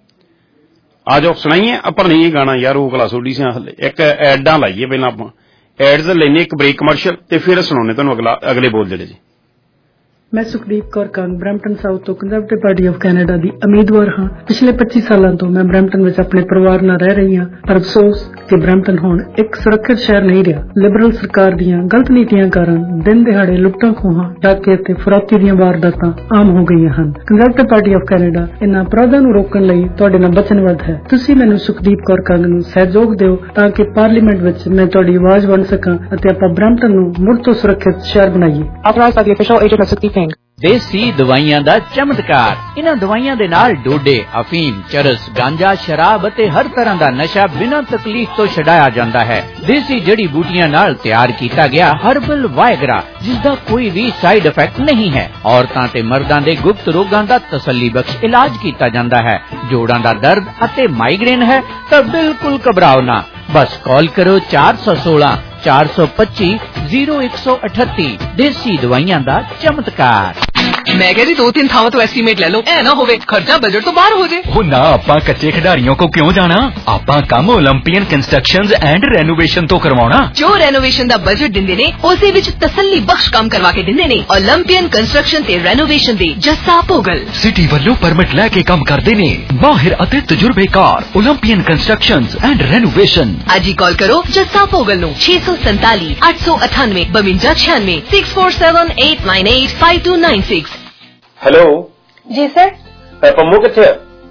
ਆ ਜਾਓ ਸੁਣਾਈਏ ਆਪਾਂ ਨਹੀਂ ਇਹ ਗਾਣਾ ਯਾਰ ਉਹ ਕਲਾ ਸੋਡੀ ਸਿਆ ਹਲੇ ਇੱਕ ਐਡਾਂ ਲਾਈਏ ਪਹਿਲਾਂ ਆਪਾਂ ਐਡਸ ਲੈਣੇ ਇੱਕ ਬ੍ਰੇਕ ਕਮਰਸ਼ੀਅਲ ਤੇ ਫਿਰ ਸੁਣਾਉਣੇ ਤੁਹਾਨੂੰ ਅਗਲਾ ਅਗਲੇ ਬੋਲ ਜਿਹੜੇ ਜੀ। ਮੈਂ ਸੁਖਦੀਪ ਕੌਰ ਕੰਗ ਬਰੈਂਪਟਨ ਸਾਊਥ ਤੋਂ ਕੰਜ਼ਰਵੇਟਿਵ ਪਾਰਟੀ ਆਫ ਕੈਨੇਡਾ ਦੀ ਉਮੀਦਵਾਰ ਹਾਂ। ਪਿਛਲੇ ਪੱਚੀ ਸਾਲਾਂ ਤੋਂ ਮੈਂ ਬਰੈਂਪਟਨ ਵਿੱਚ ਆਪਣੇ ਪਰਿਵਾਰ ਨਾਲ ਰਹਿ ਰਹੀ ਹਾਂ, ਪਰ ਅਫਸੋਸ ਕਿ ਬਰੈਂਪਟਨ ਹੁਣ ਇੱਕ ਸੁਰੱਖਿਅਤ ਸ਼ਹਿਰ ਨਹੀਂ ਰਿਹਾ। ਲਿਬਰਲ ਸਰਕਾਰ ਦੀਆਂ ਗਲਤ ਨੀਤੀਆਂ ਕਾਰਨ ਦਿਨ ਦਿਹਾੜੇ ਲੁੱਟਾਂ ਖੋਹਾਂ, ਡਾਕੇ ਅਤੇ ਫਰੌਤੀ ਦੀਆਂ ਵਾਰਦਾਤਾਂ ਆਮ ਹੋ ਗਈਆਂ ਹਨ। ਕੰਜ਼ਰਵੇਟਿਵ ਪਾਰਟੀ ਆਫ ਕੈਨੇਡਾ ਇਨ੍ਹਾਂ ਅਪਰਾਧਾਂ ਨੂੰ ਰੋਕਣ ਲਈ ਤੁਹਾਡੇ ਨਾਲ ਵਚਨਬੱਧ ਹੈ। ਤੁਸੀਂ ਮੈਨੂੰ ਸੁਖਦੀਪ ਕੌਰ ਕੰਗ ਨੂੰ ਸਹਿਯੋਗ ਦਿਓ ਤਾਂ ਕਿ ਪਾਰਲੀਮੈਂਟ ਵਿੱਚ ਮੈਂ ਤੁਹਾਡੀ ਆਵਾਜ਼ ਬਣ ਸਕਾਂ ਅਤੇ ਆਪਾਂ ਬਰੈਂਪਟਨ ਨੂੰ ਮੁੜ ਤੋਂ ਸੁਰੱਖਿਅਤ ਸ਼ਹਿਰ ਬਣਾਈਏ। Authorized by the official agent Sukhdeep Singh. ਦੇਸੀ ਦਵਾਈਆਂ ਦਾ ਚਮਤਕਾਰ। ਇਹਨਾਂ ਦਵਾਈਆਂ ਦੇ ਨਾਲ ਡੋਡੇ, ਅਫੀਮ, ਚਰਸ, ਗਾਂਜਾ, ਸ਼ਰਾਬ ਅਤੇ ਹਰ ਤਰ੍ਹਾਂ ਦਾ ਨਸ਼ਾ ਬਿਨਾਂ ਤਕਲੀਫ ਤੋਂ ਛਡਾਇਆ ਜਾਂਦਾ ਹੈ। ਦੇਸੀ ਜੜੀ ਬੂਟੀਆਂ ਨਾਲ ਤਿਆਰ ਕੀਤਾ ਗਿਆ ਹਰਬਲ ਵਾਇਗਰਾ, ਜਿਸ ਦਾ ਕੋਈ ਵੀ ਸਾਈਡ ਇਫੈਕਟ ਨਹੀਂ ਹੈ। ਔਰਤਾਂ ਤੇ ਮਰਦਾਂ ਦੇ ਗੁਪਤ ਰੋਗਾਂ ਦਾ ਤਸੱਲੀ ਬਖਸ਼ ਇਲਾਜ ਕੀਤਾ ਜਾਂਦਾ ਹੈ। ਜੋੜਾਂ ਦਾ ਦਰਦ ਅਤੇ ਮਾਈਗ੍ਰੇਨ ਹੈ ਤਾਂ ਬਿਲਕੁਲ ਘਬਰਾਓ ਨਾ, ਬਸ ਕਾਲ ਕਰੋ ਚਾਰ ਸੌ ਸੋਲਾਂ ਚਾਰ ਸੌ ਪੱਚੀ ਜ਼ੀਰੋ ਇੱਕ ਸੌ ਅਠੱਤੀ। ਦੇਸੀ ਦਵਾਈਆਂ ਦਾ ਚਮਤਕਾਰ। मैं कह रही दो तीन थावों तो एस्टीमेट ले लो, ऐ ना होवे खर्चा बजट तो बाहर हो जाए। हो ना, आपा कच्चे खिडारियों को क्यों जाना, आपा काम ओलंपियन कंस्ट्रक्शंस एंड रेनोवेशन तो करवाना। जो रेनोवेशन दा बजट दिंदे ने उसे विच तसल्ली बख्श काम करवा के दिंदे ने। ओलंपियन कंस्ट्रक्शन ते रेनोवेशन दे जस्सा पोगल सिटी ਵੱਲੋਂ परमिट लैके काम करदे ने माहिर ਅਤੇ तजुर्बेकार ओलंपियन कंस्ट्रक्शंस एंड रेनोवेशन। आज ही कॉल करो जस्सा पोगल नु छे सौ सैंताली आठ सौ अठानवे बवंजा छियानवे six four seven eight nine eight five two nine six. Hello जी सर। पंमू किथे है?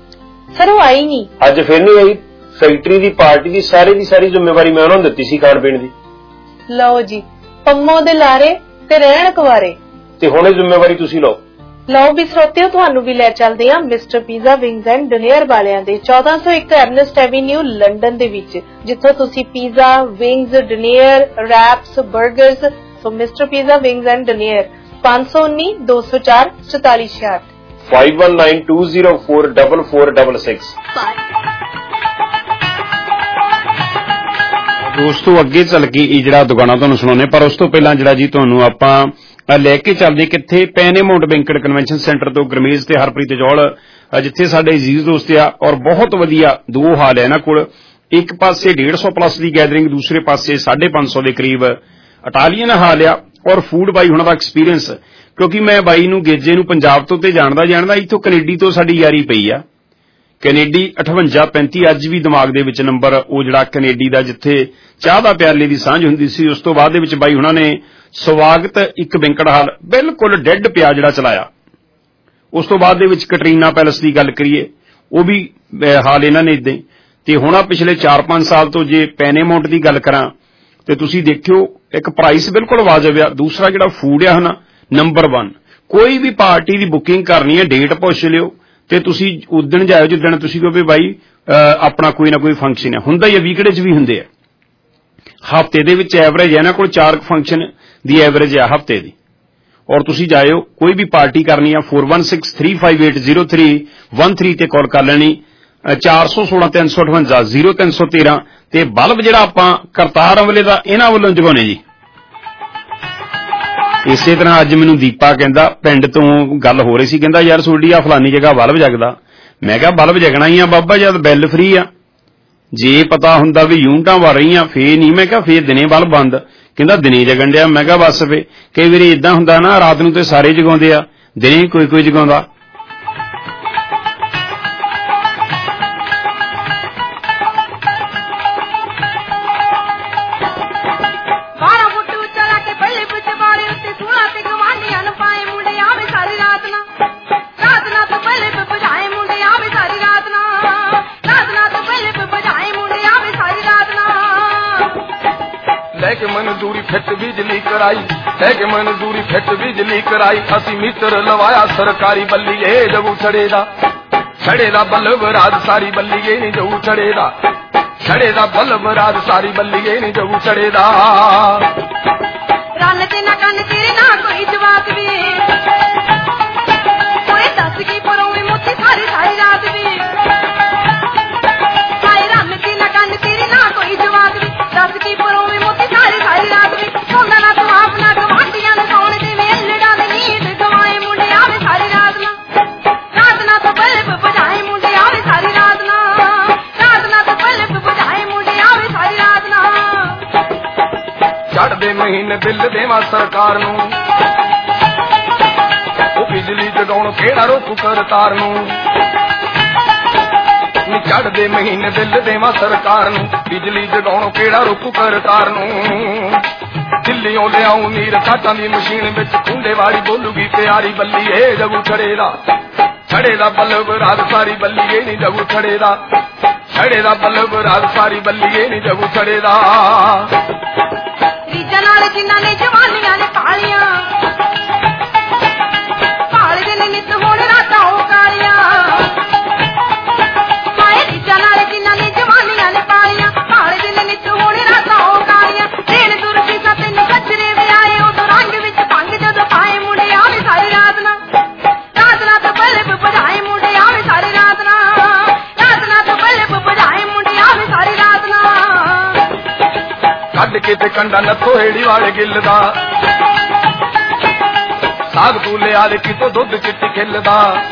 ਸਰ ਉਹ ਆਈ ਨਹੀਂ ਅੱਜ ਫਿਰ ਨਹੀਂ ਆਈ। ਫੈਕਟਰੀ ਦੀ ਪਾਰਟੀ ਦੀ ਸਾਰੀ ਦੀ ਸਾਰੀ ਜ਼ਿੰਮੇਵਾਰੀ ਮੈਂ ਉਹਨਾਂ ਨੂੰ ਦਿੱਤੀ ਸੀ ਖਾਣ ਪੀਣ ਦੀ। ਲਓ ਜੀ ਪੰਮੋ ਦੇ ਲਾਰੇ ਤੇ ਰਹਿਣ ਕੁਵਾਰੇ ਤੇ ਹੁਣ ਇਹ ਜ਼ਿੰਮੇਵਾਰੀ ਤੁਸੀਂ ਲਓ। ਲਓ ਵੀ ਸਰੋਤਿਓ ਤੁਹਾਨੂੰ ਵੀ ਲੈ ਚੱਲਦੇ ਹਾਂ mister pizza wings and dinner ਵਾਲਿਆਂ ਦੇ ਚੌਦਾਂ ਸੌ ਇੱਕ ਐਰਨਸਟ ਐਵੀਨਿਊ ਲੰਡਨ ਦੇ ਵਿੱਚ, ਜਿੱਥੋਂ ਤੁਸੀਂ ਪੀਜ਼ਾ, ਵਿੰਗਸ, ਡਿਨਰ, ਰੈਪਸ, 버ਗਰਸ। So mister pizza wings and dinner ਪੰਜ ਸੌ ਉੱਨੀ ਦੋ ਸੌ ਚਾਰ ਚੁਤਾਲੀ ਛਿਆਹਠ five one nine two zero four four four six six। ਦੋਸਤੋ ਅੱਗੇ ਚੱਲ ਕੇ ਇਹ ਜਿਹੜਾ ਦੁਕਾਨਾਂ ਤੁਹਾਨੂੰ ਸੁਣਾਉਣੇ, ਪਰ ਉਸ ਤੋਂ ਪਹਿਲਾਂ ਜਿਹੜਾ ਜੀ ਤੁਹਾਨੂੰ ਆਪਾਂ ਲੈ ਕੇ ਚੱਲਦੇ ਕਿੱਥੇ ਪੈਨੇਮਾਉਂਟ ਬੈਂਕਟ ਕਨਵੈਨਸ਼ਨ ਸੈਂਟਰ ਤੋਂ ਗੁਰਮੇਜ ਤੇ ਹਰਪ੍ਰੀਤ ਜੌਲ, ਜਿੱਥੇ ਸਾਡੇ ਅਜ਼ੀਜ਼ ਦੋਸਤ ਆ ਔਰ ਬਹੁਤ ਵਧੀਆ ਦੋ ਹਾਲ ਹੈ ਇਹਨਾਂ ਕੋਲ। ਇੱਕ ਪਾਸੇ ਡੇਢ ਸੌ ਪਲੱਸ ਦੀ ਗੈਦਰਿੰਗ, ਦੂਸਰੇ ਪਾਸੇ ਸਾਢੇ ਪੰਜ ਸੌ ਦੇ ਕਰੀਬ ਇਟਾਲੀਅਨ ਹਾਲ ਆ ਔਰ ਫੂਡ ਬਾਈ ਹੁਣਾਂ ਦਾ ਐਕਸਪੀਰੀਅੰਸ। ਕਿਉਂਕਿ ਮੈਂ ਬਾਈ ਨੂੰ ਗੇਜੇ ਨੂੰ ਪੰਜਾਬ ਤੋਂ ਤੇ ਜਾਣਦਾ ਜਾਣਦਾ ਇੱਥੋਂ ਕੈਨੇਡੀ ਤੋਂ ਸਾਡੀ ਯਾਰੀ ਪਈ ਆ। ਕੈਨੇਡੀ ਅਠਵੰਜਾ ਪੈਂਤੀ ਅੱਜ ਵੀ ਦਿਮਾਗ ਦੇ ਵਿੱਚ ਨੰਬਰ ਉਹ ਜਿਹੜਾ ਕੈਨੇਡੀ ਦਾ ਜਿੱਥੇ ਚਾਹ ਦਾ ਪਿਆਲੇ ਦੀ ਸਾਂਝ ਹੁੰਦੀ ਸੀ। ਉਸ ਤੋਂ ਬਾਅਦ ਦੇ ਵਿੱਚ ਬਾਈ ਹੁਣਾਂ ਨੇ ਸਵਾਗਤ ਇੱਕ ਬੈਂਕਟ ਹਾਲ ਬਿਲਕੁਲ ਡੈੱਡ ਪਿਆ ਜਿਹੜਾ ਚਲਾਇਆ। ਉਸ ਤੋਂ ਬਾਅਦ ਦੇ ਵਿੱਚ ਕਟਰੀਨਾ ਪੈਲਸ ਦੀ ਗੱਲ ਕਰੀਏ ਉਹ ਵੀ ਹਾਲ ਇਹਨਾਂ ਨੇ ਇਦਾਂ। ਤੇ ਹੁਣ ਆ ਪਿਛਲੇ ਚਾਰ ਪੰਜ ਸਾਲ ਤੋਂ ਜੇ ਪੈਨੇਮਾਉਂਟ ਦੀ ਗੱਲ ਕਰਾਂ ਤੇ ਤੁਸੀਂ ਦੇਖਿਓ ਇੱਕ ਪ੍ਰਾਈਸ ਬਿਲਕੁਲ ਵਾਜਬ ਆ। ਦੂਸਰਾ ਜਿਹੜਾ ਫੂਡ ਆ ਹਨਾ ਨੰਬਰ ਵਨ। ਕੋਈ ਵੀ ਪਾਰਟੀ ਦੀ ਬੁਕਿੰਗ ਕਰਨੀ ਹੈ ਡੇਟ ਪੁੱਛ ਲਿਓ ਤੇ ਤੁਸੀਂ ਉਦਣ ਜਾਇਓ ਜਿੱਦਣ ਤੁਸੀਂ ਕਹੋ ਵੀ ਬਾਈ ਆਪਣਾ ਕੋਈ ਨਾ ਕੋਈ ਫੰਕਸ਼ਨ ਹੈ। ਹੁੰਦਾ ਹੀ ਆ, ਵੀਕਡੇ 'ਚ ਵੀ ਹੁੰਦੇ ਆ। ਹਫ਼ਤੇ ਦੇ ਵਿੱਚ ਐਵਰੇਜ ਹੈ ਇਹਨਾਂ ਕੋਲ ਚਾਰ ਫੰਕਸ਼ਨ ਦੀ ਐਵਰੇਜ ਆ ਹਫ਼ਤੇ ਦੀ। ਔਰ ਤੁਸੀਂ ਜਾਇਓ ਕੋਈ ਵੀ ਪਾਰਟੀ ਕਰਨੀ ਆ four one six three five eight zero three one three ਤੇ ਕਾਲ ਕਰ ਲੈਣੀ। ਚਾਰ ਸੌ ਸੋਲਾਂ ਤਿੰਨ ਸੌ ਅਠਵੰਜਾ ਜ਼ੀਰੋ ਤਿੰਨ ਸੌ ਤੇਰਾਂ ਤੇ ਬਲਬ ਜਿਹੜਾ ਆਪਾਂ ਕਰਤਾਰ ਅਮਲੇ ਦਾ ਇਹਨਾਂ ਵੱਲੋਂ ਜਗਾਉਣੇ ਜੀ। ਇਸੇ ਤਰ੍ਹਾਂ ਅੱਜ ਮੈਨੂੰ ਦੀਪਾ ਕਹਿੰਦਾ ਪਿੰਡ ਤੋਂ ਗੱਲ ਹੋ ਰਹੀ ਸੀ, ਕਹਿੰਦਾ ਯਾਰ ਤੁਹਾਡੀ ਆ ਫਲਾਨੀ ਜਗ੍ਹਾ ਬਲਬ ਜਗਦਾ। ਮੈਂ ਕਿਹਾ ਬਲਬ ਜਗਣਾ ਹੀ ਆ ਬਾਬਾ ਜਦ ਬਿੱਲ ਫ੍ਰੀ ਆ। ਜੇ ਪਤਾ ਹੁੰਦਾ ਵੀ ਯੂਨਿਟਾਂ ਵਰ ਰਹੀਆਂ ਫੇਰ ਨਹੀਂ। ਮੈਂ ਕਿਹਾ ਫੇਰ ਦਿਨੇ ਬਲਬ ਬੰਦ। ਕਹਿੰਦਾ ਦਿਨੇ ਜਗਣ ਡਿਆ। ਮੈਂ ਕਿਹਾ ਬਸ ਫੇ ਕਈ ਵਾਰੀ ਏਦਾਂ ਹੁੰਦਾ ਨਾ ਰਾਤ ਨੂੰ ਤੇ ਸਾਰੇ ਜਗਾਉਂਦੇ ਆ, ਦਿਨੇ ਕੋਈ ਕੋਈ ਜਗਾਉਂਦਾ। लेके मंजूरी फिट बिजली कराई, लेके मंजूरी फिट बिजली कराई। असी मीटर लवाया सरकारी बल्ली जबू छड़ेदा छड़ेदा बल्ब रात सारी बल्ली नहीं जबू छड़ेदा छड़ेदा बल्ब रात सारी बल्ली नहीं जबू छड़ेदा। रन ते ना कन तेरे ना कोई जवाब भी कोई दस की परों में मोती सारी सारी रात भी साई रन ते ना कन तेरे ना कोई जवाब भी दस की परों में मोती सारी सारी रात भी सोना ना तू अपना गवांडियां ने सौण दे मेलड़ा दे नींद गवाए मुंडे आवे सारी रात ना रात ना तो बल्ब बजाए मुंडे आवे सारी रात ना रात ना तो बल्ब बजाए मुंडे आवे सारी रात ना। चढ़ दे महीने बिल देवा सरकार नू ओ बिजली जगाउण केड़ा रोकू करतार नू चढ़दे महीने बिल देवा सरकार नू बिजली जगाउण केड़ा रोकू करतार नू। दिल्लीओं लियाऊं नीर काटां दी मशीन विच कुंडे वाली बोलूगी प्यारी बल्ली ए जबू छड़ेदा छड़ेदा बल्ब रात सारी बल्ली ए नी जबू छड़ेदा छड़ेदा बल्ब रात सारी बल्ली ए नी जबू छड़ेदा। रीजा नाल जिन्हां ने जवानियां ने पालियां पाल दे ने नित होण रातां ओ कालियां हाय रीजा नाल जिन्हां ने जवानियां ने पालियां पाल दे ने नित होण रातां ओ कालियां देन दुरफी दा तैनूं कचरे वे आए उदों रंग विच भंग जदों पाए मुंडे आवे सारी रात ना रात ना तो बल्ब बजाए मुंडे आवे सारी रात ना रात ना तो बल्ब बजाए मुंडे आवे सारी रात ना। कड के ते कंडा नथो हेड़ी वाले गिलदा साग तू लिया दे कितों दुध चिट्टी खिलदा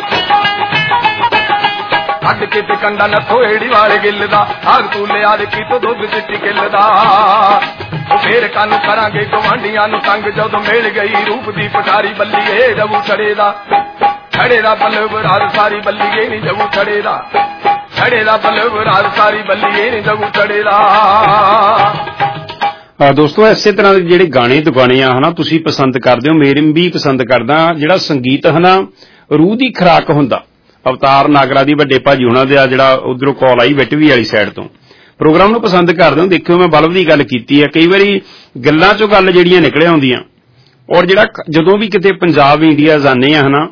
कड के ते कंडा नथो हेड़ी वाले गिलदा साग तू लिया दे कितों दुध चिट्टी खिलदा। फिर कानू करांगे गवांडियां नू तंग जदों मिल गई रूप दी पटारी बल्ली ए जबू छड़ेदा छड़ेदा बल्ब रात सारी बल्ली ए नी जबू छड़ेदा छड़ेदा बल्ब रात सारी बल्ली ए नी जबू छड़ेदा। ਦੋਸਤੋ ਇਸੇ ਤਰ੍ਹਾਂ ਦੇ ਜਿਹੜੇ ਗਾਣੇ ਦੁਗਾਣੇ ਆ ਹਨਾ ਤੁਸੀਂ ਪਸੰਦ ਕਰਦੇ ਹੋ, ਮੇਰੇ ਵੀ ਪਸੰਦ ਕਰਦਾ। ਜਿਹੜਾ ਸੰਗੀਤ ਹਨਾ ਰੂਹ ਦੀ ਖੁਰਾਕ ਹੁੰਦਾ ਅਵਤਾਰ ਨਾਗਰਾ ਦੀ ਵੱਡੇ ਭਾਜੀ ਹੁਣਾਂ ਦਾ ਜਿਹੜਾ ਉਧਰੋਂ ਕਾਲ ਆਈ ਬਿਟਵੀ ਵਾਲੀ ਸਾਈਡ ਤੋਂ ਪ੍ਰੋਗਰਾਮ ਨੂੰ ਪਸੰਦ ਕਰਦੇ ਹੋ। ਦੇਖਿਓ ਮੈਂ ਬਲਬ ਦੀ ਗੱਲ ਕੀਤੀ ਹੈ, ਕਈ ਵਾਰੀ ਗੱਲਾਂ ਚੋਂ ਗੱਲ ਜਿਹੜੀਆਂ ਨਿਕਲੇ ਆਉਂਦੀਆਂ। ਔਰ ਜਿਹੜਾ ਜਦੋਂ ਵੀ ਕਿਤੇ ਪੰਜਾਬ ਇੰਡੀਆ ਜਾਂਦੇ ਆ ਹਨਾ,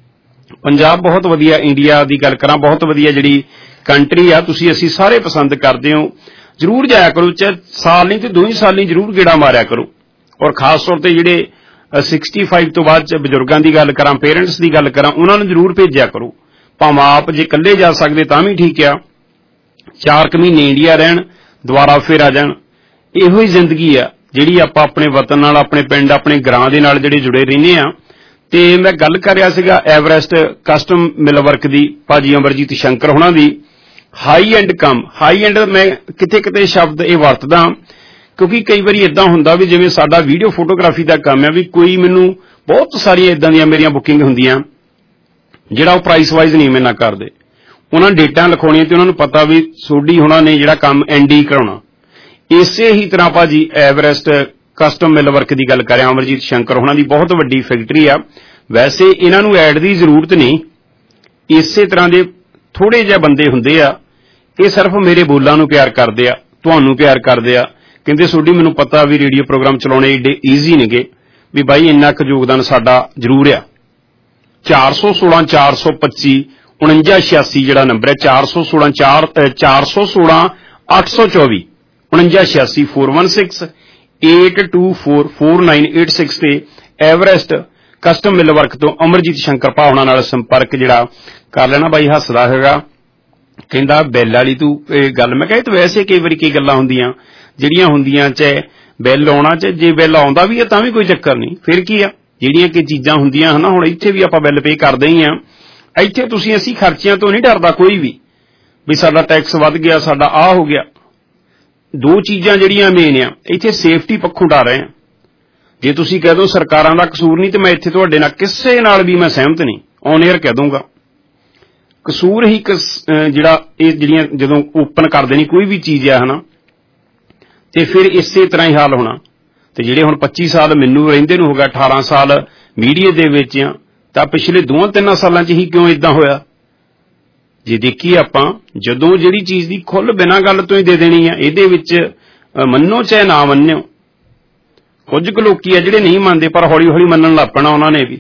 ਪੰਜਾਬ ਬਹੁਤ ਵਧੀਆ, ਇੰਡੀਆ ਦੀ ਗੱਲ ਕਰਾਂ ਬਹੁਤ ਵਧੀਆ ਜਿਹੜੀ ਕੰਟਰੀ ਆ, ਤੁਸੀਂ ਅਸੀਂ ਸਾਰੇ ਪਸੰਦ ਕਰਦੇ ਹੋ। ਜ਼ਰੂਰ ਜਾਇਆ ਕਰੋ, ਚਾਹੇ ਸਾਲ ਨਹੀਂ ਤੇ ਦੋ ਹੀ ਸਾਲ ਨਹੀਂ, ਜ਼ਰੂਰ ਗੇੜਾ ਮਾਰਿਆ ਕਰੋ। ਔਰ ਖਾਸ ਤੌਰ ਤੇ ਜਿਹੜੇ ਸਿਕਸਟੀ ਫਾਈਵ ਤੋਂ ਬਾਅਦ ਚ ਬਜ਼ੁਰਗਾਂ ਦੀ ਗੱਲ ਕਰਾਂ, ਪੇਰੈਂਟਸ ਦੀ ਗੱਲ ਕਰਾਂ, ਉਹਨਾਂ ਨੂੰ ਜ਼ਰੂਰ ਭੇਜਿਆ ਕਰੋ। ਭਾਵੇਂ ਆਪ ਜੇ ਇਕੱਲੇ ਜਾ ਸਕਦੇ ਤਾਂ ਵੀ ਠੀਕ ਆ, ਚਾਰ ਕੁ ਮਹੀਨੇ ਇੰਡੀਆ ਰਹਿਣ, ਦੁਬਾਰਾ ਫਿਰ ਆ ਜਾਣ। ਇਹੋ ਹੀ ਜ਼ਿੰਦਗੀ ਆ ਜਿਹੜੀ ਆਪਾਂ ਆਪਣੇ ਵਤਨ ਨਾਲ, ਆਪਣੇ ਪਿੰਡ, ਆਪਣੇ ਗ੍ਰਾਂ ਦੇ ਨਾਲ ਜਿਹੜੇ ਜੁੜੇ ਰਹਿੰਦੇ ਆ। ਤੇ ਮੈਂ ਗੱਲ ਕਰ ਰਿਹਾ ਸੀਗਾ ਐਵਰੈਸਟ ਕਸਟਮ ਮਿਲ ਵਰਕ ਦੀ, ਭਾਜੀ ਅਮਰਜੀਤ ਸ਼ੰਕਰ ਹੁਣਾਂ ਦੀ। ਹਾਈ ਐਂਡ ਕੰਮ, ਹਾਈ ਐਂਡ ਮੈਂ ਕਿਤੇ ਕਿਤੇ ਸ਼ਬਦ ਇਹ ਵਰਤਦਾ ਕਿਉਂਕਿ ਕਈ ਵਾਰੀ ਇਦਾਂ ਹੁੰਦਾ ਵੀ ਜਿਵੇਂ ਸਾਡਾ ਵੀਡੀਓ ਫੋਟੋਗ੍ਰਾਫੀ ਦਾ ਕੰਮ ਹੈ, ਵੀ ਕੋਈ ਮੈਨੂੰ ਬਹੁਤ ਸਾਰੀਆਂ ਇਦਾਂ ਦੀਆਂ ਮੇਰੀਆਂ ਬੁਕਿੰਗ ਹੁੰਦੀਆਂ ਜਿਹੜਾ ਉਹ ਪ੍ਰਾਈਸ ਵਾਈਜ਼ ਨਹੀਂ ਮੇਰੇ ਨਾਲ ਕਰਦੇ। ਉਹਨਾਂ ਨੇ ਡੇਟਾਂ ਲਿਖਾਉਣੀਆਂ ਤੇ ਉਹਨਾਂ ਨੂੰ ਪਤਾ ਵੀ ਸੋਢੀ ਹੁਣਾਂ ਨੇ ਜਿਹੜਾ ਕੰਮ ਐਂਡੀ ਕਰਾਉਣਾ। ਇਸੇ ਹੀ ਤਰ੍ਹਾਂ ਭਾਜੀ ਐਵਰੈਸਟ ਕਸਟਮ ਮਿਲ ਵਰਕ ਦੀ ਗੱਲ ਕਰਿਆ, ਅਮਰਜੀਤ ਸ਼ੰਕਰ ਹੁਣਾਂ ਦੀ ਬਹੁਤ ਵੱਡੀ ਫੈਕਟਰੀ ਆ। ਵੈਸੇ ਇਹਨਾਂ ਨੂੰ ਐਡ ਦੀ ਜ਼ਰੂਰਤ ਨਹੀਂ, ਇਸੇ ਤਰ੍ਹਾਂ ਦੇ ਥੋੜੇ ਜਿਹੇ ਬੰਦੇ ਹੁੰਦੇ ਆ, ਇਹ ਸਿਰਫ ਮੇਰੇ ਬੋਲਾਂ ਨੂੰ ਪਿਆਰ ਕਰਦੇ ਆ, ਤੁਹਾਨੂੰ ਪਿਆਰ ਕਰਦੇ ਆ। ਕਹਿੰਦੇ ਸੋਢੀ ਮੈਨੂੰ ਪਤਾ ਵੀ ਰੇਡੀਓ ਪ੍ਰੋਗਰਾਮ ਚਲਾਉਣੇ ਏਡੇ ਈਜ਼ੀ ਨੇਗੇ, ਵੀ ਬਾਈ ਇੰਨਾ ਕੁ ਯੋਗਦਾਨ ਸਾਡਾ ਜ਼ਰੂਰ ਆ। ਚਾਰ ਸੌ ਸੋਲਾਂ ਚਾਰ ਸੌ ਪੱਚੀ ਉਣੰਜਾ ਛਿਆਸੀ ਜਿਹੜਾ ਨੰਬਰ ਹੈ, ਚਾਰ ਸੌ ਸੋਲਾਂ ਚਾਰ ਚਾਰ ਸੌ ਸੋਲਾਂ ਅੱਠ ਸੌ ਚੌਵੀ ਉਣੰਜਾ ਛਿਆਸੀ four one six eight two four four nine eight six ਤੇ ਐਵਰੈਸਟ ਕਸਟਮ ਮਿਲ ਵਰਕ ਤੋਂ ਅਮਰਜੀਤ ਸ਼ੰਕਰ ਭਾਵਨਾ ਨਾਲ ਸੰਪਰਕ ਜਿਹੜਾ ਕਰ ਲੈਣਾ। ਬਾਈ ਹੱਸਦਾ ਹੈਗਾ, ਕਹਿੰਦਾ ਬਿੱਲ ਵਾਲੀ ਤੂੰ ਇਹ ਗੱਲ। ਮੈਂ ਕਿਹਾ ਤੇ ਵੈਸੇ ਕਈ ਵਾਰੀ ਕਈ ਗੱਲਾਂ ਹੁੰਦੀਆਂ ਜਿਹੜੀਆਂ ਹੁੰਦੀਆਂ, ਚਾਹੇ ਬਿੱਲ ਆਉਣਾ ਚਾਹੇ ਜੇ ਬਿੱਲ ਆਉਂਦਾ ਵੀ ਹੈ ਤਾਂ ਵੀ ਕੋਈ ਚੱਕਰ ਨਹੀਂ, ਫਿਰ ਕੀ ਆ। ਜਿਹੜੀਆਂ ਕਿ ਚੀਜ਼ਾਂ ਹੁੰਦੀਆਂ ਹਨਾ, ਹੁਣ ਇੱਥੇ ਵੀ ਆਪਾਂ ਬਿੱਲ ਪੇ ਕਰਦੇ ਹੀ ਆ। ਇੱਥੇ ਤੁਸੀਂ ਅਸੀਂ ਖਰਚਿਆਂ ਤੋਂ ਨਹੀਂ ਡਰਦਾ ਕੋਈ ਵੀ, ਵੀ ਸਾਡਾ ਟੈਕਸ ਵੱਧ ਗਿਆ, ਸਾਡਾ ਆਹ ਹੋ ਗਿਆ। ਦੋ ਚੀਜ਼ਾਂ ਜਿਹੜੀਆਂ ਮੇਨ ਆ, ਇੱਥੇ ਸੇਫਟੀ ਪੱਖੋਂ ਡਰ ਰਹੇ ਆ। ਜੇ ਤੁਸੀਂ ਕਹਿ ਦੋ ਸਰਕਾਰਾਂ ਦਾ ਕਸੂਰ ਨਹੀਂ ਤੇ ਮੈਂ ਇੱਥੇ ਤੁਹਾਡੇ ਨਾਲ ਕਿਸੇ ਨਾਲ ਵੀ ਮੈਂ ਸਹਿਮਤ ਨਹੀਂ, ਔਨ ਏਅਰ ਕਹਿ ਦੂੰਗਾ। ਕਸੂਰ ਹੀ ਜਿਹੜਾ ਇਹ ਜਿਹੜੀਆਂ ਜਦੋਂ ਓਪਨ ਕਰ ਦੇਣੀ ਕੋਈ ਵੀ ਚੀਜ਼ ਆ ਹਨਾ, ਤੇ ਫਿਰ ਇਸੇ ਤਰ੍ਹਾਂ ਹੀ ਹਾਲ ਹੋਣਾ। ਤੇ ਜਿਹੜੇ ਹੁਣ ਪੱਚੀ ਸਾਲ ਮੈਨੂੰ ਰਹਿੰਦੇ ਨੂੰ ਹੋ ਗਿਆ, ਅਠਾਰਾਂ ਸਾਲ ਮੀਡੀਆ ਦੇ ਵਿੱਚ ਆ, ਤਾਂ ਪਿਛਲੇ ਦੋਵਾਂ ਤਿੰਨਾਂ ਸਾਲਾਂ 'ਚ ਹੀ ਕਿਉਂ ਇਦਾਂ ਹੋਇਆ। ਜੇ ਦੇਖੀਏ ਆਪਾਂ, ਜਦੋਂ ਜਿਹੜੀ ਚੀਜ਼ ਦੀ ਖੁੱਲ੍ਹ ਬਿਨਾਂ ਗੱਲ ਤੋਂ ਹੀ ਦੇ ਦੇਣੀ ਆ, ਇਹਦੇ ਵਿੱਚ ਮੰਨੋ ਚਾਹੇ ਨਾ ਮੰਨੋ। ਕੁਝ ਕੁ ਲੋਕੀ ਆ ਜਿਹੜੇ ਨਹੀਂ ਮੰਨਦੇ, ਪਰ ਹੌਲੀ ਹੌਲੀ ਮੰਨਣ ਲੱਗ ਪੈਣਾ ਉਹਨਾਂ ਨੇ ਵੀ।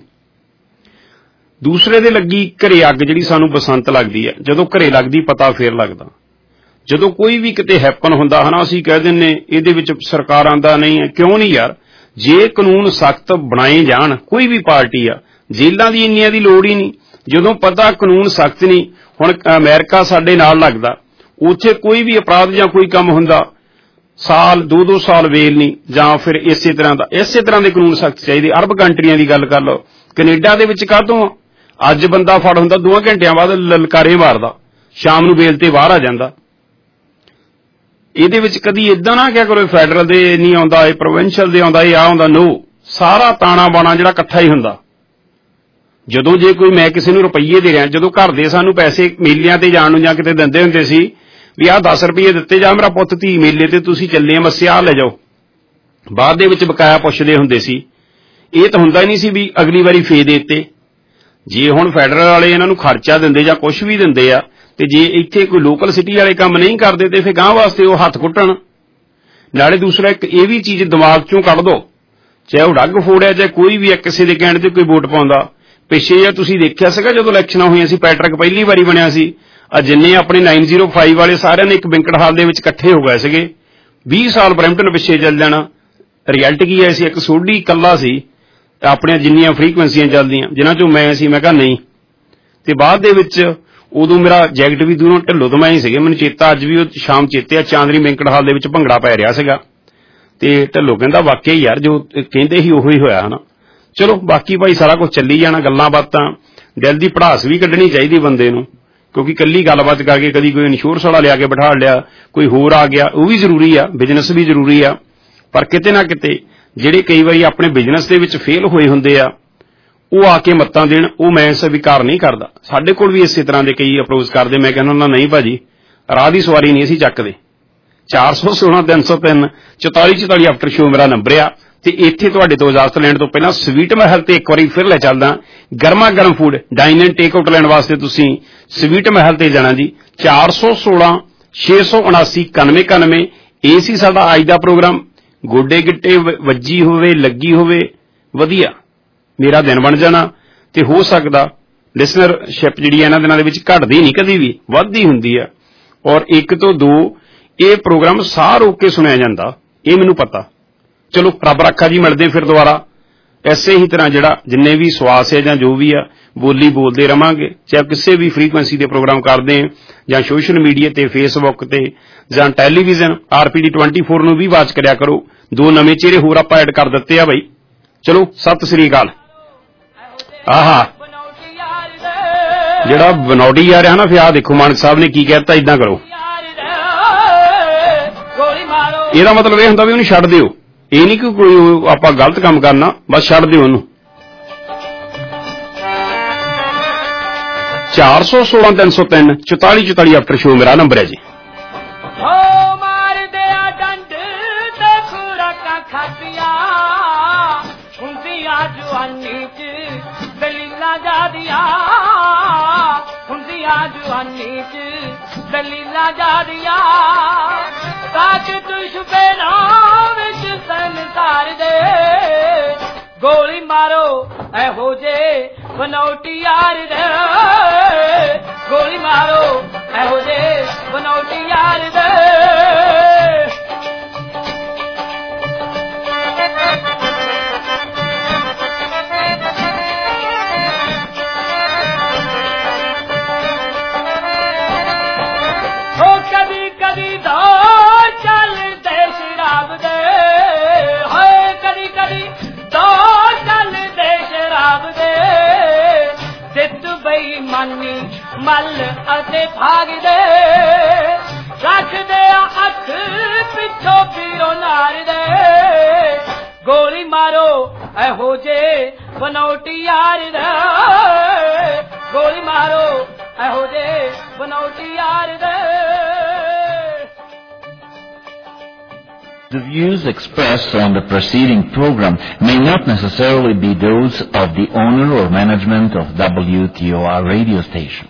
ਦੂਸਰੇ ਦੇ ਲੱਗੀ ਘਰੇ ਅੱਗ ਜਿਹੜੀ ਸਾਨੂੰ ਬਸੰਤ ਲੱਗਦੀ ਹੈ, ਜਦੋਂ ਘਰੇ ਲੱਗਦੀ ਪਤਾ ਫੇਰ ਲੱਗਦਾ। ਜਦੋਂ ਕੋਈ ਵੀ ਕਿਤੇ ਹੈਪਨ ਹੁੰਦਾ ਹਨਾ, ਅਸੀਂ ਕਹਿ ਦਿੰਨੇ ਇਹਦੇ ਵਿੱਚ ਸਰਕਾਰਾਂ ਦਾ ਨਹੀਂ ਹੈ। ਕਿਉਂ ਨਹੀਂ ਯਾਰ, ਜੇ ਕਾਨੂੰਨ ਸਖਤ ਬਣਾਏ ਜਾਣ, ਕੋਈ ਵੀ ਪਾਰਟੀ ਆ, ਜੇਲ੍ਹਾਂ ਦੀ ਇੰਨੀਆਂ ਦੀ ਲੋੜ ਹੀ ਨਹੀਂ। ਜਦੋਂ ਪਤਾ ਕਾਨੂੰਨ ਸਖਤ ਨਹੀਂ, ਹੁਣ ਅਮਰੀਕਾ ਸਾਡੇ ਨਾਲ ਲੱਗਦਾ, ਉੱਥੇ ਕੋਈ ਵੀ ਅਪਰਾਧ ਜਾਂ ਕੋਈ ਕੰਮ ਹੁੰਦਾ ਸਾਲ ਦੋ ਦੋ ਸਾਲ ਵੇਲ ਨਹੀਂ, ਜਾਂ ਫਿਰ ਇਸੇ ਤਰ੍ਹਾਂ ਦਾ ਇਸੇ ਤਰ੍ਹਾਂ ਦੇ ਕਾਨੂੰਨ ਸਖਤ ਚਾਹੀਦੇ। ਅਰਬ ਕੰਟਰੀਆਂ ਦੀ ਗੱਲ ਕਰ ਲਓ, ਕੈਨੇਡਾ ਦੇ ਵਿੱਚ ਕਾਹਤੋਂ ਅੱਜ ਬੰਦਾ ਫੜ ਹੁੰਦਾ ਦੋ ਘੰਟਿਆਂ ਬਾਅਦ ਲਲਕਾਰੇ ਮਾਰਦਾ, ਸ਼ਾਮ ਨੂੰ ਬੇਲ ਤੇ ਬਾਹਰ ਆ ਜਾਂਦਾ। ਇਹਦੇ ਵਿੱਚ ਕਦੀ ਇਦਾਂ ਨਾ ਕਿਹਾ ਕਰੋ ਫੈਡਰਲ ਦੇ ਨਹੀਂ ਆਉਂਦਾ, ਇਹ ਪ੍ਰੋਵਿੰਸ਼ੀਅਲ ਦੇ ਆਉਂਦਾ, ਇਹ ਆ ਆਉਂਦਾ। ਨੋ, ਸਾਰਾ ਤਾਣਾ ਬਾਣਾ ਜਿਹੜਾ ਇਕੱਠਾ ਹੀ ਹੁੰਦਾ। ਜਦੋਂ ਜੇ ਕੋਈ ਮੈਂ ਕਿਸੇ ਨੂੰ ਰੁਪਈਏ ਦੇ ਰਿਹਾ, ਜਦੋਂ ਘਰ ਦੇ ਸਾਨੂੰ ਪੈਸੇ ਮੇਲਿਆਂ ਤੇ ਜਾਣ ਨੂੰ ਜਾਂ ਕਿਤੇ ਦਿੰਦੇ ਹੁੰਦੇ ਸੀ ਵੀ ਆਹ ਦਸ ਰੁਪਈਏ ਦਿੱਤੇ ਜਾ ਮੇਰਾ ਪੁੱਤ ਧੀ ਮੇਲੇ ਤੇ ਤੁਸੀਂ ਚੱਲੇ ਆ ਮੱਸਿਆ ਲੈ ਜਾਓ, ਬਾਅਦ ਦੇ ਵਿੱਚ ਬਕਾਇਆ ਪੁੱਛਦੇ ਹੁੰਦੇ ਸੀ। ਇਹ ਤਾਂ ਹੁੰਦਾ ਹੀ ਨਹੀਂ ਸੀ ਵੀ ਅਗਲੀ ਵਾਰੀ ਫੇ ਦੇ ਦਿੱਤੇ। ਜੇ ਹੁਣ ਫੈਡਰਲ ਵਾਲੇ ਇਹਨਾਂ ਨੂੰ ਖਰਚਾ ਦਿੰਦੇ ਜਾਂ ਕੁਝ ਵੀ ਦਿੰਦੇ ਆ, ਤੇ ਜੇ ਇੱਥੇ ਕੋਈ ਲੋਕਲ ਸਿਟੀ ਵਾਲੇ ਕੰਮ ਨਹੀਂ ਕਰਦੇ ਤੇ ਫਿਰ ਗਾਂਹ ਵਾਸਤੇ ਉਹ ਹੱਥ ਕੁੱਟਣ। ਨਾਲੇ ਦੂਸਰਾ ਇੱਕ ਇਹ ਵੀ ਚੀਜ਼ ਦਿਮਾਗ ਚੋਂ ਕੱਢ ਦੋ, ਚਾਹੇ ਉਹ ਡੱਗ ਫੋੜਿਆ ਚਾਹੇ ਕੋਈ ਵੀ ਆ, ਕਿਸੇ ਦੇ ਕਹਿਣ ਤੇ ਕੋਈ ਵੋਟ ਪਾਉਂਦਾ। ਪਿੱਛੇ ਜਿਹਾ ਤੁਸੀਂ ਦੇਖਿਆ ਸੀਗਾ ਜਦੋਂ ਇਲੈਕਸ਼ਨਾਂ ਹੋਈਆਂ ਸੀ, ਪੈਟਰਿਕ ਪਹਿਲੀ ਵਾਰੀ ਬਣਿਆ ਸੀ, ਆ ਜਿੰਨੇ ਆਪਣੇ ਨਾਈਨ ਜ਼ੀਰੋ ਫਾਈਵ ਵਾਲੇ ਸਾਰਿਆਂ ਨੇ ਇੱਕ ਬਿੰਕਟ ਹਾਲ ਦੇ ਵਿੱਚ ਇਕੱਠੇ ਹੋ ਗਏ ਸੀਗੇ। ਵੀਹ ਸਾਲ ਬਰੈਂਪਟਨ ਪਿੱਛੇ ਚੱਲ ਜਾਣਾ। ਰਿਜ਼ਲਟ ਕੀ ਆਇਆ ਸੀ, ਇੱਕ ਸੋਢੀ ਇਕੱਲਾ ਸੀ ਆਪਣੀਆਂ ਜਿੰਨੀਆਂ ਫਰੀਕੁਐਂਸੀਆਂ ਚੱਲਦੀਆਂ, ਜਿਨ੍ਹਾਂ ਚੋਂ ਮੈਂ ਸੀ। ਮੈਂ ਕਿਹਾ ਨਹੀਂ, ਤੇ ਬਾਅਦ ਦੇ ਵਿੱਚ ਉਦੋਂ ਮੇਰਾ ਜੈਕਟ ਵੀ ਦੂਰੋਂ ਢਿੱਲੋਂ ਤੋਂ ਮੈਂ ਹੀ ਸੀਗੇ, ਮੈਨੂੰ ਚੇਤਾ ਅੱਜ ਵੀ ਉਹ ਸ਼ਾਮ ਚੇਤੇ ਆ, ਚਾਂਦਨੀ ਬਿੰਕਟ ਹਾਲ ਦੇ ਵਿੱਚ ਭੰਗੜਾ ਪੈ ਰਿਹਾ ਸੀਗਾ। ਤੇ ਢਿੱਲੋਂ ਕਹਿੰਦਾ ਵਾਕਿਆ ਯਾਰ ਜੋ ਕਹਿੰਦੇ ਸੀ ਉਹੀ ਹੋਇਆ ਹਨਾ। ਚਲੋ ਬਾਕੀ ਭਾਈ ਸਾਰਾ ਕੁਝ ਚੱਲੀ ਜਾਣਾ, ਗੱਲਾਂ ਬਾਤਾਂ, ਦਿਲ ਦੀ ਭੜਾਸ ਵੀ ਕੱਢਣੀ ਚਾਹੀਦੀ ਬੰਦੇ ਨੂੰ, ਕਿਉਂਕਿ ਇਕੱਲੀ ਗੱਲਬਾਤ ਕਰਕੇ ਕਦੀ ਕੋਈ ਇੰਸ਼ੋਰੈਂਸ ਵਾਲਾ ਲਿਆ ਕੇ ਬਿਠਾ ਲਿਆ, ਕੋਈ ਹੋਰ ਆ ਗਿਆ, ਉਹ ਵੀ ਜ਼ਰੂਰੀ ਆ, ਬਿਜ਼ਨਸ ਵੀ ਜ਼ਰੂਰੀ ਆ। ਪਰ ਕਿਤੇ ਨਾ ਕਿਤੇ ਜਿਹੜੇ ਕਈ ਵਾਰੀ ਆਪਣੇ ਬਿਜ਼ਨਸ ਦੇ ਵਿੱਚ ਫੇਲ ਹੋਏ ਹੁੰਦੇ ਆ, ਉਹ ਆ ਕੇ ਮੱਤਾਂ ਦੇਣ, ਉਹ ਮੈਂ ਸਵੀਕਾਰ ਨਹੀਂ ਕਰਦਾ। ਸਾਡੇ ਕੋਲ ਵੀ ਇਸੇ ਤਰ੍ਹਾਂ ਦੇ ਕਈ ਅਪਰੋਚ ਕਰਦੇ, ਮੈਂ ਕਹਿੰਦਾ ਹੁੰਦਾ ਨਹੀਂ ਭਾਜੀ ਰਾਹ ਦੀ ਸਵਾਰੀ ਨਹੀਂ ਅਸੀਂ ਚੱਕਦੇ, ਚਾਰ ਸੌ ਸੋਲਾਂ ਤਿੰਨ ਸੌ ਤਿੰਨ ਚੁਤਾਲੀ ਚੁਤਾਲੀ ਆਫਟਰ ਸ਼ੋ ਮੇਰਾ ਨੰਬਰ ਆ ਤੇ ਇੱਥੇ ਤੁਹਾਡੇ ਤੋਂ ਇਜਾਜ਼ਤ ਲੈਣ ਤੋਂ ਪਹਿਲਾਂ ਸਵੀਟ ਮਹਿਲ ਤੇ ਇੱਕ ਵਾਰੀ ਫਿਰ ਲੈ ਚੱਲਦਾ। ਗਰਮਾ ਗਰਮ food dine and take out ਲੈਣ ਵਾਸਤੇ ਤੁਸੀਂ ਸਵੀਟ ਮਹਿਲ ਤੇ ਜਾਣਾ ਜੀ। ਚਾਰ ਸੌ ਸੋਲਾਂ ਛੇ ਸੌ ਉਨਾਸੀ ਇਕਾਨਵੇਂ ਇਕਾਨਵੇਂ ਇਹ ਸੀ ਸਾਡਾ ਅੱਜ ਦਾ ਪ੍ਰੋਗਰਾਮ। ਗੋਡੇ ਗਿੱਟੇ ਵੱਜੀ ਹੋਵੇ ਲੱਗੀ ਹੋਵੇ ਵਧੀਆ ਮੇਰਾ ਦਿਨ ਬਣ ਜਾਣਾ ਤੇ ਹੋ ਸਕਦਾ ਲਿਸਨਰਸ਼ਿਪ ਜਿਹੜੀ ਇਹਨਾਂ ਦਿਨਾਂ ਦੇ ਵਿੱਚ ਘਟਦੀ ਨਹੀਂ ਕਦੀ ਵੀ ਵੱਧਦੀ ਹੁੰਦੀ ਆ। ਔਰ ਇੱਕ ਤੋਂ ਦੋ ਇਹ ਪ੍ਰੋਗਰਾਮ ਸਾਹ ਰੋਕ ਕੇ ਸੁਣਿਆ ਜਾਂਦਾ ਇਹ ਮੈਨੂੰ ਪਤਾ। ਚਲੋ ਰੱਬ ਰੱਖਾ ਜੀ ਮਿਲਦੇ ਫਿਰ ਦੁਬਾਰਾ ਐਸੇ ਹੀ ਤਰ੍ਹਾਂ ਜਿਹੜਾ ਜਿੰਨੇ ਵੀ ਸਵਾਸ ਹੈ ਜਾਂ ਜੋ ਵੀ ਆ ਬੋਲੀ ਬੋਲਦੇ ਰਵਾਂਗੇ ਚਾਹੇ ਕਿਸੇ ਵੀ ਫ੍ਰੀਕੁਐਂਸੀ ਦੇ ਪ੍ਰੋਗਰਾਮ ਕਰਦੇ ਹਾਂ ਜਾਂ ਸੋਸ਼ਲ ਮੀਡੀਆ ਤੇ ਫੇਸਬੁੱਕ ਤੇ ਜਾਂ television R P D twenty four ਨੂੰ ਵੀ ਵਾਚ ਕਰਿਆ ਕਰੋ। ਦੋ ਨਵੇਂ ਚਿਹਰੇ ਹੋਰ ਆਪਾਂ ਐਡ ਕਰ ਦਿੱਤੇ ਆ ਬਈ। ਚਲੋ ਸਤਿ ਸ੍ਰੀ ਅਕਾਲ। ਆਹਾ ਜਿਹੜਾ ਬਨੌਡੀ ਆ ਰਿਹਾ ਨਾ ਫਿਰ ਆਹ ਦੇਖੋ ਮਾਨਕ ਸਾਹਿਬ ਨੇ ਕੀ ਕਹਿਤਾ ਇਦਾਂ ਕਰੋ ਇਹਦਾ ਮਤਲਬ ਇਹ ਹੁੰਦਾ ਵੀ ਉਹਨੂੰ ਛੱਡ ਦਿਓ। ਇਹ ਨਹੀਂ ਕਿ ਕੋਈ ਆਪਾਂ ਗਲਤ ਕੰਮ ਕਰਨਾ ਬਸ ਛੱਡ ਦਿਓ ਉਹਨੂੰ। ਚਾਰ ਸੌ ਸੋਲਾਂ ਤਿੰਨ ਸੌ ਤਿੰਨ ਚੁਤਾਲੀ ਚੁਤਾਲੀ ਆਫਟਰ ਸ਼ੋ ਮੇਰਾ ਨੰਬਰ ਹੈ ਜੀ। ਦਲੀਲਾਂ ਜਾਦੀਆਂ ਕਾਜ ਦੁਸ਼ਮੇ ਨਾਮ ਵਿੱਚ ਸੰਸਾਰ ਦੇ ਗੋਲੀ ਮਾਰੋ ਇਹੋ ਜੇ ਬਨੌਟੀ ਯਾਰ ਦੇ ਗੋਲੀ ਮਾਰੋ ਇਹੋ ਜੇ ਬਨੌਟੀ ਯਾਰ ਦੇ। ਮੱਲ ਅਤੇ ਭਾਗਦੇ ਰੱਖਦੇ ਅੱਖ ਪਿੱਛੋਂ ਪੀਰੋ ਨਾਰਦੇ ਗੋਲੀ ਮਾਰੋ ਇਹੋ ਜੇ ਬਨੌਟੀ ਯਾਰ ਦੇ ਗੋਲੀ ਮਾਰੋ ਇਹੋ ਜੇ ਬਨੌਟੀ ਯਾਰ ਦੇ। The views expressed on the preceding program may not necessarily be those of the owner or management of W T O R radio station.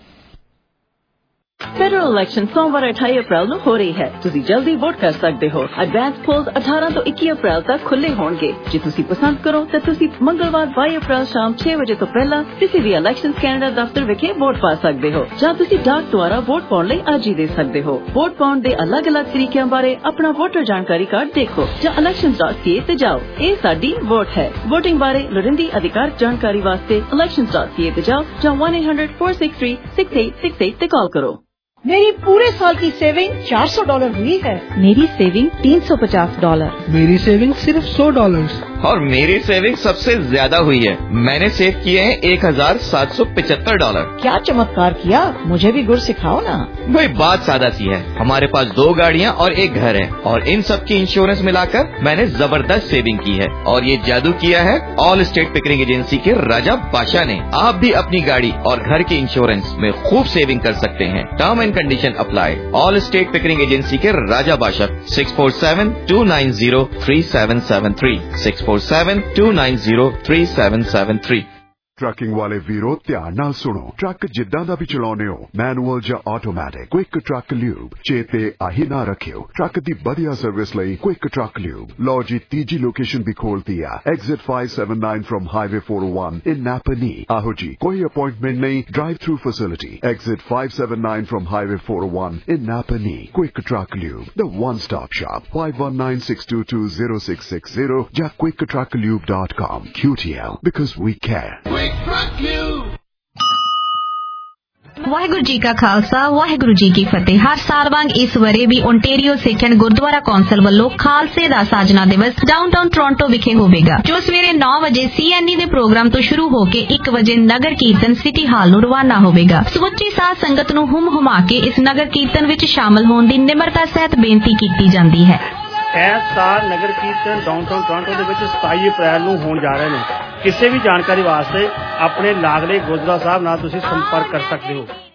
Federal election ਸੋਮਵਾਰ ਅਠਾਈ ਅਪ੍ਰੈਲ ਨੂੰ ਹੋ ਰਹੀ ਹੈ। ਤੁਸੀਂ ਜਲਦੀ ਵੋਟ ਕਰ ਸਕਦੇ ਹੋ। ਐਡਵਾਂਸ ਪੋਲਸ ਅਠਾਰਾਂ ਤੋਂ ਇੱਕੀ ਅਪ੍ਰੈਲ ਤੱਕ ਖੁੱਲੇ ਹੋਣਗੇ। ਜੇ ਤੁਸੀਂ ਪਸੰਦ ਕਰੋ ਤਾਂ ਤੁਸੀਂ ਮੰਗਲਵਾਰ ਬਾਈ ਅਪ੍ਰੈਲ ਸ਼ਾਮ ਛੇ ਵਜੇ ਤੋਂ ਪਹਿਲਾਂ ਕਿਸੇ ਵੀ ਇਲੈਕਸ਼ਨ ਕੈਨੇਡਾ ਦਫ਼ਤਰ ਵਿਖੇ ਵੋਟ ਪਾ ਸਕਦੇ ਹੋ ਜਾਂ ਤੁਸੀਂ ਡਾਕ ਦੁਆਰਾ ਵੋਟ ਪਾਉਣ ਲਈ ਅਰਜ਼ੀ ਦੇ ਸਕਦੇ ਹੋ। ਵੋਟ ਪਾਉਣ ਦੇ ਅਲੱਗ-ਅਲੱਗ ਤਰੀਕਿਆਂ ਬਾਰੇ ਆਪਣਾ ਵੋਟਰ ਜਾਣਕਾਰੀ ਕਾਰਡ ਦੇਖੋ ਜਾਂ ਇਲੈਕਸ਼ਨਜ਼ ਡਾਟ ਸੀ ਏ ਤੇ ਜਾਓ। ਇਹ ਸਾਡੀ ਵੋਟ ਹੈ। ਵੋਟਿੰਗ ਬਾਰੇ ਲੋੜੀਂਦੀ ਅਧਿਕਾਰਕ ਜਾਣਕਾਰੀ ਵਾਸਤੇ ਇਲੈਕਸ਼ਨਜ਼ ਡਾਟ ਸੀ ਏ ਤੇ ਜਾਓ ਜਾਂ one eight hundred four six three six eight six eight ਤੇ ਕਾਲ ਕਰੋ। मेरी पूरे साल की सेविंग चार सौ डॉलर हुई है। मेरी सेविंग तीन सौ पचास डॉलर। मेरी सेविंग सिर्फ सौ डॉलर। और मेरी सेविंग सबसे ज्यादा हुई है। मैंने सेव किए हैं एक हजार सात सौ पिछहत्तर डॉलर। क्या चमत्कार किया, मुझे भी गुर सिखाओ ना। वही बात सादा सी है। हमारे पास दो गाड़ियाँ और एक घर है और इन सब की इंश्योरेंस मिलाकर मैंने जबरदस्त सेविंग की है। और ये जादू किया है ऑल स्टेट पिकरिंग एजेंसी के राजा बादशाह ने। आप भी अपनी गाड़ी और घर के इंश्योरेंस में खूब सेविंग कर सकते हैं। Term and condition apply. All state Pickering agency के Raja Badshah six four seven two nine zero three seven seven three six four seven two nine zero three seven seven three। Trucking ਵਾਲੇ ਵੀਰੋ ਧਿਆਨ ਨਾਲ ਸੁਣੋ। ਟਰੱਕ ਜਿੱਦਾਂ ਦਾ ਵੀ ਚਲਾਉਂਦੇ ਹੋ ਮੈਨੂਅਲ ਜਾਂ ਆਟੋਮੈਟਿਕ ਕੁਇਕ ਟਰੱਕ ਲਿਊਬ ਚੇਤੇ ਆਹੀ ਨਾ ਰੱਖਿਓ। ਟਰੱਕ ਦੀ ਵਧੀਆ ਸਰਵਿਸ ਲਈ ਕੁਇਕ ਟਰੱਕ ਲਿਊਬ ਲਓ ਜੀ ਤੀਜੀ ਲੋਕੇਸ਼ਨ ਵੀ ਖੋਲਤੀ ਆ exit five seven nine from highway four oh one in Napanee. ਆਹੋ ਜੀ ਕੋਈ ਅਪਾਇੰਟਮੈਂਟ ਨਹੀਂ drive thru facility exit five seven nine from highway four oh one in Napanee. Quick truck lube the one stop shop five one nine six two two zero six six zero ਜਾਂ quick truck lube dot com Q T L because we care। Waheguru ji ਕਾ ਖਾਲਸਾ ਵਾਹਿਗੁਰੂ ਜੀ ਕੀ ਫਤਿਹ। ਹਰ ਸਾਲ ਵਾਂਗ ਇਸ ਵਰੇ ਵੀ ਓਨਟਾਰੀਓ ਸਿੱਖਿਅਨ ਗੁਰਦੁਆਰਾ ਕੌਂਸਲ ਵੱਲੋਂ ਖਾਲਸੇ ਦਾ ਸਾਜਨਾ ਦਿਵਸ ਡਾਊਨਟਾਊਨ ਟੋਰਾਂਟੋ ਵਿਖੇ ਹੋਵੇਗਾ ਜੋ ਸਵੇਰੇ ਨੌ ਵਜੇ ਸੀ ਐਨ ਈ ਦੇ ਪ੍ਰੋਗਰਾਮ ਤੋਂ ਸ਼ੁਰੂ ਹੋ ਕੇ ਇੱਕ ਵਜੇ ਨਗਰ ਕੀਰਤਨ ਸਿਟੀ ਹਾਲ ਨੂੰ ਰਵਾਨਾ ਹੋਵੇਗਾ। ਸਮੁੱਚੀ ਸਾਧ ਸੰਗਤ ਨੂੰ ਹੁਮ ਹੁਮਾ ਕੇ ਇਸ ਨਗਰ ਕੀਰਤਨ ਵਿੱਚ ਸ਼ਾਮਲ ਹੋਣ ਦੀ ਨਿਮਰਤਾ ਸਹਿਤ ਬੇਨਤੀ ਕੀਤੀ ਜਾਂਦੀ ਹੈ। ਇਸ ਸਾਲ ਨਗਰ ਕੀਰਤਨ ਡਾਊਨਟਾਊਨ ਟੋਰਾਂਟੋ ਦੇ ਵਿੱਚ ਸਤਾਈ ਅਪ੍ਰੈਲ ਨੂੰ ਹੋਣ ਜਾ ਰਹੇ ਨੇ। ਕਿਸੇ ਵੀ ਜਾਣਕਾਰੀ ਵਾਸਤੇ ਆਪਣੇ ਲਾਗਲੇ ਗੁਰਦੁਆਰਾ ਸਾਹਿਬ ਨਾਲ ਤੁਸੀਂ ਸੰਪਰਕ ਕਰ ਸਕਦੇ ਹੋ।